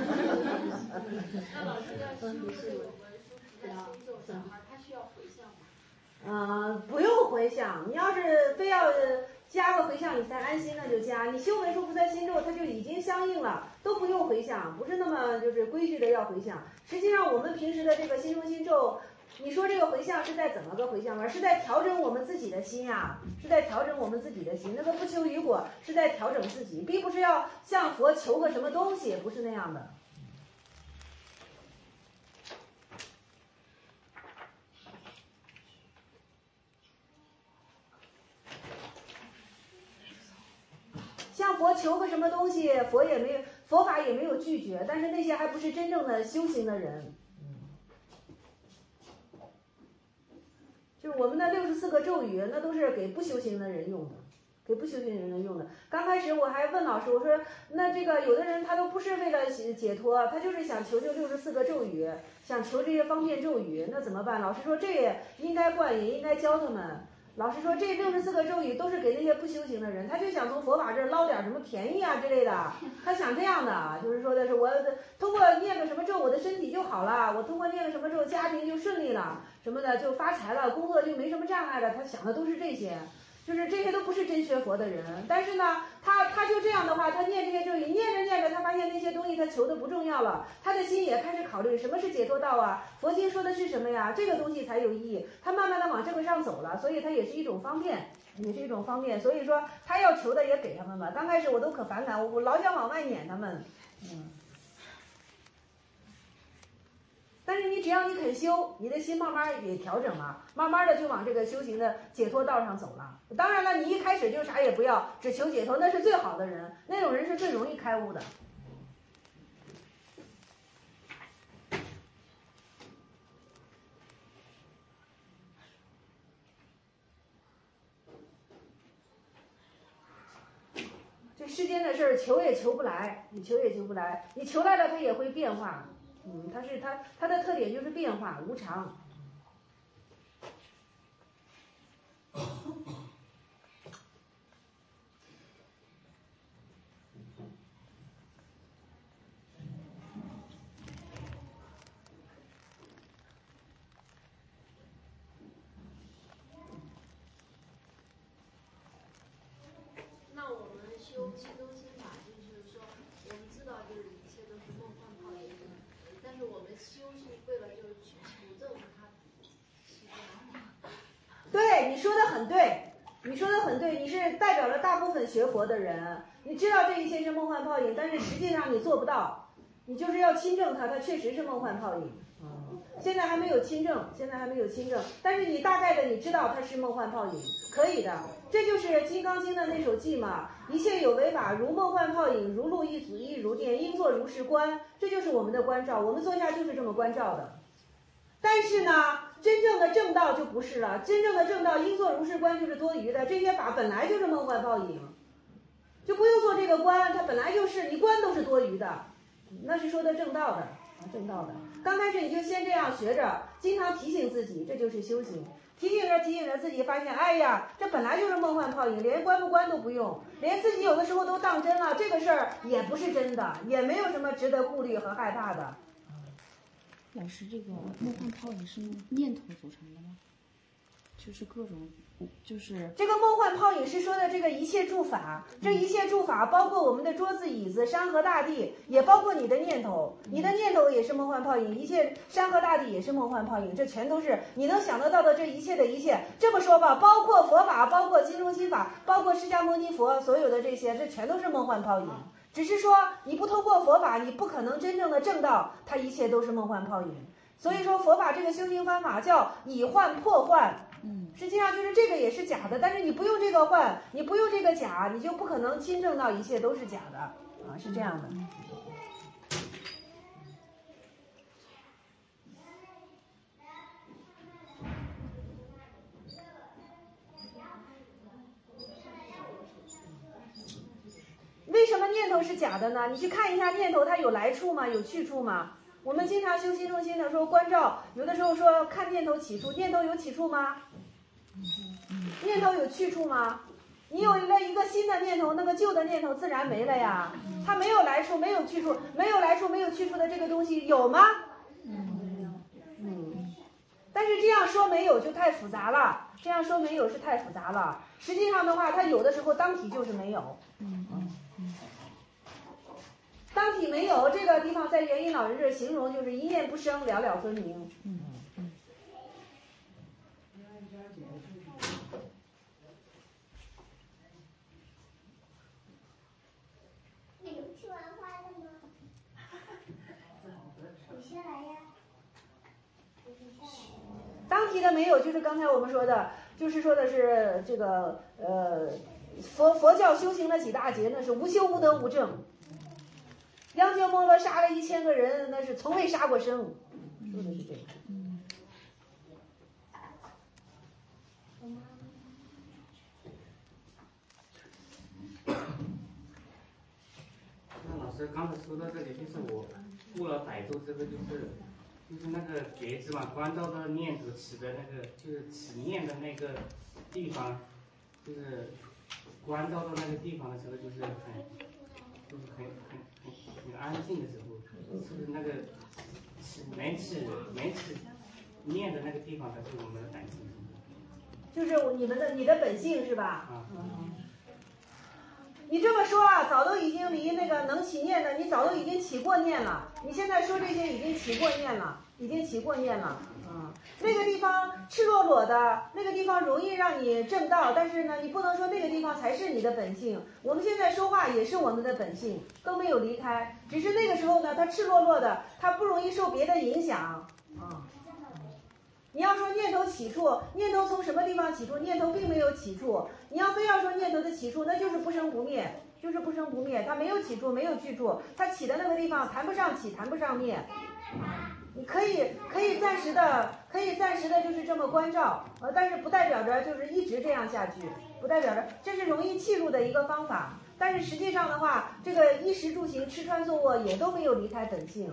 L: 老师要修这个我们说实在修这种小孩，他需要回向吗？
B: 嗯，不用回向。你要是非要加个回向你才安心，那就加。你修文殊菩萨心咒，它就已经相应了，都不用回向，不是那么就是规矩的要回向。实际上我们平时的这个心中心咒，你说这个回向是在怎么个回向法？是在调整我们自己的心呀、啊，是在调整我们自己的心。那个不求于果，是在调整自己，并不是要向佛求个什么东西，不是那样的。向佛求个什么东西，佛也没有，佛法也没有拒绝，但是那些还不是真正的修行的人。就是我们的六十四个咒语，那都是给不修行的人用的，给不修行的人用的。刚开始我还问老师，我说那这个有的人他都不是为了解脱，他就是想求求六十四个咒语，想求这些方便咒语，那怎么办？老师说这也应该灌，也应该教他们。老师说这六十四个咒语都是给那些不修行的人，他就想从佛法这儿捞点什么便宜啊之类的，他想这样的，就是说的是我通过念个什么咒，我的身体就好了，我通过念个什么咒，家庭就顺利了，什么的就发财了，工作就没什么障碍了，他想的都是这些。就是这些都不是真学佛的人，但是呢，他他就这样的话，他念这些咒语，念着念着，他发现那些东西他求的不重要了，他的心也开始考虑什么是解脱道啊，佛经说的是什么呀，这个东西才有意义，他慢慢的往这个上走了，所以他也是一种方便，也是一种方便，所以说他要求的也给他们吧。刚开始我都可反感，我我老想往外撵他们，嗯。但是你只要你肯修，你的心慢慢也调整了，慢慢的就往这个修行的解脱道上走了。当然了，你一开始就啥也不要，只求解脱，那是最好的人，那种人是最容易开悟的。这世间的事儿求也求不来，你求也求不来，你求来了它也会变化。嗯，它是它它的特点就是变化无常。
R: 那我们修气中心法，就是说，我们知道就是一切都是梦幻泡影，但是我们修是为了就是去求证它，是这样吗？
B: 对，你说的很对，你说的很对，你是代表了大部分学佛的人，你知道这一切是梦幻泡影，但是实际上你做不到，你就是要亲证它，它确实是梦幻泡影。现在还没有亲证，现在还没有亲证，但是你大概的你知道它是梦幻泡影，可以的。这就是《金刚经》的那首偈嘛，一切有为法，如梦幻泡影，如露亦亦如电，应作如是观。这就是我们的关照，我们坐下就是这么关照的。但是呢，真正的正道就不是了，真正的正道应作如是观就是多余的，这些法本来就是梦幻泡影，就不用做这个观，它本来就是，你观都是多余的，那是说的正道的。正道的，刚开始你就先这样学着，经常提醒自己，这就是修行。提醒着提醒着自己，发现，哎呀，这本来就是梦幻泡影，连关不关都不用，连自己有的时候都当真了，这个事儿也不是真的，也没有什么值得顾虑和害怕的。
S: 老师，这个梦幻泡影是念头组成的吗？就是各种。就是
B: 这个梦幻泡影是说的这个一切诸法，这一切诸法包括我们的桌子椅子山河大地，也包括你的念头，你的念头也是梦幻泡影，一切山河大地也是梦幻泡影，这全都是你能想得到的这一切的一切。这么说吧，包括佛法，包括金中心法，包括释迦牟尼佛，所有的这些，这全都是梦幻泡影。只是说你不通过佛法，你不可能真正的证到它一切都是梦幻泡影。所以说佛法这个修行方法叫以幻破幻。嗯，实际上就是这个也是假的，但是你不用这个幻，你不用这个假，你就不可能亲证到一切都是假的啊，是这样的。为什么念头是假的呢？你去看一下念头，它有来处吗？有去处吗？我们经常修心中心的时候关照，有的时候说看念头起处，念头有起处吗？念头有去处吗？你有了一个新的念头，那个旧的念头自然没了呀。它没有来处，没有去处，没有来处，没有去处的这个东西有吗？嗯。但是这样说没有就太复杂了，这样说没有是太复杂了。实际上的话，它有的时候当体就是没有。当体没有这个地方，在元音老人这形容就是一念不生，了了分明。嗯嗯。
Q: 你吃完饭了吗？你先来呀。
B: 当体的没有，就是刚才我们说的，就是说的是这个呃，佛佛教修行的几大劫，那是无修无得无证。央觉摩罗杀了一千个人，那是从未杀过生，说的是这个。
O: 那老师刚才说到这里，就是我悟了百度这个，就是就是那个觉知嘛，关照到念头起的那个，就是起念的那个地方，就是关照到那个地方的时候，就是很就是很很很很安静的时候，是不是那个起没起没起念的那个地方才是我们的感情？
B: 就是你们的你的本性是吧？
O: 啊。
B: 嗯。你这么说啊，早都已经离那个能起念的，你早都已经起过念了。你现在说这些已经起过念了，已经起过念了。嗯，那个地方赤裸裸的，那个地方容易让你正道，但是呢，你不能说那个地方才是你的本性。我们现在说话也是我们的本性，都没有离开，只是那个时候呢，它赤裸裸的，它不容易受别的影响。啊。你要说念头起处，念头从什么地方起处？念头并没有起处。你要非要说念头的起处，那就是不生不灭，就是不生不灭。它没有起处，没有去处，它起的那个地方谈不上起，谈不上灭。你可以可以暂时的，可以暂时的，就是这么关照，呃，但是不代表着就是一直这样下去，不代表着这是容易弃入的一个方法。但是实际上的话，这个衣食住行、吃穿坐卧也都没有离开本性。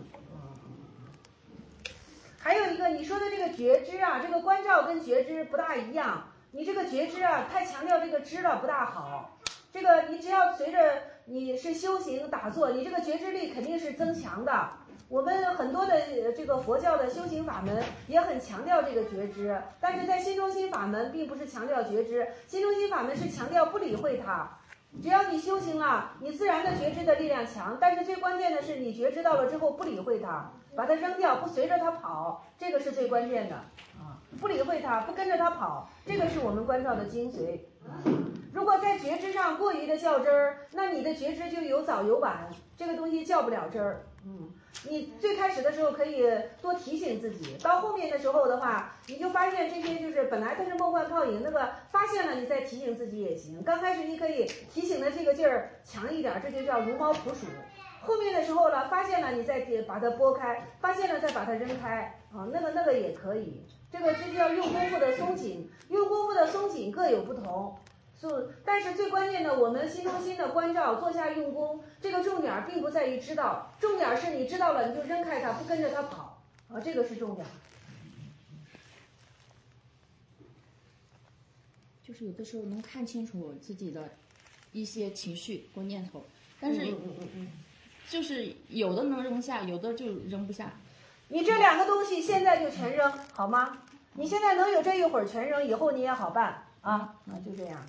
B: 还有一个你说的这个觉知啊，这个关照跟觉知不大一样。你这个觉知啊，太强调这个知了不大好。这个你只要随着你是修行打坐，你这个觉知力肯定是增强的。我们很多的这个佛教的修行法门也很强调这个觉知，但是在心中心法门并不是强调觉知，心中心法门是强调不理会它。只要你修行了，你自然的觉知的力量强，但是最关键的是你觉知到了之后不理会它，把它扔掉，不随着它跑，这个是最关键的啊！不理会它，不跟着它跑，这个是我们关照的精髓。如果在觉知上过于的较真儿，那你的觉知就有早有晚，这个东西较不了真儿。嗯，你最开始的时候可以多提醒自己，到后面的时候的话，你就发现这些就是本来它是梦幻泡影，那个发现了你再提醒自己也行。刚开始你可以提醒的这个劲儿强一点，这就叫如猫扑鼠。后面的时候了，发现了你再把它拨开，发现了再把它扔开啊，那个那个也可以。这个这就叫用功夫的松紧，用功夫的松紧各有不同。是，但是最关键的，我们心中心的关照，坐下用功，这个重点并不在于知道，重点是你知道了你就扔开它，不跟着它跑啊，这个是重点。
S: 就是有的时候能看清楚自己的一些情绪或念头，但是就是有的能扔下，有的就扔不下。
B: 你这两个东西现在就全扔好吗？你现在能有这一会儿全扔，以后你也好办啊，那就这样。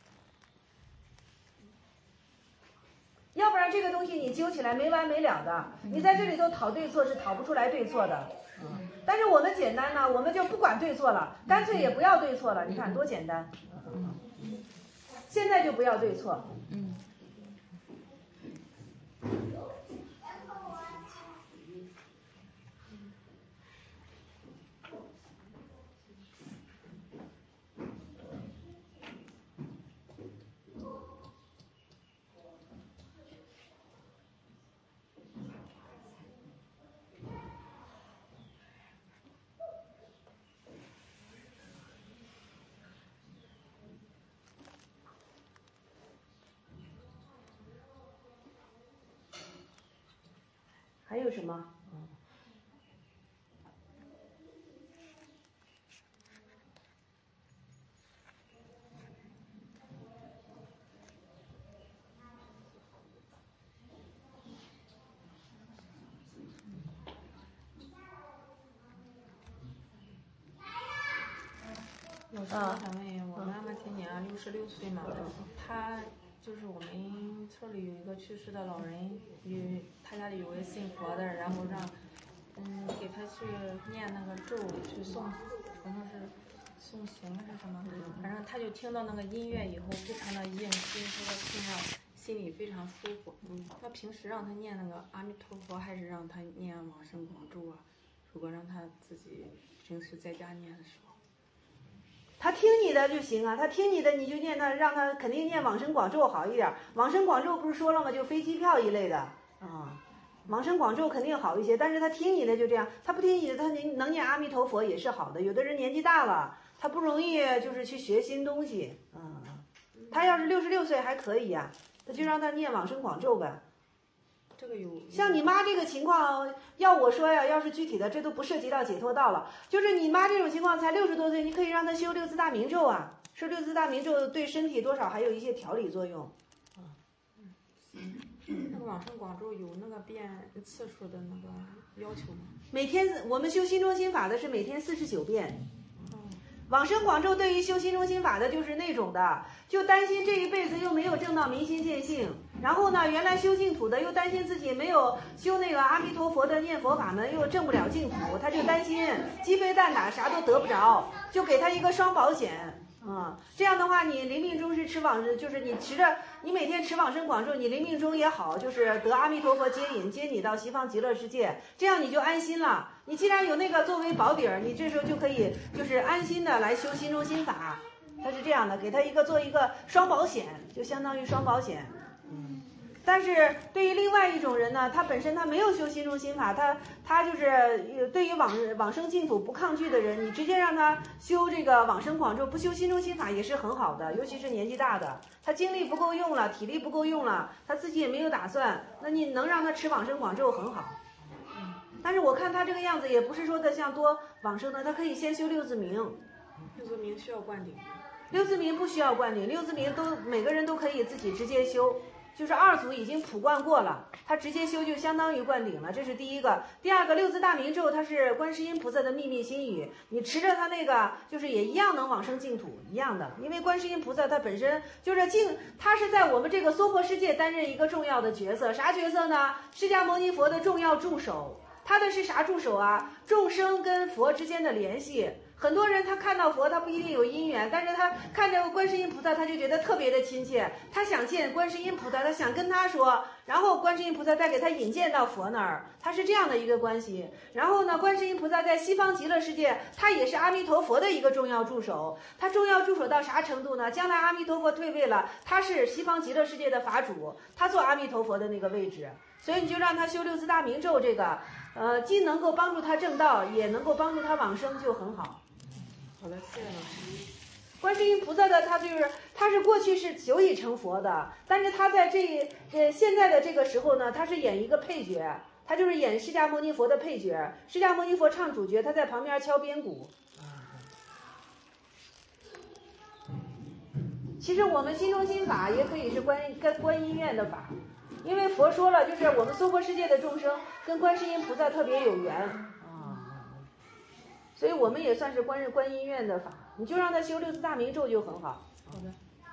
B: 要不然这个东西你揪起来没完没了的，你在这里头讨对错是讨不出来对错的。嗯，但是我们简单呢，我们就不管对错了，干脆也不要对错了。你看多简单。现在就不要对错。
S: 嗯。
B: 还有什么？
D: 老师，我想问一下，我妈妈今年六十六岁嘛，她就是我们村里有一个去世的老人，有他家里有个信佛的，然后让嗯给他去念那个咒，去诵，好像是诵行是什么，反正他就听到那个音乐以后非常的应心，说他听着心里非常舒服。嗯，他平时让他念那个阿弥陀佛，还是让他念往生广咒啊？如果让他自己平时在家念的时候。
B: 他听你的就行啊，他听你的你就念他，让他肯定念往生广咒好一点。往生广咒不是说了吗？就飞机票一类的啊，往生广咒肯定好一些。但是他听你的就这样，他不听你的，他能念阿弥陀佛也是好的。有的人年纪大了，他不容易就是去学新东西，嗯，他要是六十六岁还可以呀、啊，那就让他念往生广咒呗。
D: 这个有
B: 像你妈这个情况，要我说呀，要是具体的，这都不涉及到解脱道了。就是你妈这种情况，才六十多岁，你可以让她修六字大明咒啊，说六字大明咒对身体多少还有一些调理作用。
D: 嗯，那个往生广咒有那个遍次数的那个要求吗？
B: 每天我们修心中心法的是每天四十九遍。往生广咒对于修心中心法的就是那种的，就担心这一辈子又没有证到明心见性，然后呢，原来修净土的又担心自己没有修那个阿弥陀佛的念佛法门，又证不了净土，他就担心鸡飞蛋打啥都得不着，就给他一个双保险。嗯，这样的话，你临命终是持往，就是你持着，你每天持往生广咒，你临命终也好，就是得阿弥陀佛接引，接你到西方极乐世界，这样你就安心了。你既然有那个作为保底儿，你这时候就可以就是安心的来修心中心法。它是这样的，给他一个做一个双保险，就相当于双保险。嗯，但是对于另外一种人呢，他本身他没有修心中心法，他他就是对于往往生净土不抗拒的人，你直接让他修这个往生广咒，不修心中心法也是很好的，尤其是年纪大的，他精力不够用了，体力不够用了，他自己也没有打算，那你能让他持往生广咒很好。嗯，但是我看他这个样子，也不是说的像多往生的，他可以先修六字明。
D: 六字明需要灌顶？
B: 六字明不需要灌顶，六字明都每个人都可以自己直接修。就是二祖已经普灌过了，他直接修就相当于灌顶了，这是第一个。第二个，六字大明咒它是观世音菩萨的秘密心语，你持着它那个就是也一样能往生净土一样的，因为观世音菩萨他本身就是净，他是在我们这个娑婆世界担任一个重要的角色，啥角色呢？释迦牟尼佛的重要助手，他的是啥助手啊？众生跟佛之间的联系。很多人他看到佛他不一定有因缘，但是他看着观世音菩萨他就觉得特别的亲切，他想见观世音菩萨，他想跟他说，然后观世音菩萨再给他引荐到佛那儿，他是这样的一个关系。然后呢，观世音菩萨在西方极乐世界他也是阿弥陀佛的一个重要助手，他重要助手到啥程度呢？将来阿弥陀佛退位了，他是西方极乐世界的法主，他做阿弥陀佛的那个位置，所以你就让他修六字大明咒，这个呃既能够帮助他正道，也能够帮助他往生，就很好。
D: 好的，谢谢老师。
B: 观世音菩萨的他就是他是过去是久已成佛的，但是他在这呃现在的这个时候呢，他是演一个配角，他就是演释迦牟尼佛的配角，释迦牟尼佛唱主角，他在旁边敲边鼓。其实我们心中心法也可以是观跟观音院的法，因为佛说了，就是我们娑婆世界的众生跟观世音菩萨特别有缘。所以我们也算是观观音院的法，你就让他修六字大明咒就很好。
D: 好的。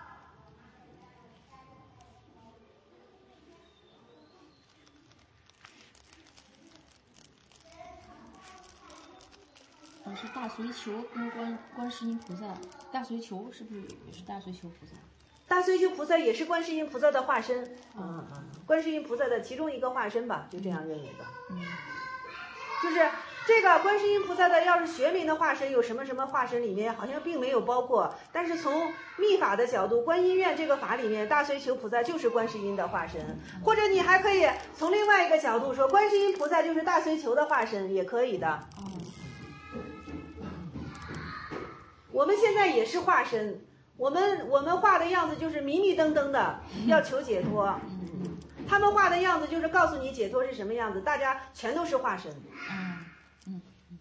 S: 老师，大随求跟观观世音菩萨，大随求是不是也是大随求菩萨？
B: 大随求菩萨也是观世音菩萨的化身，嗯嗯，观世音菩萨的其中一个化身吧，就这样认为的。嗯，就是这个观世音菩萨的要是学名的化身有什么什么化身里面好像并没有包括，但是从密法的角度，观音院这个法里面大随求菩萨就是观世音的化身，或者你还可以从另外一个角度说观世音菩萨就是大随求的化身也可以的。我们现在也是化身，我们我们画的样子就是迷迷瞪瞪的要求解脱， 他们画的样子就是告诉你解脱是什么样子，大家全都是化身。
S: 嗯嗯。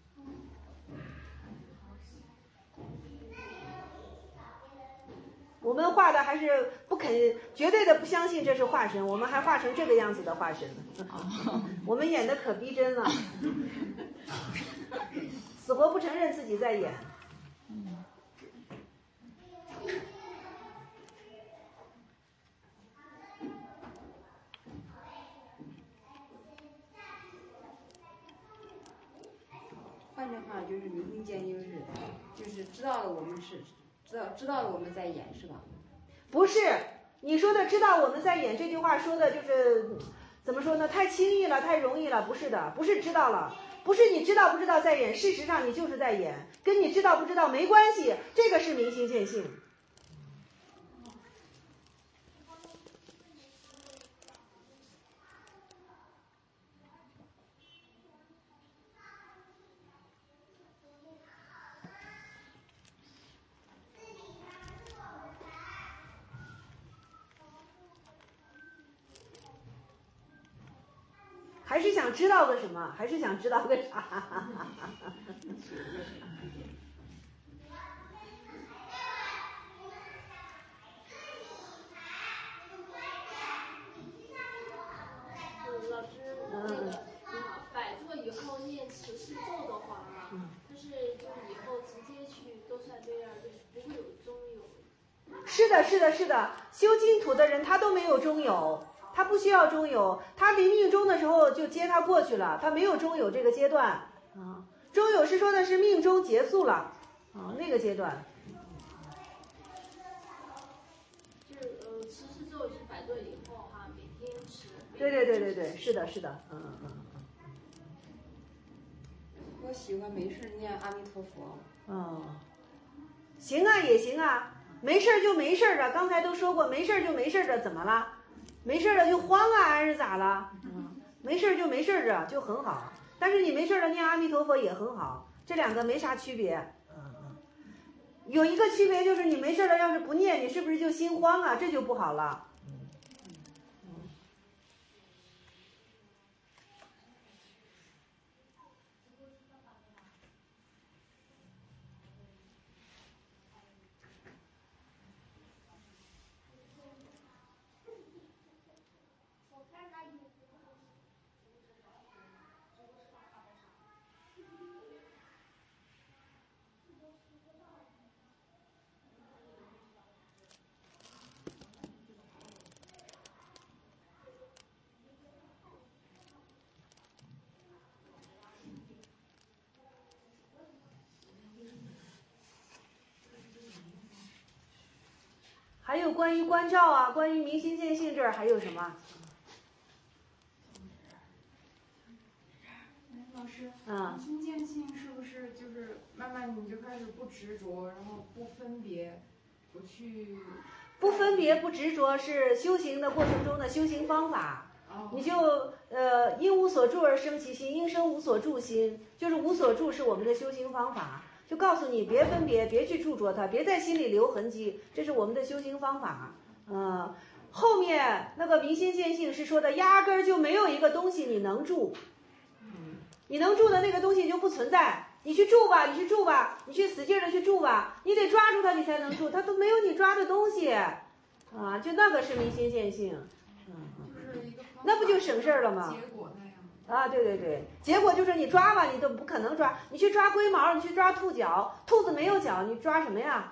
B: 我们画的还是不肯，绝对的不相信这是化身，我们还画成这个样子的化身呢。我们演的可逼真了，死活不承认自己在演。
P: 换句话就是明心见性是，就是知道了我们是知道知道了我们在演是吧？
B: 不是，你说的知道我们在演这句话说的就是怎么说呢？太轻易了，太容易了。不是的，不是知道了，不是你知道不知道在演，事实上你就是在演，跟你知道不知道没关系，这个是明心见性。还是想知道个什么？还是想知道个啥？
R: 老师，那个你好，摆坐以后念持世咒的话啊，就是就是以后直接去都算这样，就是不会有中有。
B: 是的，是的，是的，修净土的人他都没有中有。他不需要中有，他临命终的时候就接他过去了，他没有中有这个阶段啊。中有是说的是命中结束了啊，那个阶段。
R: 就是呃，持世咒是摆坐以后哈，每天持。
B: 对对对对对，是的，是的，嗯嗯嗯嗯。
P: 我喜欢没事念阿弥陀佛。
B: 哦，行啊，也行啊，没事就没事啊。刚才都说过，没事就没事的，怎么了？没事了就慌啊，还是咋了？嗯，没事就没事啊，就很好。但是你没事了念阿弥陀佛也很好，这两个没啥区别。嗯嗯，有一个区别就是你没事了，要是不念，你是不是就心慌啊？这就不好了。嗯嗯。还有关于关照啊，关于明心见性这儿还有什么？
K: 老师，
B: 嗯，
K: 明心见性是不是就是慢慢你就开始不执着，然后不分别，不去？
B: 不分别不执着是修行的过程中的修行方法。
K: 哦、
B: 你就呃因无所住而生其心，因生无所住心，就是无所住是我们的修行方法。就告诉你别分别，别去执着它，别在心里留痕迹，这是我们的修行方法。嗯、呃，后面那个明心见性是说的，压根儿就没有一个东西你能住，嗯，你能住的那个东西就不存在。你去住吧，你去住吧，你去使劲的去住吧，你得抓住它，你才能住，它都没有你抓的东西，啊，就那个是明心见性，嗯，
K: 就是一个
B: 那不就省事儿了吗？
K: 结果那样。
B: 啊，对对对，结果就是你抓吧，你都不可能抓。你去抓龟毛，你去抓兔脚，兔子没有脚，你抓什么呀？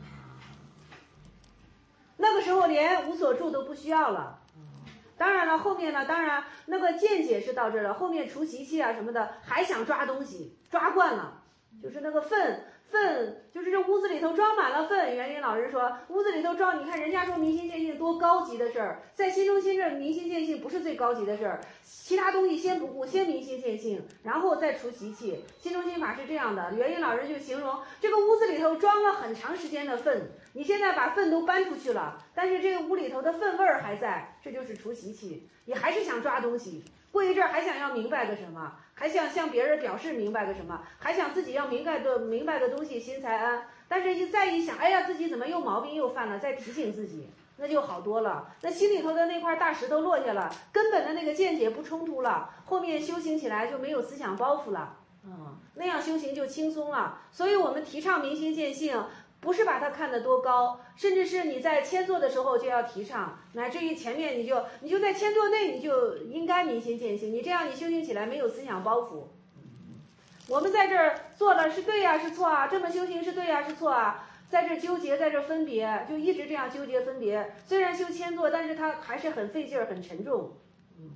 B: 那个时候连无所住都不需要了。当然了，后面呢，当然那个见解是到这儿了，后面除习气啊什么的，还想抓东西，抓惯了，就是那个粪。粪就是这屋子里头装满了粪。袁林老师说，屋子里头装，你看人家说明心见性多高级的事儿，在心中心这明心见性不是最高级的事儿，其他东西先不顾，先明心见性，然后再除习气。心中心法是这样的，袁林老师就形容这个屋子里头装了很长时间的粪，你现在把粪都搬出去了，但是这个屋里头的粪味儿还在，这就是除习气。你还是想抓东西，过一阵儿还想要明白个什么，还想向别人表示明白个什么，还想自己要明白的明白的东西心才安。但是一再一想，哎呀，自己怎么又毛病又犯了，再提醒自己， 那就好多了。那心里头的那块大石头落下了，根本的那个见解不冲突了，后面修行起来就没有思想包袱了，嗯，那样修行就轻松了。所以我们提倡明心见性，不是把它看得多高，甚至是你在签座的时候就要提倡，乃至于前面你就你就在签座内你就应该明心见性，你这样你修行起来没有思想包袱。我们在这儿做了是对呀是错啊，这么修行是对呀是错啊，在这纠结，在这分别，就一直这样纠结分别。虽然修千座，但是它还是很费劲儿，很沉重。嗯。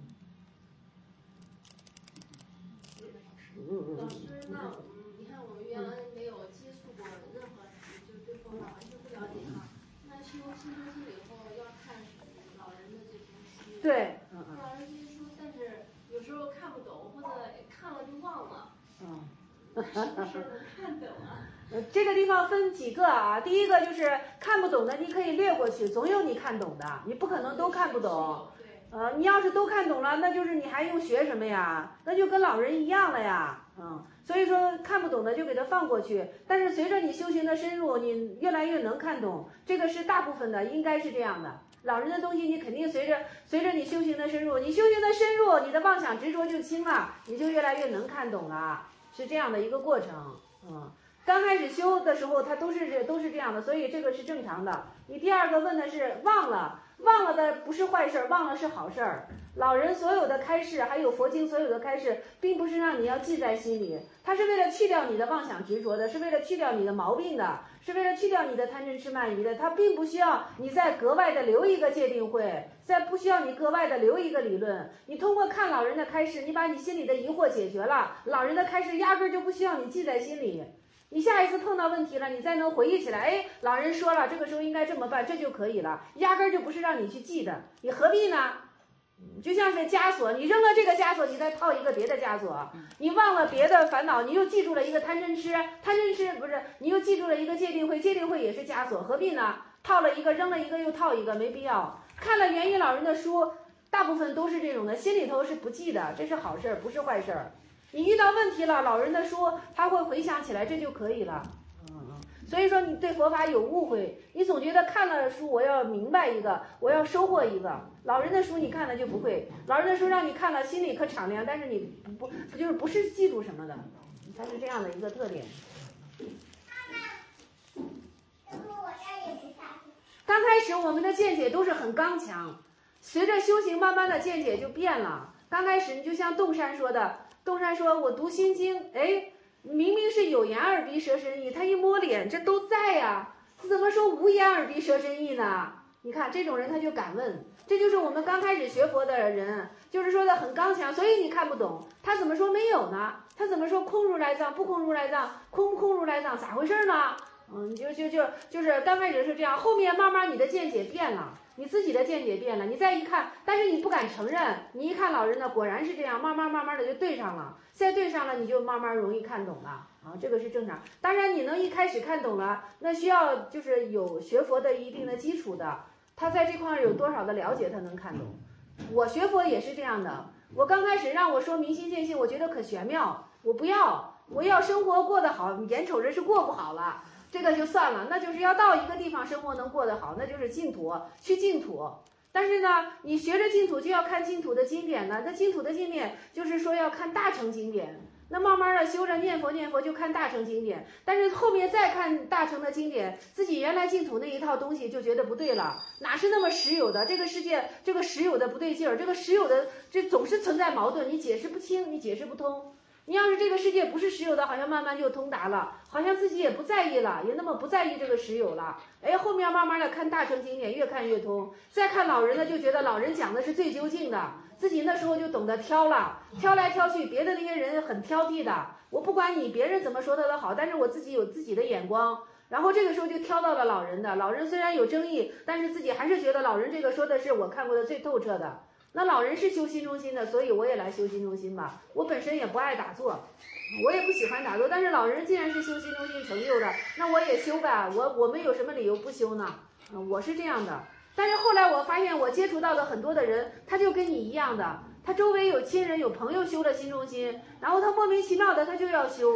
R: 老师，那嗯，你看我们原来没有接触过任何，就对佛法完全不了解哈。那修心中心以后要看老人的这些书。
B: 对。
R: 老人这些书，但是有时候看不懂，或者看了就忘了。
B: 嗯。
R: 是不是能看懂啊？
B: 呃，这个地方分几个啊？第一个就是看不懂的，你可以略过去，总有你看懂的，你不可能都看不懂。呃，你要是都看懂了，那就是你还用学什么呀？那就跟老人一样了呀。嗯，所以说看不懂的就给它放过去。但是随着你修行的深入，你越来越能看懂，这个是大部分的，应该是这样的。老人的东西，你肯定随着随着你修行的深入，你修行的深入，你的妄想执着就轻了，你就越来越能看懂了，是这样的一个过程。嗯。刚开始修的时候，它都是都是这样的，所以这个是正常的。你第二个问的是忘了，忘了的不是坏事，忘了是好事儿。老人所有的开示，还有佛经所有的开示，并不是让你要记在心里，它是为了去掉你的妄想执着的，是为了去掉你的毛病的，是为了去掉你的贪嗔痴慢疑的。它并不需要你再格外的留一个戒定慧，再不需要你格外的留一个理论。你通过看老人的开示，你把你心里的疑惑解决了，老人的开示压根儿就不需要你记在心里。你下一次碰到问题了，你再能回忆起来，哎，老人说了，这个时候应该这么办，这就可以了，压根儿就不是让你去记的，你何必呢？就像是枷锁，你扔了这个枷锁，你再套一个别的枷锁，你忘了别的烦恼，你又记住了一个贪嗔痴，贪嗔痴不是，你又记住了一个戒定慧，戒定慧也是枷锁，何必呢？套了一个扔了一个又套一个，没必要。看了元宇老人的书，大部分都是这种的，心里头是不记的，这是好事，不是坏事。你遇到问题了，老人的书他会回想起来，这就可以了。嗯，所以说你对佛法有误会，你总觉得看了书我要明白一个，我要收获一个。老人的书你看了就不会，老人的书让你看了心里可敞亮，但是你不不就是不是记住什么的，它是这样的一个特点。刚开始我们的见解都是很刚强，随着修行慢慢的见解就变了。刚开始你就像洞山说的。洞山说：“我读心经，哎，明明是有眼耳鼻舌身意，他一摸脸，这都在呀，怎么说无眼耳鼻舌身意呢？你看这种人他就敢问，这就是我们刚开始学佛的人，就是说的很刚强，所以你看不懂，他怎么说没有呢？他怎么说空如来藏，不空如来藏，空不空如来藏，咋回事呢？嗯，就就就就是刚开始是这样，后面慢慢你的见解变了。”你自己的见解变了，你再一看，但是你不敢承认，你一看老人呢，果然是这样，慢慢慢慢的就对上了，再对上了，你就慢慢容易看懂了啊，这个是正常。当然，你能一开始看懂了，那需要就是有学佛的一定的基础的，他在这块有多少的了解，他能看懂。我学佛也是这样的，我刚开始让我说明心见性，我觉得可玄妙，我不要，我要生活过得好，眼瞅着是过不好了。这个就算了，那就是要到一个地方生活能过得好，那就是净土，去净土。但是呢，你学着净土就要看净土的经典呢，那净土的经典就是说要看大乘经典。那慢慢的修着念佛念佛就看大乘经典，但是后面再看大乘的经典，自己原来净土那一套东西就觉得不对了，哪是那么实有的？这个世界这个实有的不对劲儿，这个实有的这总是存在矛盾，你解释不清，你解释不通。你要是这个世界不是实有的，好像慢慢就通达了，好像自己也不在意了，也那么不在意这个实有了。哎，后面慢慢的看大乘经典，越看越通。再看老人呢，就觉得老人讲的是最究竟的，自己那时候就懂得挑了，挑来挑去，别的那些人很挑剔的。我不管你别人怎么说他的好，但是我自己有自己的眼光。然后这个时候就挑到了老人的，老人虽然有争议，但是自己还是觉得老人这个说的是我看过的最透彻的。那老人是修心中心的，所以我也来修心中心吧。我本身也不爱打坐，我也不喜欢打坐，但是老人既然是修心中心成就的，那我也修呗。我我们有什么理由不修呢？嗯，我是这样的。但是后来我发现，我接触到的很多的人，他就跟你一样的，他周围有亲人有朋友修了心中心，然后他莫名其妙的他就要修，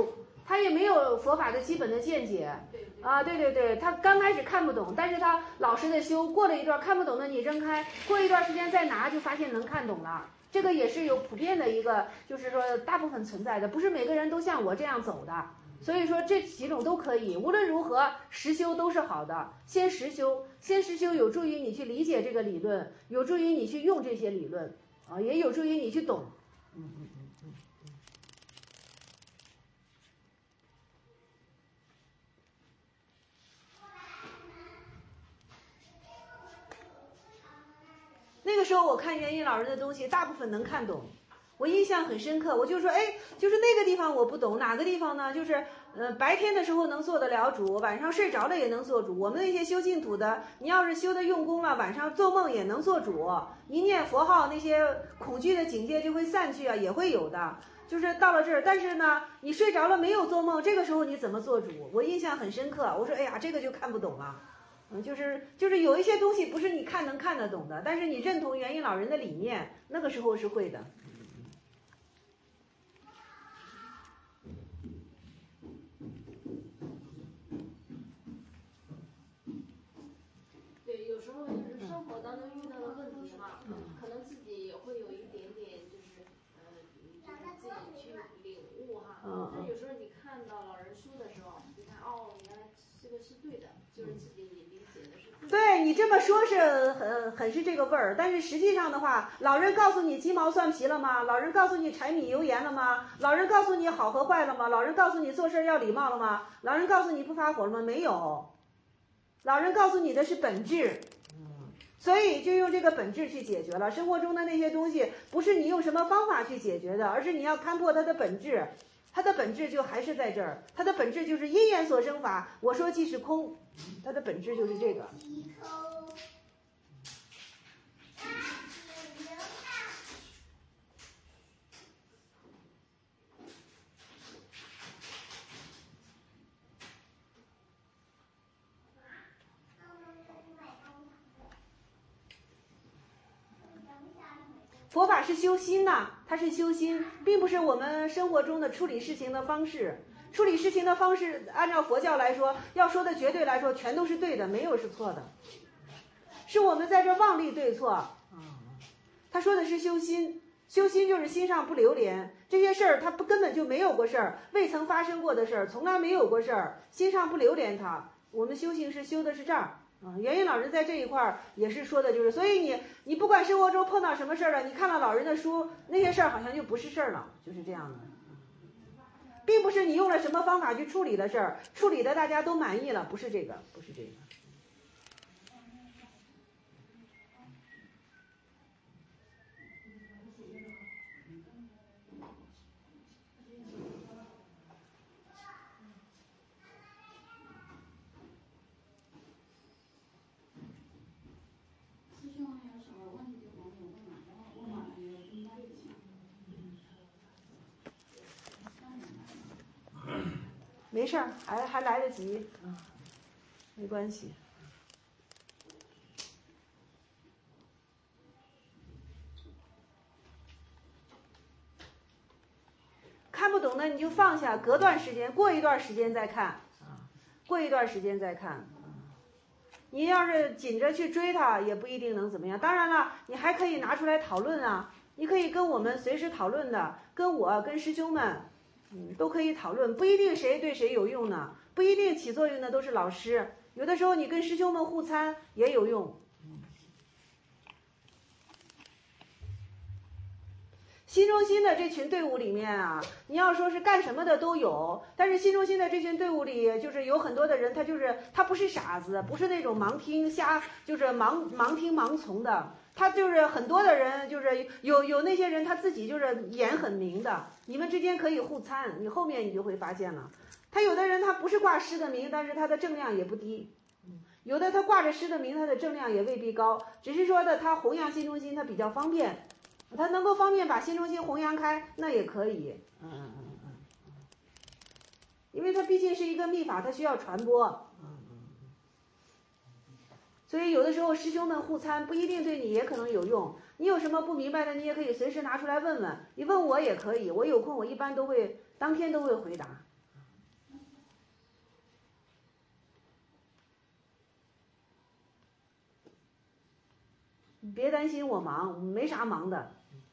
B: 他也没有佛法的基本的见解，啊，对对对，他刚开始看不懂，但是他老实的修，过了一段看不懂的你扔开，过一段时间再拿就发现能看懂了。这个也是有普遍的一个，就是说大部分存在的，不是每个人都像我这样走的。所以说这几种都可以，无论如何实修都是好的。先实修，先实修有助于你去理解这个理论，有助于你去用这些理论，啊，也有助于你去懂。嗯嗯嗯嗯。那个时候我看元音老人的东西，大部分能看懂。我印象很深刻，我就说，哎，就是那个地方我不懂，哪个地方呢？就是，呃，白天的时候能做得了主，晚上睡着了也能做主。我们那些修净土的，你要是修得用功了，晚上做梦也能做主。一念佛号，那些恐惧的警戒就会散去啊，也会有的。就是到了这儿，但是呢，你睡着了没有做梦，这个时候你怎么做主？我印象很深刻，我说，哎呀，这个就看不懂了。嗯，就是就是有一些东西不是你看能看得懂的，但是你认同元音老人的理念，那个时候是会的。
R: 对，有时候就是生活当中遇到的问题嘛，可能自己也会有一点点就是呃，就是自己去领悟哈。但有时候你看到老人说的时候，你看哦，原来这个是对的，就是自己理解的是对的。
B: 对你这么说是很很是这个味儿，但是实际上的话，老人告诉你鸡毛蒜皮了吗？老人告诉你柴米油盐了吗？老人告诉你好和坏了吗？老人告诉你做事要礼貌了吗？老人告诉你不发火了吗？没有，老人告诉你的是本质，所以就用这个本质去解决了。生活中的那些东西，不是你用什么方法去解决的，而是你要看破它的本质。它的本质就还是在这儿，它的本质就是因缘所生法。我说即是空，它的本质就是这个。佛法是修心呐、啊，它是修心，并不是我们生活中的处理事情的方式。处理事情的方式，按照佛教来说，要说的绝对来说，全都是对的，没有是错的。是我们在这妄立对错。他说的是修心，修心就是心上不流连，这些事儿他不根本就没有过事儿，未曾发生过的事儿，从来没有过事儿，心上不流连它。我们修行是修的是这儿。啊，元音老人在这一块儿也是说的，就是所以你你不管生活中碰到什么事儿了，你看到老人的书，那些事儿好像就不是事儿了，就是这样的，并不是你用了什么方法去处理的事儿，处理的大家都满意了，不是这个，不是这个。没事儿，还还来得及，嗯，没关系。看不懂的你就放下，隔段时间，过一段时间再看，过一段时间再看。你要是紧着去追它，也不一定能怎么样。当然了，你还可以拿出来讨论啊，你可以跟我们随时讨论的，跟我跟师兄们。嗯，都可以讨论，不一定谁对谁有用呢，不一定起作用的都是老师，有的时候你跟师兄们互参也有用。新中心的这群队伍里面啊，你要说是干什么的都有，但是新中心的这群队伍里，就是有很多的人，他就是他不是傻子，不是那种盲听瞎，就是盲盲听盲从的。他就是很多的人，就是有有那些人他自己就是眼很明的，你们之间可以互参，你后面你就会发现了，他有的人他不是挂师的名，但是他的正量也不低，有的他挂着师的名，他的正量也未必高，只是说的他弘扬新中心他比较方便，他能够方便把新中心弘扬开，那也可以，嗯嗯嗯嗯，因为他毕竟是一个密法，他需要传播。所以有的时候师兄们互参不一定对你也可能有用，你有什么不明白的，你也可以随时拿出来问问，你问我也可以，我有空我一般都会当天都会回答。 别担心我忙，没啥忙的。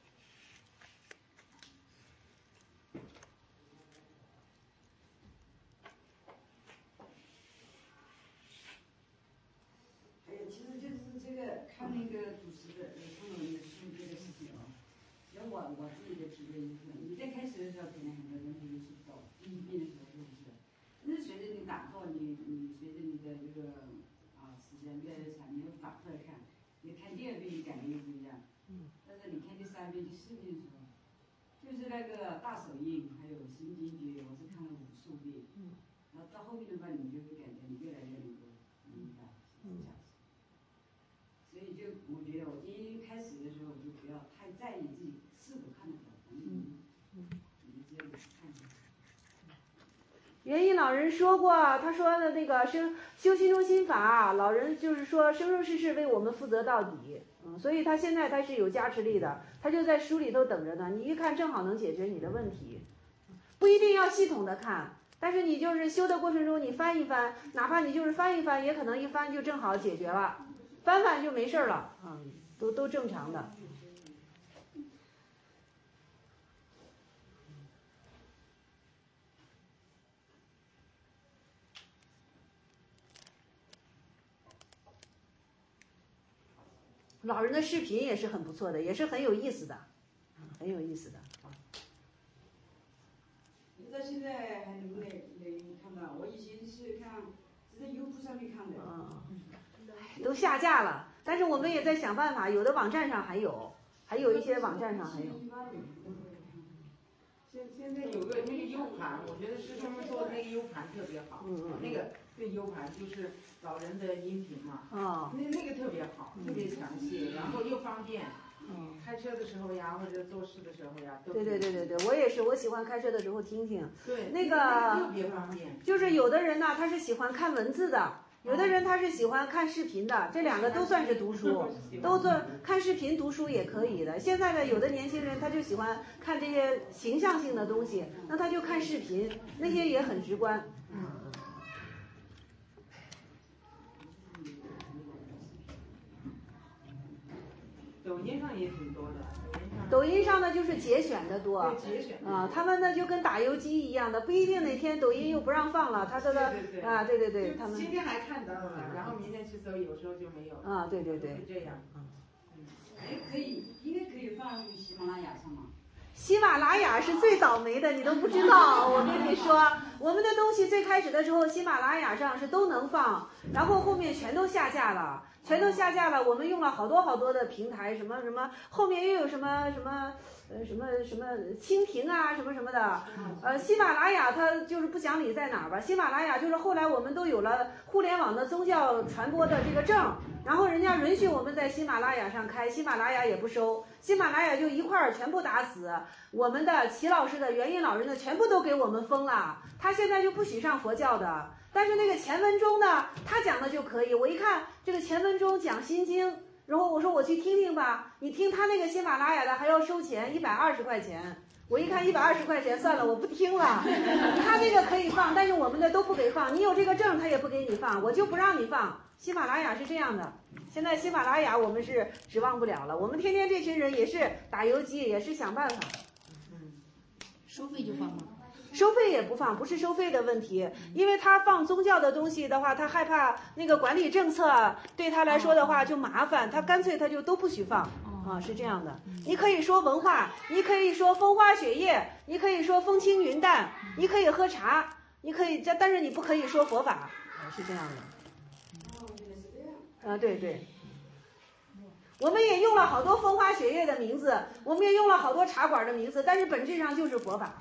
T: 还有，其实就是这个看那个主持的，看到那个书这个事情啊，像我我自己的体会，你在开始的时候可能很多东西都是不懂，第一遍的时候都不知道，但是随着你打坐，你你随着你的这个啊时间越来越长，你会反复的看，你看第二遍你感觉又不一样，但是你看第三遍、第四遍的时候，就是那个大手印还有心经诀，我是看了无数遍，然后到后面的话，你就会感觉你越来越能够明白是这样子。所以就我觉得我第一开始的时候，我就不要太在意自己是否看得懂，嗯嗯，你只有看懂。
B: 元音老人说过，他说的那个生修心中心法，老人就是说生生世世为我们负责到底，嗯，所以他现在他是有加持力的，他就在书里头等着呢，你一看正好能解决你的问题，不一定要系统的看，但是你就是修的过程中你翻一翻，哪怕你就是翻一翻，也可能一翻就正好解决了，翻翻就没事了，嗯，都都正常的。老人的视频也是很不错的，也是很有意思的，很有意思的。
T: 不知道现在还能不能能看到？我以前是看是在优酷上面看的。
B: 啊，都下架了，但是我们也在想办法，有的网站上还有，还有一些网站上还有。
P: 现现在有个那个 U 盘，我觉得师兄们做的那个 U 盘特别好，
B: 嗯嗯
P: 那个对 U 盘就是老人的音频嘛，
B: 哦，
P: 那那个特别好，特别详细，然后又方便，嗯，开车的时候呀，或者做事的时候呀，都
B: 对对对对对，我也是，我喜欢开车的时候听听。
P: 对，
B: 那个
P: 特别方便。
B: 就是有的人呢，他是喜欢看文字的。有的人他是喜欢看视频的，这两个都算是读书，都算看视频读书也可以的。现在的有的年轻人他就喜欢看这些形象性的东西，那他就看视频，那些也很直观。
P: 抖音上也挺多的。
B: 抖音上呢就是节选的多，
P: 节选
B: 啊，他们呢就跟打游击一样的，不一定哪天抖音又不让放了，他这个啊，对对对，他们
P: 今天还看到了，然后明天去搜，有时候就没有了。
B: 啊，对对对，
P: 是这样。
T: 哎，可以，应该可以放喜马拉雅上吗？
B: 喜马拉雅是最倒霉的，你都不知道。我跟你说，我们的东西最开始的时候，喜马拉雅上是都能放，然后后面全都下架了。全都下架了，我们用了好多好多的平台，什么什么，后面又有什么什么，呃，什么什么蜻蜓啊，什么什么的，呃，喜马拉雅它就是不讲理在哪儿吧？喜马拉雅就是后来我们都有了互联网的宗教传播的这个证，然后人家允许我们在喜马拉雅上开，喜马拉雅也不收，喜马拉雅就一块儿全部打死，我们的齐老师的、元音老人的全部都给我们封了，他现在就不许上佛教的。但是那个钱文忠呢，他讲的就可以。我一看这个钱文忠讲心经，然后我说我去听听吧。你听他那个喜马拉雅的还要收钱，一百二十块钱。我一看一百二十块钱，算了，我不听了。他那个可以放，但是我们的都不给放。你有这个证，他也不给你放，我就不让你放。喜马拉雅是这样的，现在喜马拉雅我们是指望不了了。我们天天这群人也是打游击，也是想办法。
S: 嗯，收费就放吗？
B: 收费也不放，不是收费的问题，因为他放宗教的东西的话，他害怕那个管理政策对他来说的话就麻烦，他干脆他就都不许放啊，是这样的。你可以说文化，你可以说风花雪月，你可以说风轻云淡，你可以喝茶，你可以，但是你不可以说佛法，是这样的。啊，对对。我们也用了好多风花雪月的名字，我们也用了好多茶馆的名字，但是本质上就是佛法。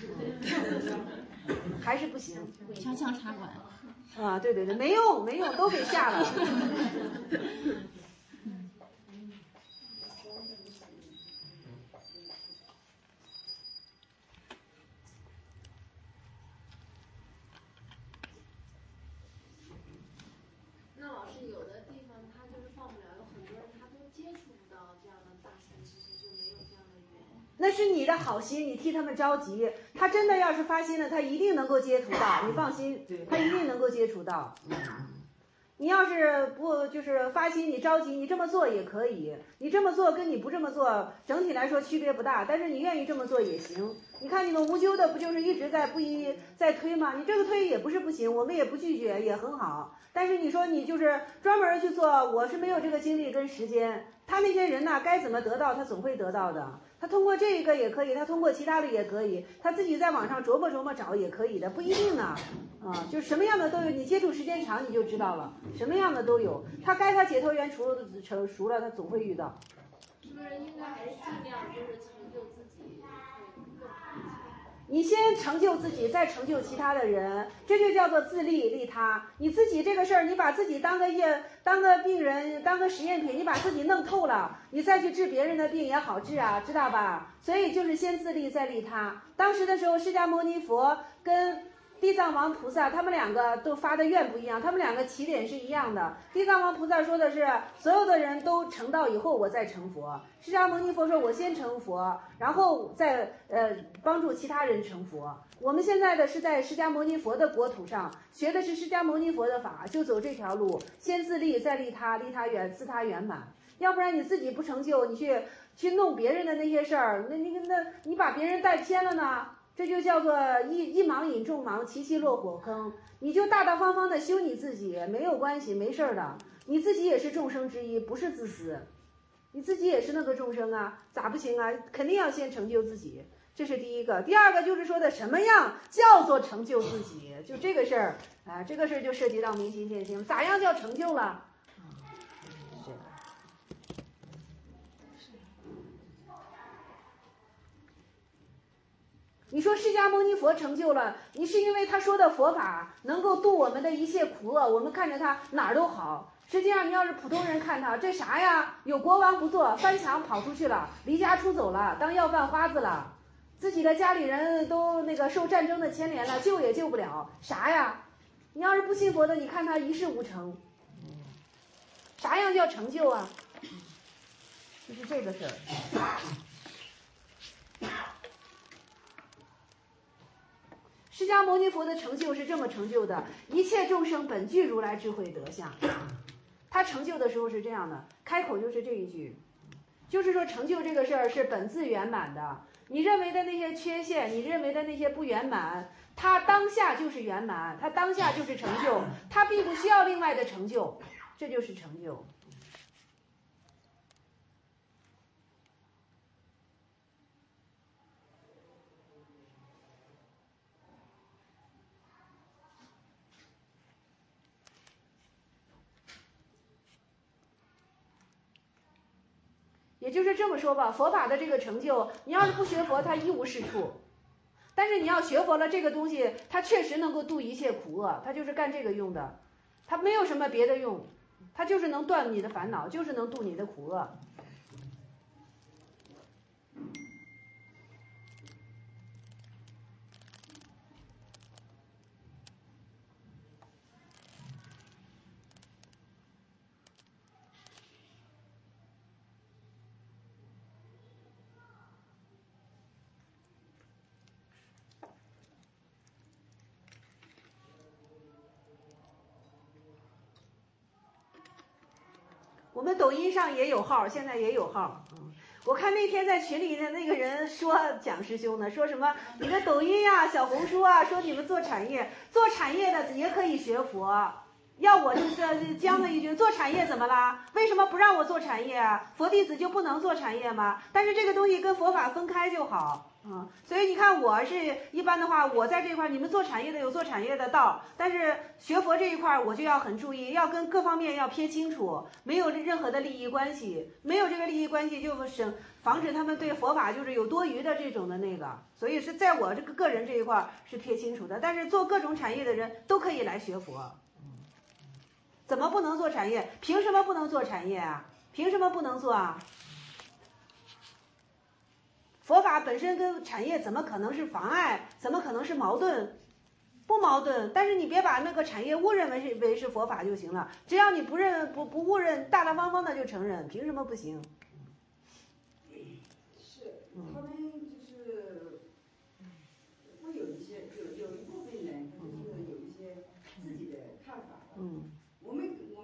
B: 还是不行，
S: 锵锵茶馆
B: 啊，对对对，没用没用，都给下了。
R: 那老师有的地方他就是放不了，有很多人他都接触不到这样的大善知识，就没有这样的缘。
B: 那是你的好心，你替他们着急。他真的要是发心了，他一定能够接触到，你放心，他一定能够接触到。 你要是不就是发心，你着急，你这么做也可以。你这么做跟你不这么做，整体来说区别不大。但是你愿意这么做也行。你看你们无忧的不就是一直在不一在推吗？你这个推也不是不行，我们也不拒绝，也很好。但是你说你就是专门去做，我是没有这个精力跟时间。他那些人呢，该怎么得到，他总会得到的。他通过这个也可以，他通过其他的也可以，他自己在网上琢磨琢磨找也可以的，不一定呢。啊，就什么样的都有，你接触时间长你就知道了，什么样的都有。他该他解脱缘除成熟了，他总会遇到。
R: 是不是应该还是尽量就是成就自己？
B: 你先成就自己，再成就其他的人，这就叫做自利利他。你自己这个事儿，你把自己当个业，当个病人，当个实验品，你把自己弄透了，你再去治别人的病也好治啊，知道吧？所以就是先自利再利他。当时的时候，释迦牟尼佛跟地藏王菩萨他们两个都发的愿不一样，他们两个起点是一样的。地藏王菩萨说的是所有的人都成道以后我再成佛，释迦牟尼佛说我先成佛，然后再呃帮助其他人成佛。我们现在的是在释迦牟尼佛的国土上学的是释迦牟尼佛的法，就走这条路，先自利再利他，利他圆自他圆满。要不然你自己不成就，你去去弄别人的那些事儿，那那那你把别人带偏了呢？这就叫做一一盲引众盲，其其落火坑。你就大大方方的修你自己，没有关系，没事儿的。你自己也是众生之一，不是自私。你自己也是那个众生啊，咋不行啊？肯定要先成就自己，这是第一个。第二个就是说的什么样叫做成就自己，就这个事儿啊，这个事儿就涉及到明心见性，咋样叫成就了？你说释迦牟尼佛成就了，你是因为他说的佛法能够度我们的一切苦厄，我们看着他哪儿都好。实际上你要是普通人看他，这啥呀？有国王不做，翻墙跑出去了，离家出走了，当要饭花子了，自己的家里人都那个受战争的牵连了，救也救不了，啥呀？你要是不信佛的，你看他一事无成，啥样叫成就啊？就是这个事儿。释迦牟尼佛的成就是这么成就的，一切众生本具如来智慧德相。他成就的时候是这样的，开口就是这一句，就是说成就这个事儿是本自圆满的。你认为的那些缺陷，你认为的那些不圆满，它当下就是圆满，它当下就是成就，它并不需要另外的成就，这就是成就。也就是这么说吧，佛法的这个成就，你要是不学佛，它一无是处。但是你要学佛了，这个东西它确实能够度一切苦厄，它就是干这个用的，它没有什么别的用，它就是能断你的烦恼，就是能度你的苦厄。我们抖音上也有号，现在也有号。嗯，我看那天在群里的那个人说蒋师兄呢，说什么你的抖音啊、小红书啊，说你们做产业，做产业的也可以学佛。要我就是将了一句，做产业怎么啦？为什么不让我做产业啊？佛弟子就不能做产业吗？但是这个东西跟佛法分开就好。嗯，所以你看，我是一般的话，我在这块，你们做产业的有做产业的道，但是学佛这一块，我就要很注意，要跟各方面要撇清楚，没有任何的利益关系，没有这个利益关系，就省防止他们对佛法就是有多余的这种的那个，所以是在我这个个人这一块是撇清楚的。但是做各种产业的人都可以来学佛，怎么不能做产业？凭什么不能做产业啊？凭什么不能做啊？佛法本身跟产业怎么可能是妨碍？怎么可能是矛盾？不矛盾。但是你别把那个产业误认为是为是佛法就行了。只要你不认不不误认，大大方方的就承认，凭什么不行？
T: 是，他们就是会有一些有有一部分人，他就是有一些自己的看法。
B: 嗯。
T: 我们我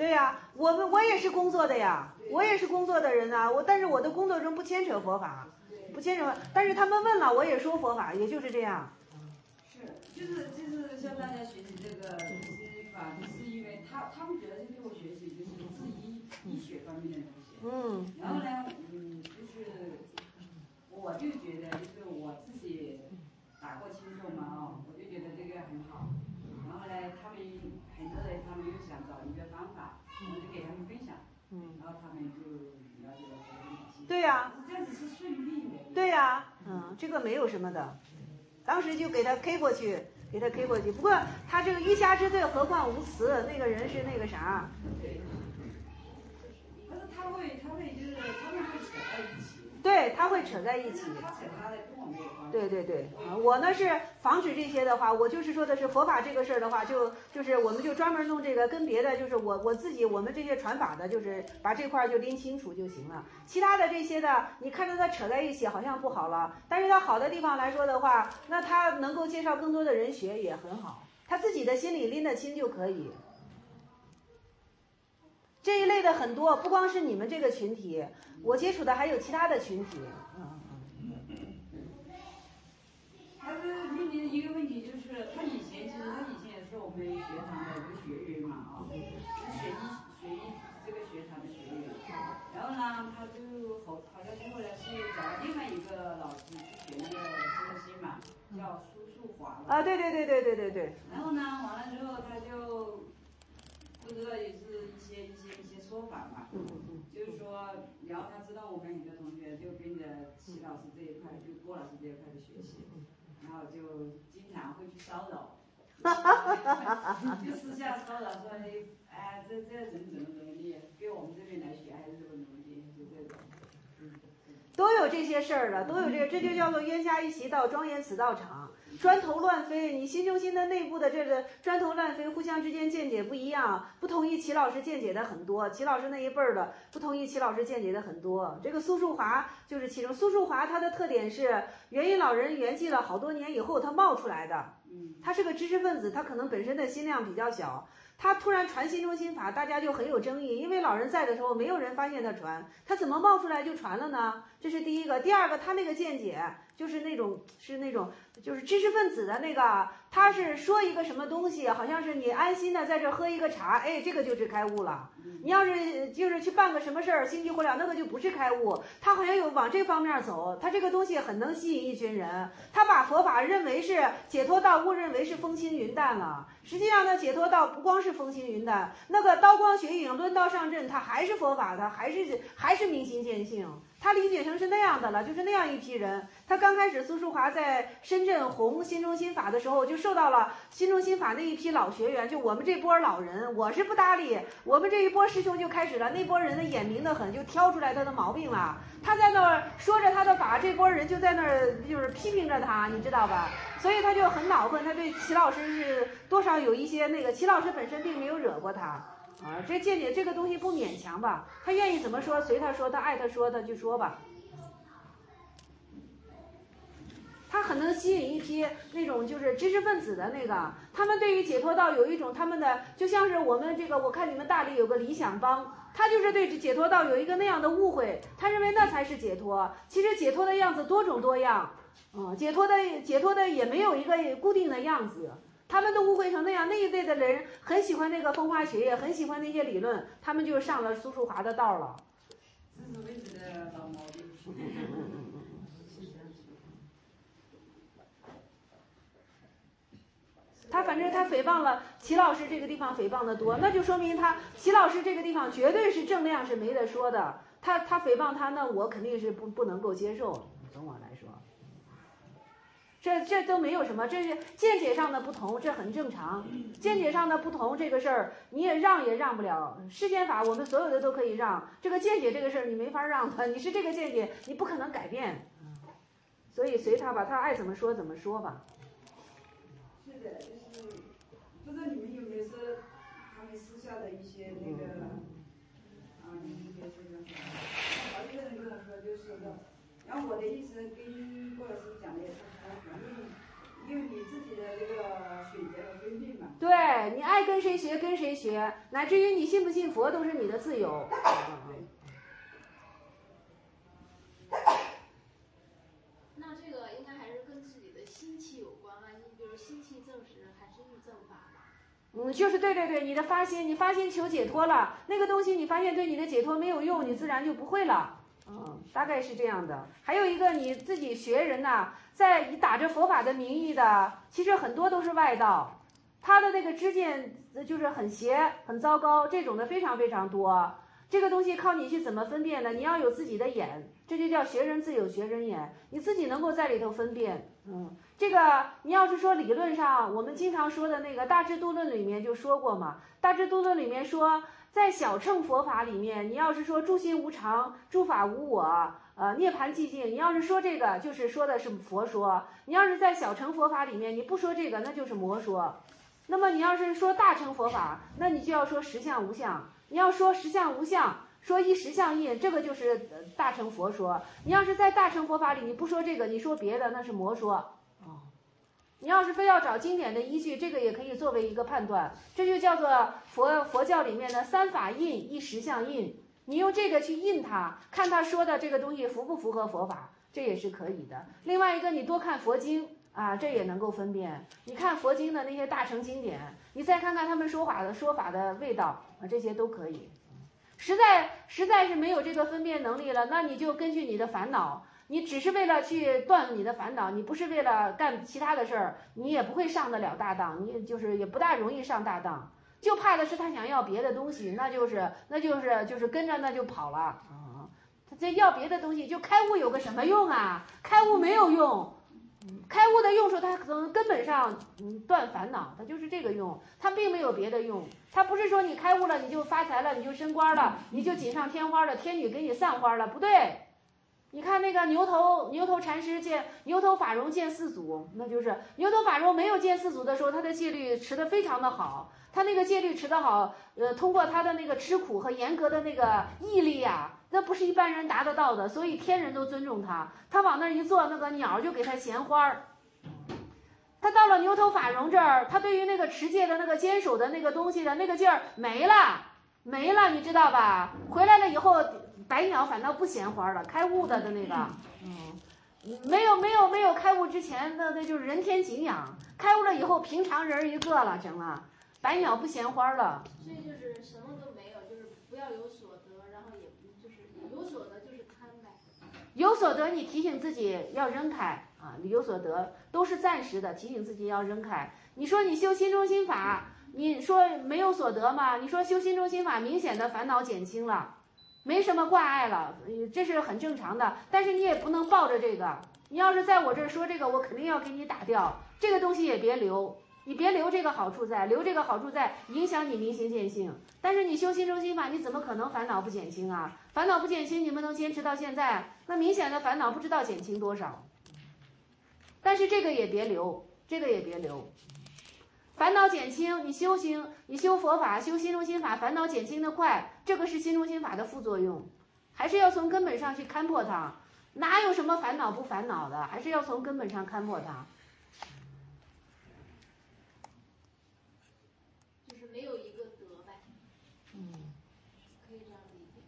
B: 对呀，我们我也是工作的呀，我也是工作的人啊，我但是我的工作中不牵扯佛法，不牵扯，但是他们问了，我也说佛法，也就是这样。
T: 是，就是就是像大家学习这个心法，就是因为他他们主要是对我学习就是是医医学方面的东西。
B: 嗯。
T: 然后呢，嗯，就是我就觉得就是我自己打过轻松嘛啊、哦，我就觉得这个很好。然后呢，他们很多人他们又想找一个方法，我就给他们分享。嗯。然后他们就了解了佛法。
B: 对呀、啊。
T: 这样子是顺利的。
B: 对呀、啊，嗯，这个没有什么的。当时就给他 K 过去，给他 K 过去。不过他这个欲加之罪，何况无辞，那个人是那个啥。
T: 对。但是他会，他会就是他们会扯在一起。
B: 对，他会扯在一起。
T: 他扯他的，跟我没有关系。
B: 对对对，啊，我呢是防止这些的话，我就是说的是佛法这个事儿的话，就就是我们就专门弄这个，跟别的就是我我自己我们这些传法的，就是把这块就拎清楚就行了。其他的这些的，你看着它扯在一起好像不好了，但是它好的地方来说的话，那它能够介绍更多的人学也很好，他自己的心里拎得清就可以。这一类的很多，不光是你们这个群体，我接触的还有其他的群体。嗯。
T: 他是面临一个问题，就是他以前其实他以前也是我们学堂的一个学员嘛啊，是学医学医这个学堂的学员。然后呢，他就好好像最后呢是找了另外一个老师去学那个心中心嘛，叫苏树华。
B: 啊，对对对对对对对。
T: 然后呢，完了之后他就不知道也是一些一些一些说法嘛，
B: 嗯嗯
T: 就是说，然后他知道我们很多同学就跟着齐老师这一块，就郭老师这一块的学习。然后就经常会去骚扰，就私下骚扰说你，哎，这这人怎么怎么地，给我们这边来学还是怎么怎么地，就这种。
B: 都有这些事儿了，都有这个，这就叫做冤家宜其道，庄严此道场。砖头乱飞，你心中心的内部的这个砖头乱飞，互相之间见解不一样，不同意齐老师见解的很多，齐老师那一辈儿的不同意齐老师见解的很多。这个苏树华就是其中，苏树华他的特点是元音老人圆寂了好多年以后他冒出来的，他是个知识分子，他可能本身的心量比较小。他突然传心中心法，大家就很有争议，因为老人在的时候没有人发现他传，他怎么冒出来就传了呢？这是第一个。第二个，他那个见解就是那种是那种就是知识分子的那个，他是说一个什么东西，好像是你安心的在这喝一个茶，哎，这个就是开悟了。你要是就是去办个什么事儿，心急火燎，那个就不是开悟。他好像有往这方面走，他这个东西很能吸引一群人。他把佛法认为是解脱道，误认为是风轻云淡了。实际上呢，解脱道不光是风轻云淡，那个刀光血影、抡刀上阵，它还是佛法的，还是还是明心见性。他理解成是那样的了，就是那样一批人。他刚开始苏树华在深圳弘心中心法的时候，就受到了心中心法那一批老学员，就我们这波老人，我是不搭理，我们这一波师兄就开始了，那波人的眼明得很，就挑出来他的毛病了。他在那儿说着他的法，这波人就在那儿就是批评着他，你知道吧？所以他就很恼恨，他对齐老师是多少有一些那个，齐老师本身并没有惹过他。啊，这见解这个东西不勉强吧，他愿意怎么说随他说，他爱他说他就说吧。他很能吸引一批那种就是知识分子的那个，他们对于解脱道有一种他们的，就像是我们这个，我看你们大理有个理想帮，他就是对解脱道有一个那样的误会，他认为那才是解脱。其实解脱的样子多种多样，嗯，解脱的解脱的也没有一个固定的样子。他们都误会成那样，那一辈的人很喜欢那个风花雪月，很喜欢那些理论，他们就上了苏树华的道了。
T: 这是位置的老毛病。
B: 他反正他诽谤了齐老师这个地方诽谤的多，那就说明他齐老师这个地方绝对是正量是没得说的。他他诽谤他，那我肯定是不不能够接受。从我来说。这这都没有什么，这是见解上的不同，这很正常。见解上的不同这个事儿，你也让也让不了。世间法我们所有的都可以让，这个见解这个事儿你没法让的，你是这个见解，你不可能改变。所以随他吧，他爱怎么说怎么说吧。
T: 是的，就是不知道你们有没有说他们私下的一些那个啊，一些这个，好几个人跟我说就是说。然后我的意思跟郭老师讲的也差不多，反正因为你自己的这个选择和分辨嘛。
U: 对，你爱跟谁学跟谁学，乃至于你信不信佛都是你的自由。
R: 那这个应该还是跟自己的心气有关啊，你比如心气正时还是欲正法嘛。
U: 嗯，就是对对对，你的发心，你发心求解脱了，那个东西你发现对你的解脱没有用，你自然就不会了。嗯，大概是这样的。还有一个你自己学人呐、啊，在以打着佛法的名义的，其实很多都是外道，他的那个知见就是很邪、很糟糕，这种的非常非常多。这个东西靠你去怎么分辨呢？你要有自己的眼，这就叫学人自有学人眼，你自己能够在里头分辨。嗯，这个你要是说理论上，我们经常说的那个《大智度论》里面就说过嘛，《大智度论》里面说，在小乘佛法里面，你要是说诸心无常、诸法无我，呃，涅槃寂静，你要是说这个，就是说的是佛说；你要是在小乘佛法里面，你不说这个，那就是魔说。那么你要是说大乘佛法，那你就要说实相无相。你要说实相无相，说一实相印，这个就是大乘佛说。你要是在大乘佛法里，你不说这个，你说别的，那是魔说。哦，你要是非要找经典的依据，这个也可以作为一个判断，这就叫做佛佛教里面的三法印一实相印。你用这个去印它，看他说的这个东西符不符合佛法，这也是可以的。另外一个，你多看佛经啊，这也能够分辨。你看佛经的那些大乘经典，你再看看他们说法的说法的味道啊，这些都可以。实在实在是没有这个分辨能力了，那你就根据你的烦恼，你只是为了去断你的烦恼，你不是为了干其他的事儿，你也不会上得了大当，你就是也不大容易上大当。就怕的是他想要别的东西，那就是那就是就是跟着那就跑了啊！他这要别的东西，就开悟有个什么用啊？开悟没有用。开悟的用处，它可能根本上嗯断烦恼，它就是这个用，它并没有别的用。它不是说你开悟了你就发财了，你就升官了，你就锦上添花了，天女给你散花了，不对。你看那个牛头牛头禅师见牛头法融见四祖，那就是牛头法融没有见四祖的时候，他的戒律持得非常的好，他那个戒律持得好，呃，通过他的那个吃苦和严格的那个毅力啊。那不是一般人达得到的，所以天人都尊重他。他往那儿一坐，那个鸟就给他衔花儿。他到了牛头法融这儿，他对于那个持戒的那个坚守的那个东西的那个劲儿没了，没了，你知道吧？回来了以后，白鸟反倒不衔花了，开悟的的那个，嗯，没有没有没有开悟之前，那那就是人天敬仰。开悟了以后，平常人一个了，成了，白鸟不衔花了。
R: 所以就是什么都没有，就是不要有所得，然后也就是有所得就是贪呗。
U: 有所得，你提醒自己要扔开啊！有所得都是暂时的，提醒自己要扔开。你说你修心中心法，你说没有所得吗？你说修心中心法，明显的烦恼减轻了，没什么挂碍了，这是很正常的。但是你也不能抱着这个，你要是在我这儿说这个，我肯定要给你打掉。这个东西也别留。你别留这个好处在，留这个好处在影响你明心见性。但是你修心中心法，你怎么可能烦恼不减轻啊？烦恼不减轻，你们能坚持到现在，那明显的烦恼不知道减轻多少。但是这个也别留，这个也别留。烦恼减轻，你修行，你修佛法，修心中心法，烦恼减轻的快，这个是心中心法的副作用，还是要从根本上去勘破它。哪有什么烦恼不烦恼的？还是要从根本上勘破它。
R: 没有一个德呗，
U: 嗯，
R: 可以这样理解。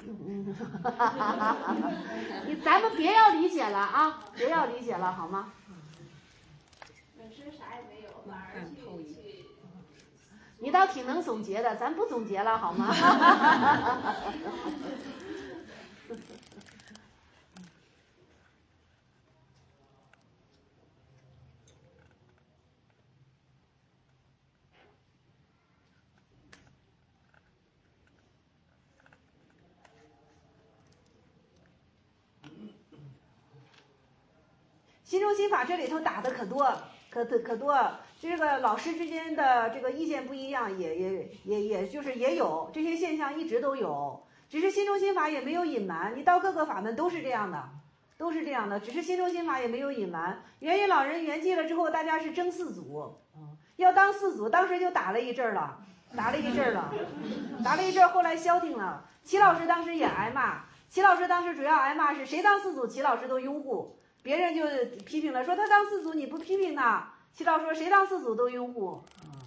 U: 嗯，你咱们别要理解了啊，别要理解了好吗？
R: 本身啥也没有，反而去去。
U: 你倒挺能总结的，咱不总结了好吗？心中心法这里头打的可多，可可多，这个老师之间的这个意见不一样，也也也也就是也有这些现象，一直都有。只是心中心法也没有隐瞒，你到各个法门都是这样的，都是这样的。只是心中心法也没有隐瞒。元因老人圆寂了之后，大家是争四祖，要当四祖，当时就打了一阵了，打了一阵了，打了一阵，后来消停了。齐老师当时也挨骂，齐老师当时主要挨骂是谁当四祖，齐老师都拥护。 别人就批评了，说他当四祖你不批评他。祈祷说谁当四祖都拥护。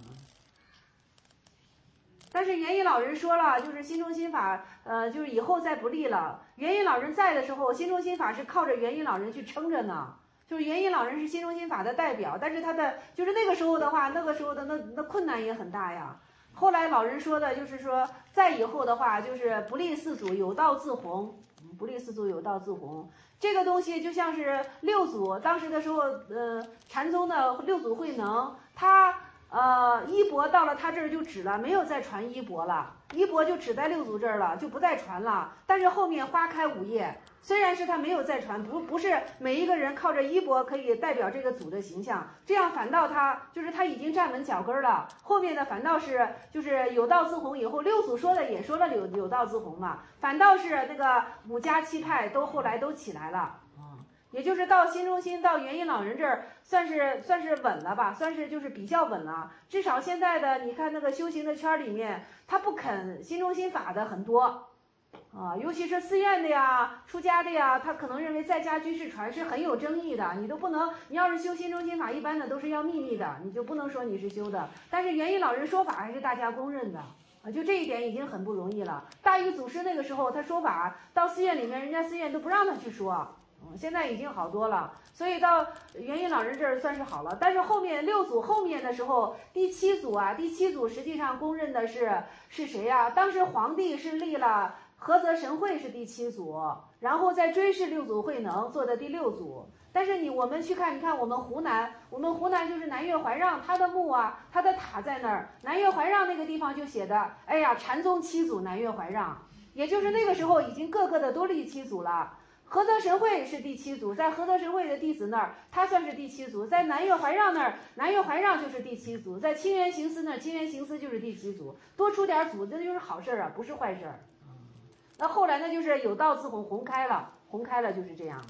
U: 但是元音老人说了，就是心中心法，呃，就是以后再不立了。元音老人在的时候，心中心法是靠着元音老人去撑着呢。就是元音老人是心中心法的代表，但是他的就是那个时候的话，那个时候的那那困难也很大呀。后来老人说的就是说，再以后的话就是不立四祖，有道自弘。不立四祖，有道自弘。这个东西就像是六祖当时的时候，呃，禅宗的六祖慧能，他。呃，衣钵到了他这儿就止了，没有再传衣钵了，衣钵就止在六祖这儿了，就不再传了。但是后面花开五叶，虽然是他没有再传，不不是每一个人靠着衣钵可以代表这个祖的形象，这样反倒他就是他已经站稳脚跟了。后面的反倒是就是有道自弘以后，六祖说的也说了有有道自弘嘛，反倒是那个五家七派都后来都起来了。也就是到心中心到元音老人这儿，算是算是稳了吧，算是就是比较稳了。至少现在的你看那个修行的圈里面，他不肯心中心法的很多，啊，尤其是寺院的呀、出家的呀，他可能认为在家居士传是很有争议的，你都不能，你要是修心中心法，一般的都是要秘密的，你就不能说你是修的。但是元音老人说法还是大家公认的。啊，就这一点已经很不容易了。大禹祖师那个时候他说法到寺院里面，人家寺院都不让他去说。嗯，现在已经好多了，所以到元音老人这儿算是好了。但是后面六祖后面的时候，第七祖啊，第七祖实际上公认的是是谁呀、啊？当时皇帝是立了菏泽神会是第七祖，然后再追谥六祖慧能做的第六祖。但是你我们去看，你看我们湖南，我们湖南就是南岳怀让，他的墓啊，他的塔在那儿，南岳怀让那个地方就写的，哎呀，禅宗七祖南岳怀让，也就是那个时候已经个个的都立七祖了。菏泽神会是第七祖，在菏泽神会的弟子那儿，他算是第七祖；在南岳怀让那儿，南岳怀让就是第七祖；在清源行思那儿，清源行思就是第七祖。多出点祖，这就是好事啊，不是坏事。那后来呢，就是有道自弘，弘开了，弘开了就是这样了。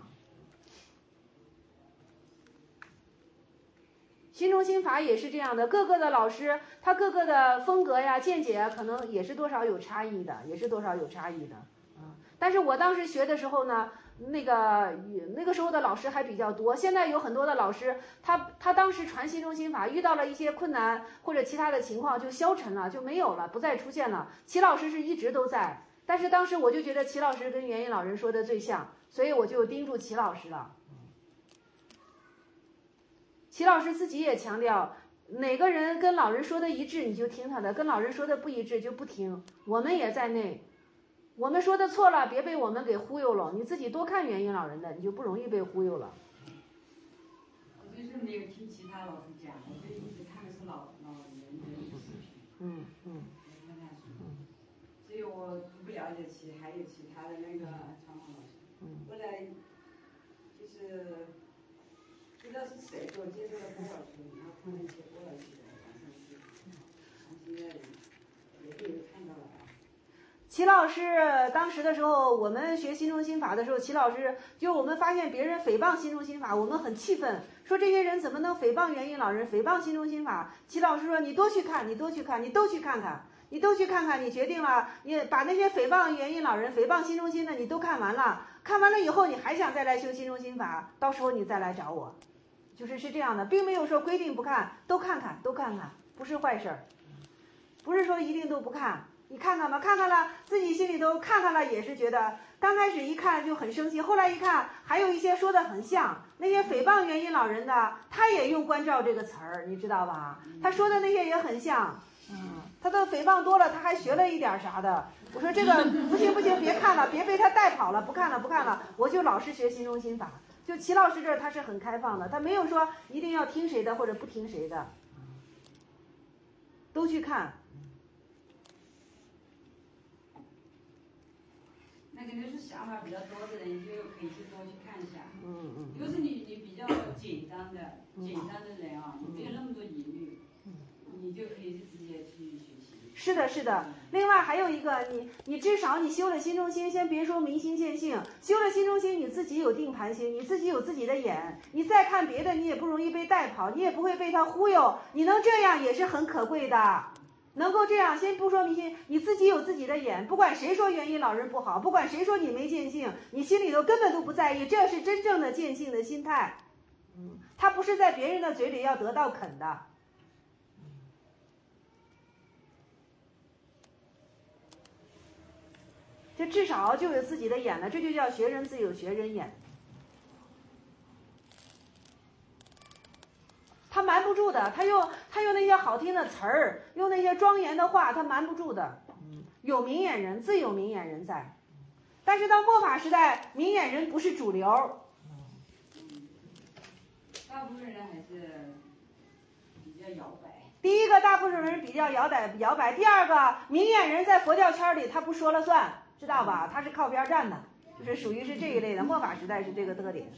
U: 心中心法也是这样的，各个的老师，他各个的风格呀、见解啊，可能也是多少有差异的，也是多少有差异的。嗯，但是我当时学的时候呢。那个那个时候的老师还比较多，现在有很多的老师，他他当时传心中心法，遇到了一些困难或者其他的情况就消沉了，就没有了，不再出现了。齐老师是一直都在，但是当时我就觉得齐老师跟元音老人说的最像，所以我就盯住齐老师了。齐老师自己也强调，哪个人跟老人说的一致你就听他的，跟老人说的不一致就不听，我们也在内。我们说的错了，别被我们给忽悠了。你自己多看元音老人的，你就不容易被忽悠了。
T: 我就是没有听其他老师讲，我就一直看的是老老人的视频。
U: 嗯嗯。
T: 嗯。所以我不了解其还有其他的那个传统老师。嗯。后来就是不知道是谁给我介绍了郭老师，然后看了一些郭老师的网上视频，然后现在也是有看到了。
U: 齐老师当时的时候，我们学心中心法的时候，齐老师就我们发现别人诽谤心中心法，我们很气愤，说这些人怎么能诽谤元音老人，诽谤心中心法？齐老师说你多去看，你多去看，你都去看看，你都去看看，你决定了，你把那些诽谤元音老人、诽谤心中心的你都看完了，看完了以后你还想再来修心中心法，到时候你再来找我，就是是这样的，并没有说规定不看，都看看，都看看，不是坏事儿，不是说一定都不看。你看看吧，看看了，自己心里头看看了，也是觉得刚开始一看就很生气，后来一看还有一些说的很像，那些诽谤元音老人的，他也用关照这个词儿，你知道吧？他说的那些也很像，嗯，他的诽谤多了，他还学了一点啥的。我说这个不行不行，别看了，别被他带跑了，不看了不看了，我就老是学心中心法。就齐老师这儿他是很开放的，他没有说一定要听谁的或者不听谁的，都去看。
T: 那肯定是想法比较多的人，你就可以去多去看一下。
U: 嗯嗯。
T: 如果是你你比较紧张的、紧张的人啊，你没有那么多疑虑，你就可以直接去学习。
U: 是的，是的。另外还有一个，你你至少你修了心中心，先别说明心见性，修了心中心，你自己有定盘心，你自己有自己的眼，你再看别的，你也不容易被带跑，你也不会被他忽悠，你能这样也是很可贵的。 能够这样，先不说迷信，你自己有自己的眼，不管谁说元音老人不好，不管谁说你没见性，你心里头根本都不在意，这是真正的见性的心态。嗯，他不是在别人的嘴里要得到肯的。这至少就有自己的眼了，这就叫学人自有学人眼。他瞒不住的，他用他用那些好听的词儿，用那些庄严的话，他瞒不住的。有明眼人，自有明眼人在。但是到末法时代，明眼人不是主流。
T: 大部分人还是比较摇摆。
U: 第一个，大部分人比较摇摆摇摆；第二个，明眼人在佛教圈里他不说了算，知道吧？他是靠边站的，就是属于是这一类的。末法时代是这个特点。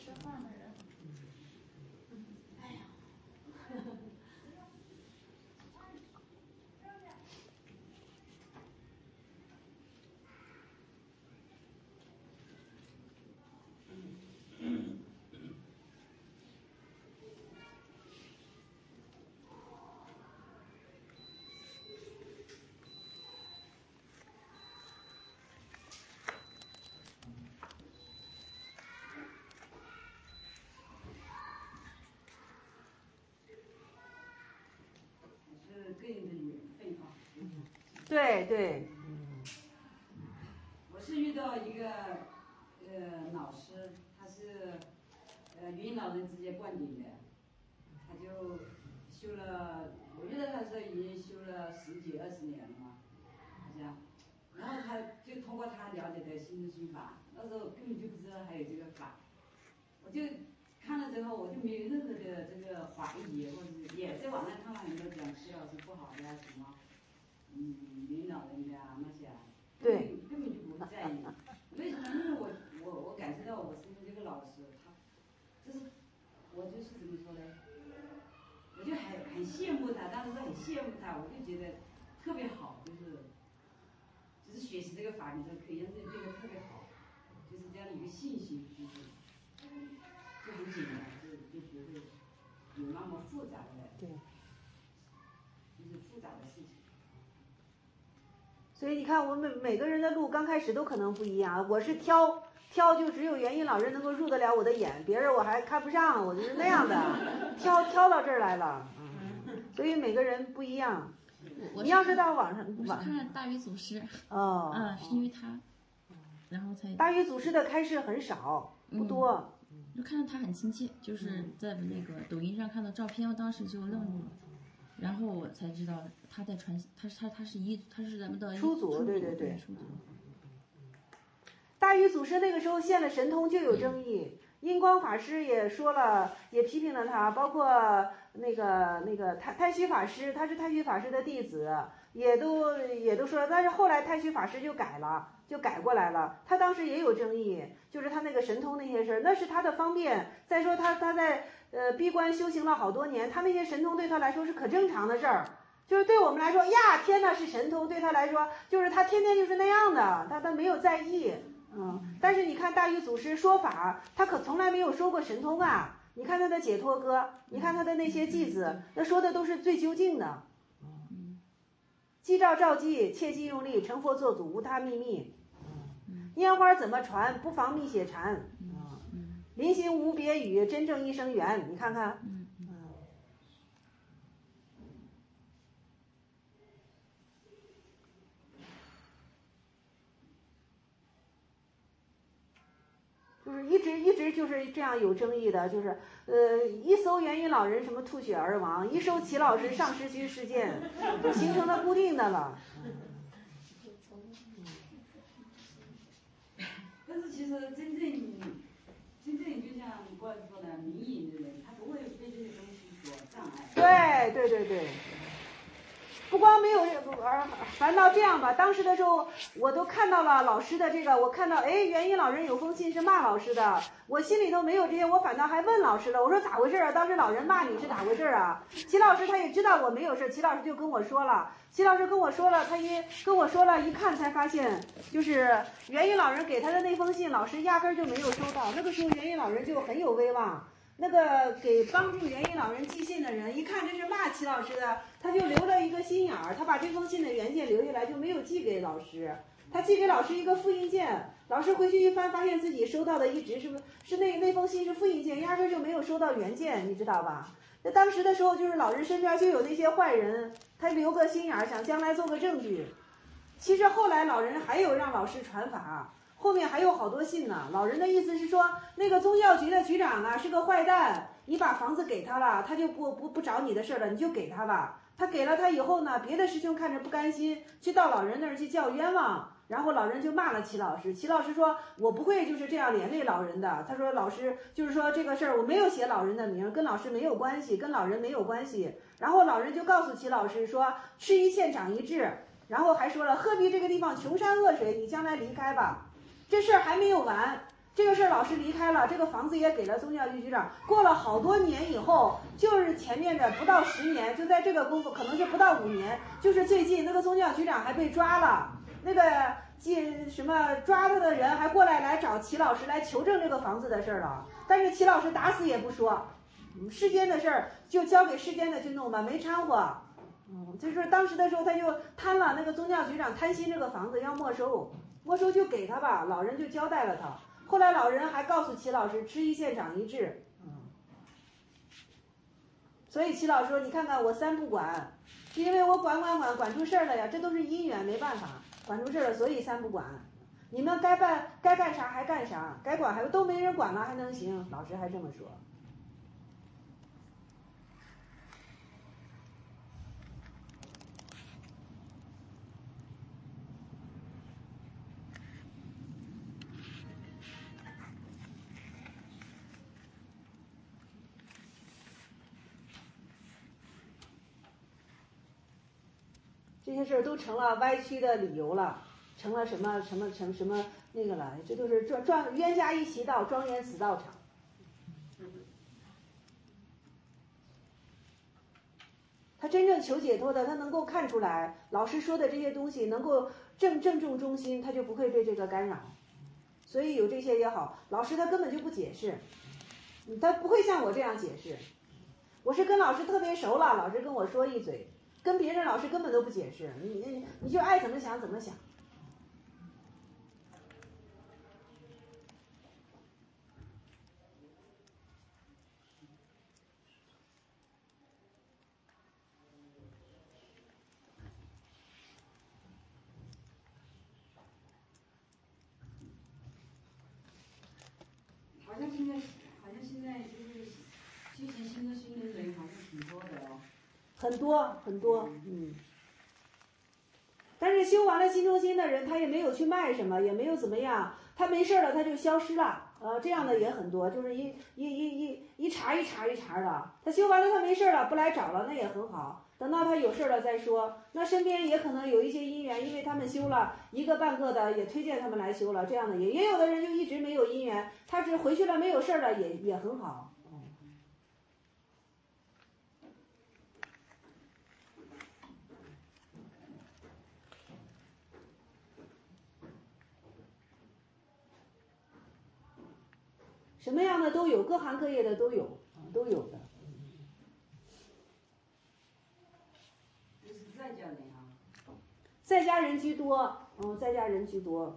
U: 对对，
T: 我是遇到一个呃老师，他是呃云老人直接灌顶的，他就修了，我觉得他是已经修了十几二十年了嘛，好像，然后他就通过他了解的心中心法，那时候根本就不知道还有这个法，我就看了之后我就没有任何的这个怀疑，或者是也在网上看了很多讲徐老师不好的呀什么。嗯，领导人的啊那些啊，
U: 对，
T: 根本就不在意。为什么？因为我我我感受到我身边这个老师，他就是我就是怎么说呢？我就很很羡慕他，当时很羡慕他，我就觉得特别好，就是就是学习这个法理之后可以让自己变得特别好，就是这样的一个信心，就是就很简单，就就不会有那么复杂的，
U: 对，
T: 就是复杂的事情。
U: 所以你看，我们每个人的路刚开始都可能不一样。我是挑挑，就只有元音老人能够入得了我的眼，别人我还看不上，我就是那样的。挑挑到这儿来了，嗯，所以每个人不一样。你要是到网上，
S: 我是看大禹祖师。
U: 哦。
S: 啊，是因为他，然后才。
U: 大禹祖师的开示很少，不多。
S: 嗯、就看到他很亲切，就是在那个抖音上看到照片，我当时就愣住了。然后我才知道他在传，他是他他是一他是咱们的
U: 初祖，对对对。
S: 初祖。
U: 大禹祖师那个时候现了神通就有争议，印光法师也说了，也批评了他，包括那个那个太太虚法师，他是太虚法师的弟子，也都也都说了，但是后来太虚法师就改了，就改过来了。他当时也有争议，就是他那个神通那些事儿，那是他的方便。再说他他在。呃，闭关修行了好多年，他那些神通对他来说是可正常的事儿，就是对我们来说呀，天哪是神通，对他来说就是他天天就是那样的，他他没有在意，嗯。但是你看大禹祖师说法，他可从来没有说过神通啊。你看他的解脱歌，你看他的那些偈子，那说的都是最究竟的。鸡照照鸡，切鸡用力，成佛做祖无他秘密。烟花怎么传？不妨密写禅。临行无别语，真正一生缘。你看看，嗯，就是一直一直就是这样有争议的，就是呃，一搜元音老人什么吐血而亡，一搜齐老师上师虚事件，就形成了固定的了。
T: 但是其实真正。真正就像郭老师说的，明眼的人，他不会被这些东西所障碍。
U: 对对对对，不光没有而反倒这样吧。当时的时候，我都看到了老师的这个，我看到哎，元音老人有封信是骂老师的，我心里头没有这些，我反倒还问老师了，我说咋回事啊？当时老人骂你是咋回事啊？齐老师他也知道我没有事，齐老师就跟我说了。齐老师跟我说了，他一跟我说了，一看才发现，就是元音老人给他的那封信，老师压根儿就没有收到。那个时候元音老人就很有威望，
B: 那个给帮助元音老人寄信的人，一看这是骂齐老师的，他就留了一个心眼儿，他把这封信的原件留下来，就没有寄给老师。他寄给老师一个复印件，老师回去一翻，发现自己收到的一直是是那那封信是复印件，压根就没有收到原件，你知道吧？那当时的时候，就是老人身边就有那些坏人，他留个心眼儿，想将来做个证据。其实后来老人还有让老师传法，后面还有好多信呢。老人的意思是说，那个宗教局的局长啊是个坏蛋，你把房子给他了，他就不不不找你的事了，你就给他吧。他给了他以后呢，别的师兄看着不甘心，去到老人那儿去叫冤枉。然后老人就骂了齐老师，齐老师说我不会就是这样连累老人的，他说老师就是说这个事儿我没有写老人的名，跟老师没有关系，跟老人没有关系。然后老人就告诉齐老师说吃一堑长一智，然后还说了鹤壁这个地方穷山恶水，你将来离开吧。这事儿还没有完，这个事儿老师离开了，这个房子也给了宗教局局长。过了好多年以后，就是前面的不到十年，就在这个功夫，可能是不到五年，就是最近那个宗教局长还被抓了，那个进什么抓他的人还过来来找齐老师来求证这个房子的事儿了，但是齐老师打死也不说，嗯，世间的事儿就交给世间的去弄吧，没掺和。嗯，就是当时的时候他就贪了，那个宗教局长贪心这个房子要没收，没收就给他吧，老人就交代了他。后来老人还告诉齐老师吃一堑长一智，嗯，所以齐老师说你看看我三不管，是因为我管管管管出事儿了呀，这都是因缘，没办法。管出事了，所以三不管。你们该办该干啥还干啥，该管还都没人管了，还能行？老师还这么说。这些事儿都成了歪曲的理由了，成了什么什么什么什么那个了，这都是庄庄冤家宜其道，庄严死道场。他真正求解脱的，他能够看出来老师说的这些东西能够正正中中心，他就不会被这个干扰。所以有这些也好，老师他根本就不解释，他不会像我这样解释。我是跟老师特别熟了，老师跟我说一嘴。跟别人老师根本都不解释，你你你就爱怎么想怎么想。
T: 好像现在，好像现在就是修行新的新的人还是挺多的哦。
B: 很多很多，嗯。但是修完了新中心的人，他也没有去卖什么，也没有怎么样，他没事了他就消失了，呃，这样的也很多，就是一一一一一茬一茬一茬的。他修完了他没事了，不来找了，那也很好。等到他有事了再说。那身边也可能有一些因缘，因为他们修了一个半个的，也推荐他们来修了，这样的也也有的人就一直没有因缘，他只回去了没有事了，也也很好。什么样的都有，各行各业的都有，都有的。
T: 就是在家人啊。
B: 在家人居多，嗯，在家人居多。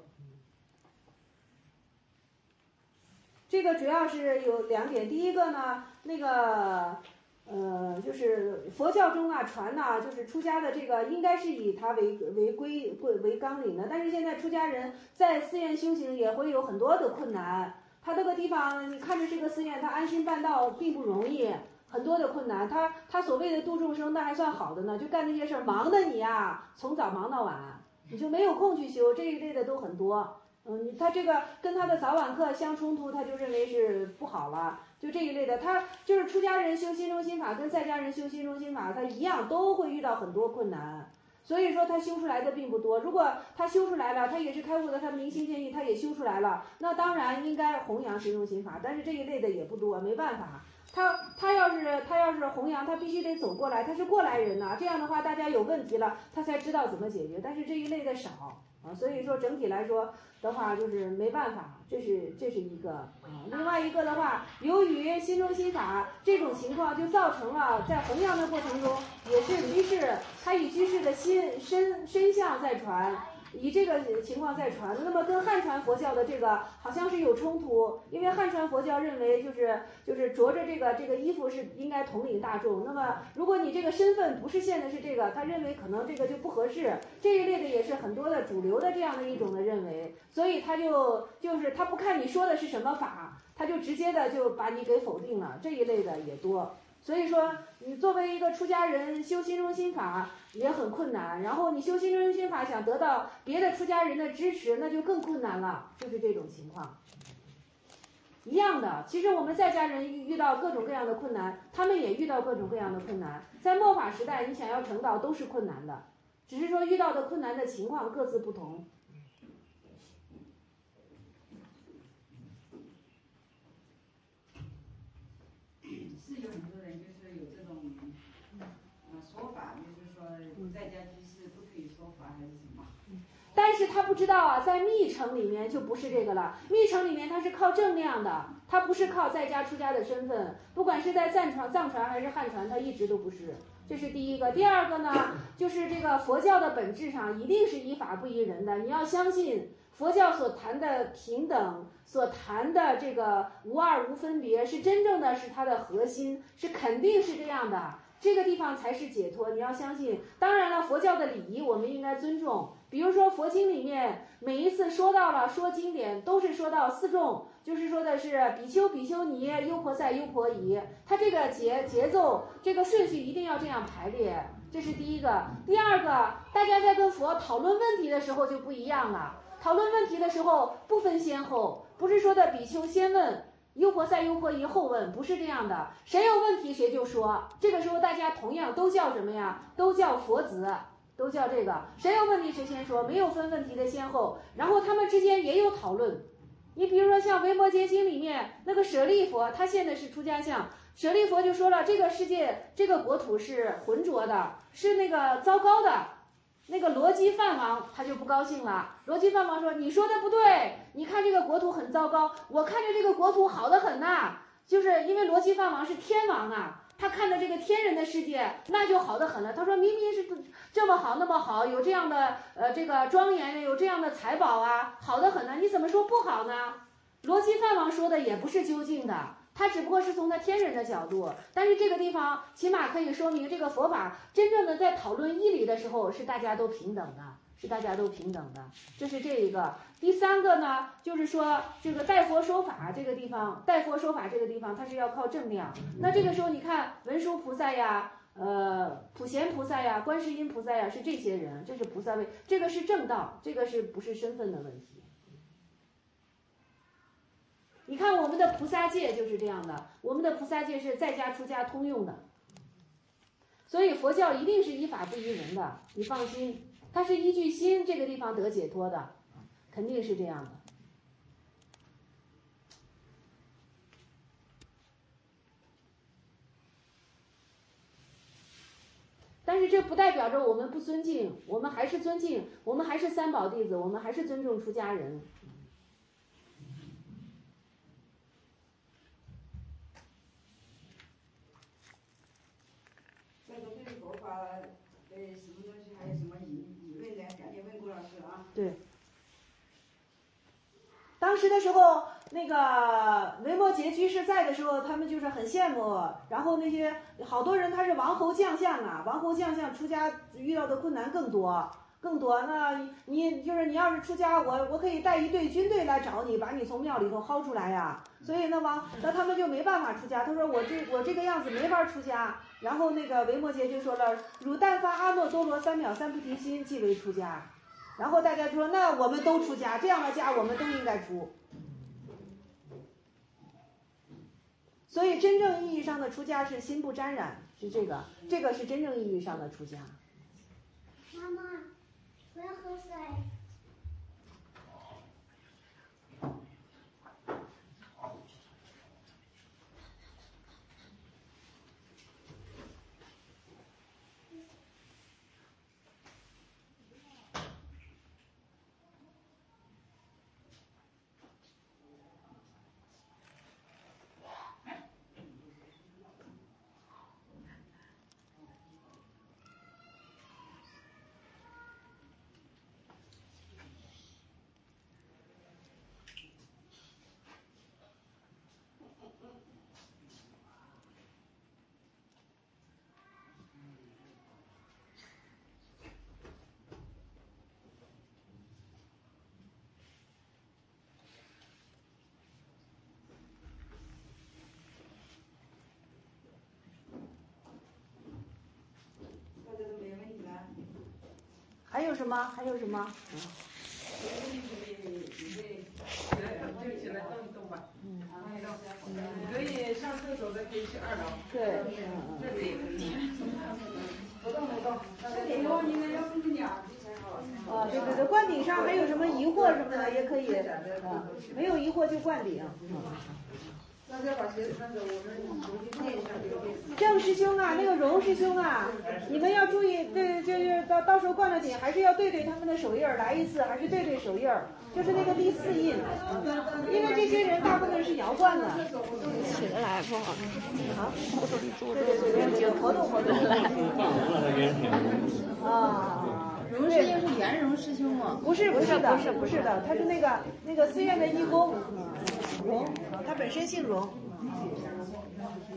B: 这个主要是有两点，第一个呢，那个呃，就是佛教中啊传呐、啊，就是出家的这个应该是以它为为归归为纲领的，但是现在出家人在寺院修行也会有很多的困难。他这个地方，你看着这个寺院，他安心办道并不容易，很多的困难。他他所谓的度众生，那还算好的呢，就干那些事儿，忙的你呀，从早忙到晚，你就没有空去修，这一类的都很多。嗯，他这个跟他的早晚课相冲突，他就认为是不好了，就这一类的。他就是出家人修心中心法，跟在家人修心中心法，他一样都会遇到很多困难。所以说他修出来的并不多，如果他修出来了，他也是开悟的，他明心见性，他也修出来了，那当然应该弘扬心中心法，但是这一类的也不多，没办法。他他要是他要是弘扬，他必须得走过来，他是过来人呐、啊，这样的话大家有问题了，他才知道怎么解决，但是这一类的少，
U: 啊，所以说整体来说的话，就是没办法，这是这是一个啊。另外一个的话，由于心中心法这种情况，就造成了在弘扬的过程中，也是居士他以居士的心身身相在传。以这个情况在传，那么跟汉传佛教的这个好像是有冲突，因为汉传佛教认为就是就是着着这个这个衣服是应该统领大众，那么如果你这个身份不是现的是这个，他认为可能这个就不合适，这一类的也是很多的主流的这样的一种的认为，所以他就就是他不看你说的是什么法，他就直接的就把你给否定了，这一类的也多。所以说，你作为一个出家人修心中心法也很困难，然后你修心中心法想得到别的出家人的支持，那就更困难了，就是这种情况。一样的，其实我们在家人遇到各种各样的困难，他们也遇到各种各样的困难。在末法时代，你想要成道都是困难的，只是说遇到的困难的情况各自不同。
T: 是有很多人就是有这种呃说法，就是说在家居士不可以说法还是什么。
U: 但是他不知道啊，在密乘里面就不是这个了。密乘里面它是靠正量的，它不是靠在家出家的身份，不管是在藏传、藏传还是汉传，它一直都不是。这是第一个。第二个呢，就是这个佛教的本质上一定是依法不依人的。你要相信佛教所谈的平等，所谈的这个无二无分别，是真正的是它的核心，是肯定是这样的。这个地方才是解脱，你要相信。当然了，佛教的礼仪我们应该尊重。比如说佛经里面每一次说到了说经典，都是说到四众，就是说的是比丘、比丘尼、优婆塞、优婆夷，它这个节节奏、这个顺序一定要这样排列，这是第一个。第二个，大家在跟佛讨论问题的时候就不一样了。讨论问题的时候不分先后，不是说的比丘先问，优婆塞、优婆夷后问，不是这样的，谁有问题谁就说。这个时候大家同样都叫什么呀？都叫佛子，都叫这个，谁有问题谁先说，没有分问题的先后。然后他们之间也有讨论。你比如说像《维摩诘经》里面那个舍利佛，他现的是出家相，舍利佛就说了，这个世界这个国土是浑浊的，是那个糟糕的。那个罗基梵王他就不高兴了，罗基梵王说，你说的不对，你看这个国土很糟糕，我看着这个国土好得很呐、啊，就是因为罗基梵王是天王啊，他看着这个天人的世界那就好得很了。他说明明是这么好那么好，有这样的呃这个庄严，有这样的财宝啊，好得很呢，你怎么说不好呢？罗基梵王说的也不是究竟的，他只不过是从他天人的角度，但是这个地方起码可以说明这个佛法真正的在讨论义理的时候是大家都平等的，是大家都平等的，这是这一个。第三个呢，就是说这个代佛说法这个地方，代佛说法这个地方它是要靠正量。那这个时候你看文殊菩萨呀，呃普贤菩萨呀，观世音菩萨呀，是这些人，这是菩萨位，这个是正道，这个是不是身份的问题？你看我们的菩萨戒就是这样的，我们的菩萨戒是在家出家通用的，所以佛教一定是依法不依人的，你放心，它是依据心这个地方得解脱的，肯定是这样的。但是这不代表着我们不尊敬，我们还是尊敬，我们还是三宝弟子，我们还是尊重出家人。
T: 对什么东西还有什么疑疑问呢？赶紧问顾老师啊。
U: 对。当时的时候，那个维摩诘居士在的时候，他们就是很羡慕。然后那些好多人他是王侯将相啊，王侯将相出家遇到的困难更多。更多，那你就是你要是出家，我我可以带一队军队来找你，把你从庙里头薅出来呀。所以那王那他们就没办法出家。他说我这我这个样子没法出家。然后那个维摩诘就说了，汝但发阿耨多罗三藐三菩提心，即为出家。然后大家说，那我们都出家，这样的家我们都应该出。所以真正意义上的出家是心不沾染，是这个，这个是真正意义上的出家。
Q: 妈妈。我要喝水。
U: 什么？还有什么？
C: 就起来动一动吧。嗯。可以上厕所的可以去二楼。
U: 对。
C: 这里。不动不动。这里头应该要注意点儿。
U: 啊，对对对，灌顶上还有什么疑惑什么的也可以，啊，没有疑惑就灌顶。
C: 大家把鞋子拿走，我们重新念一下这个遍。
U: 郑师兄啊，那个荣师兄啊，你们要注意，对，就是到到时候灌了顶，还是要对对他们的手印儿，来一次还是对对手印儿，就是那个第四印，因为这些人大部分是摇灌的。
S: 起得来不好。
U: 啊，对对对对对，活动活动。啊。
S: 荣师兄是圆融师兄吗？
U: 不是不是的，不是不是的，他是那个那个寺院的义工，荣，他本身姓荣。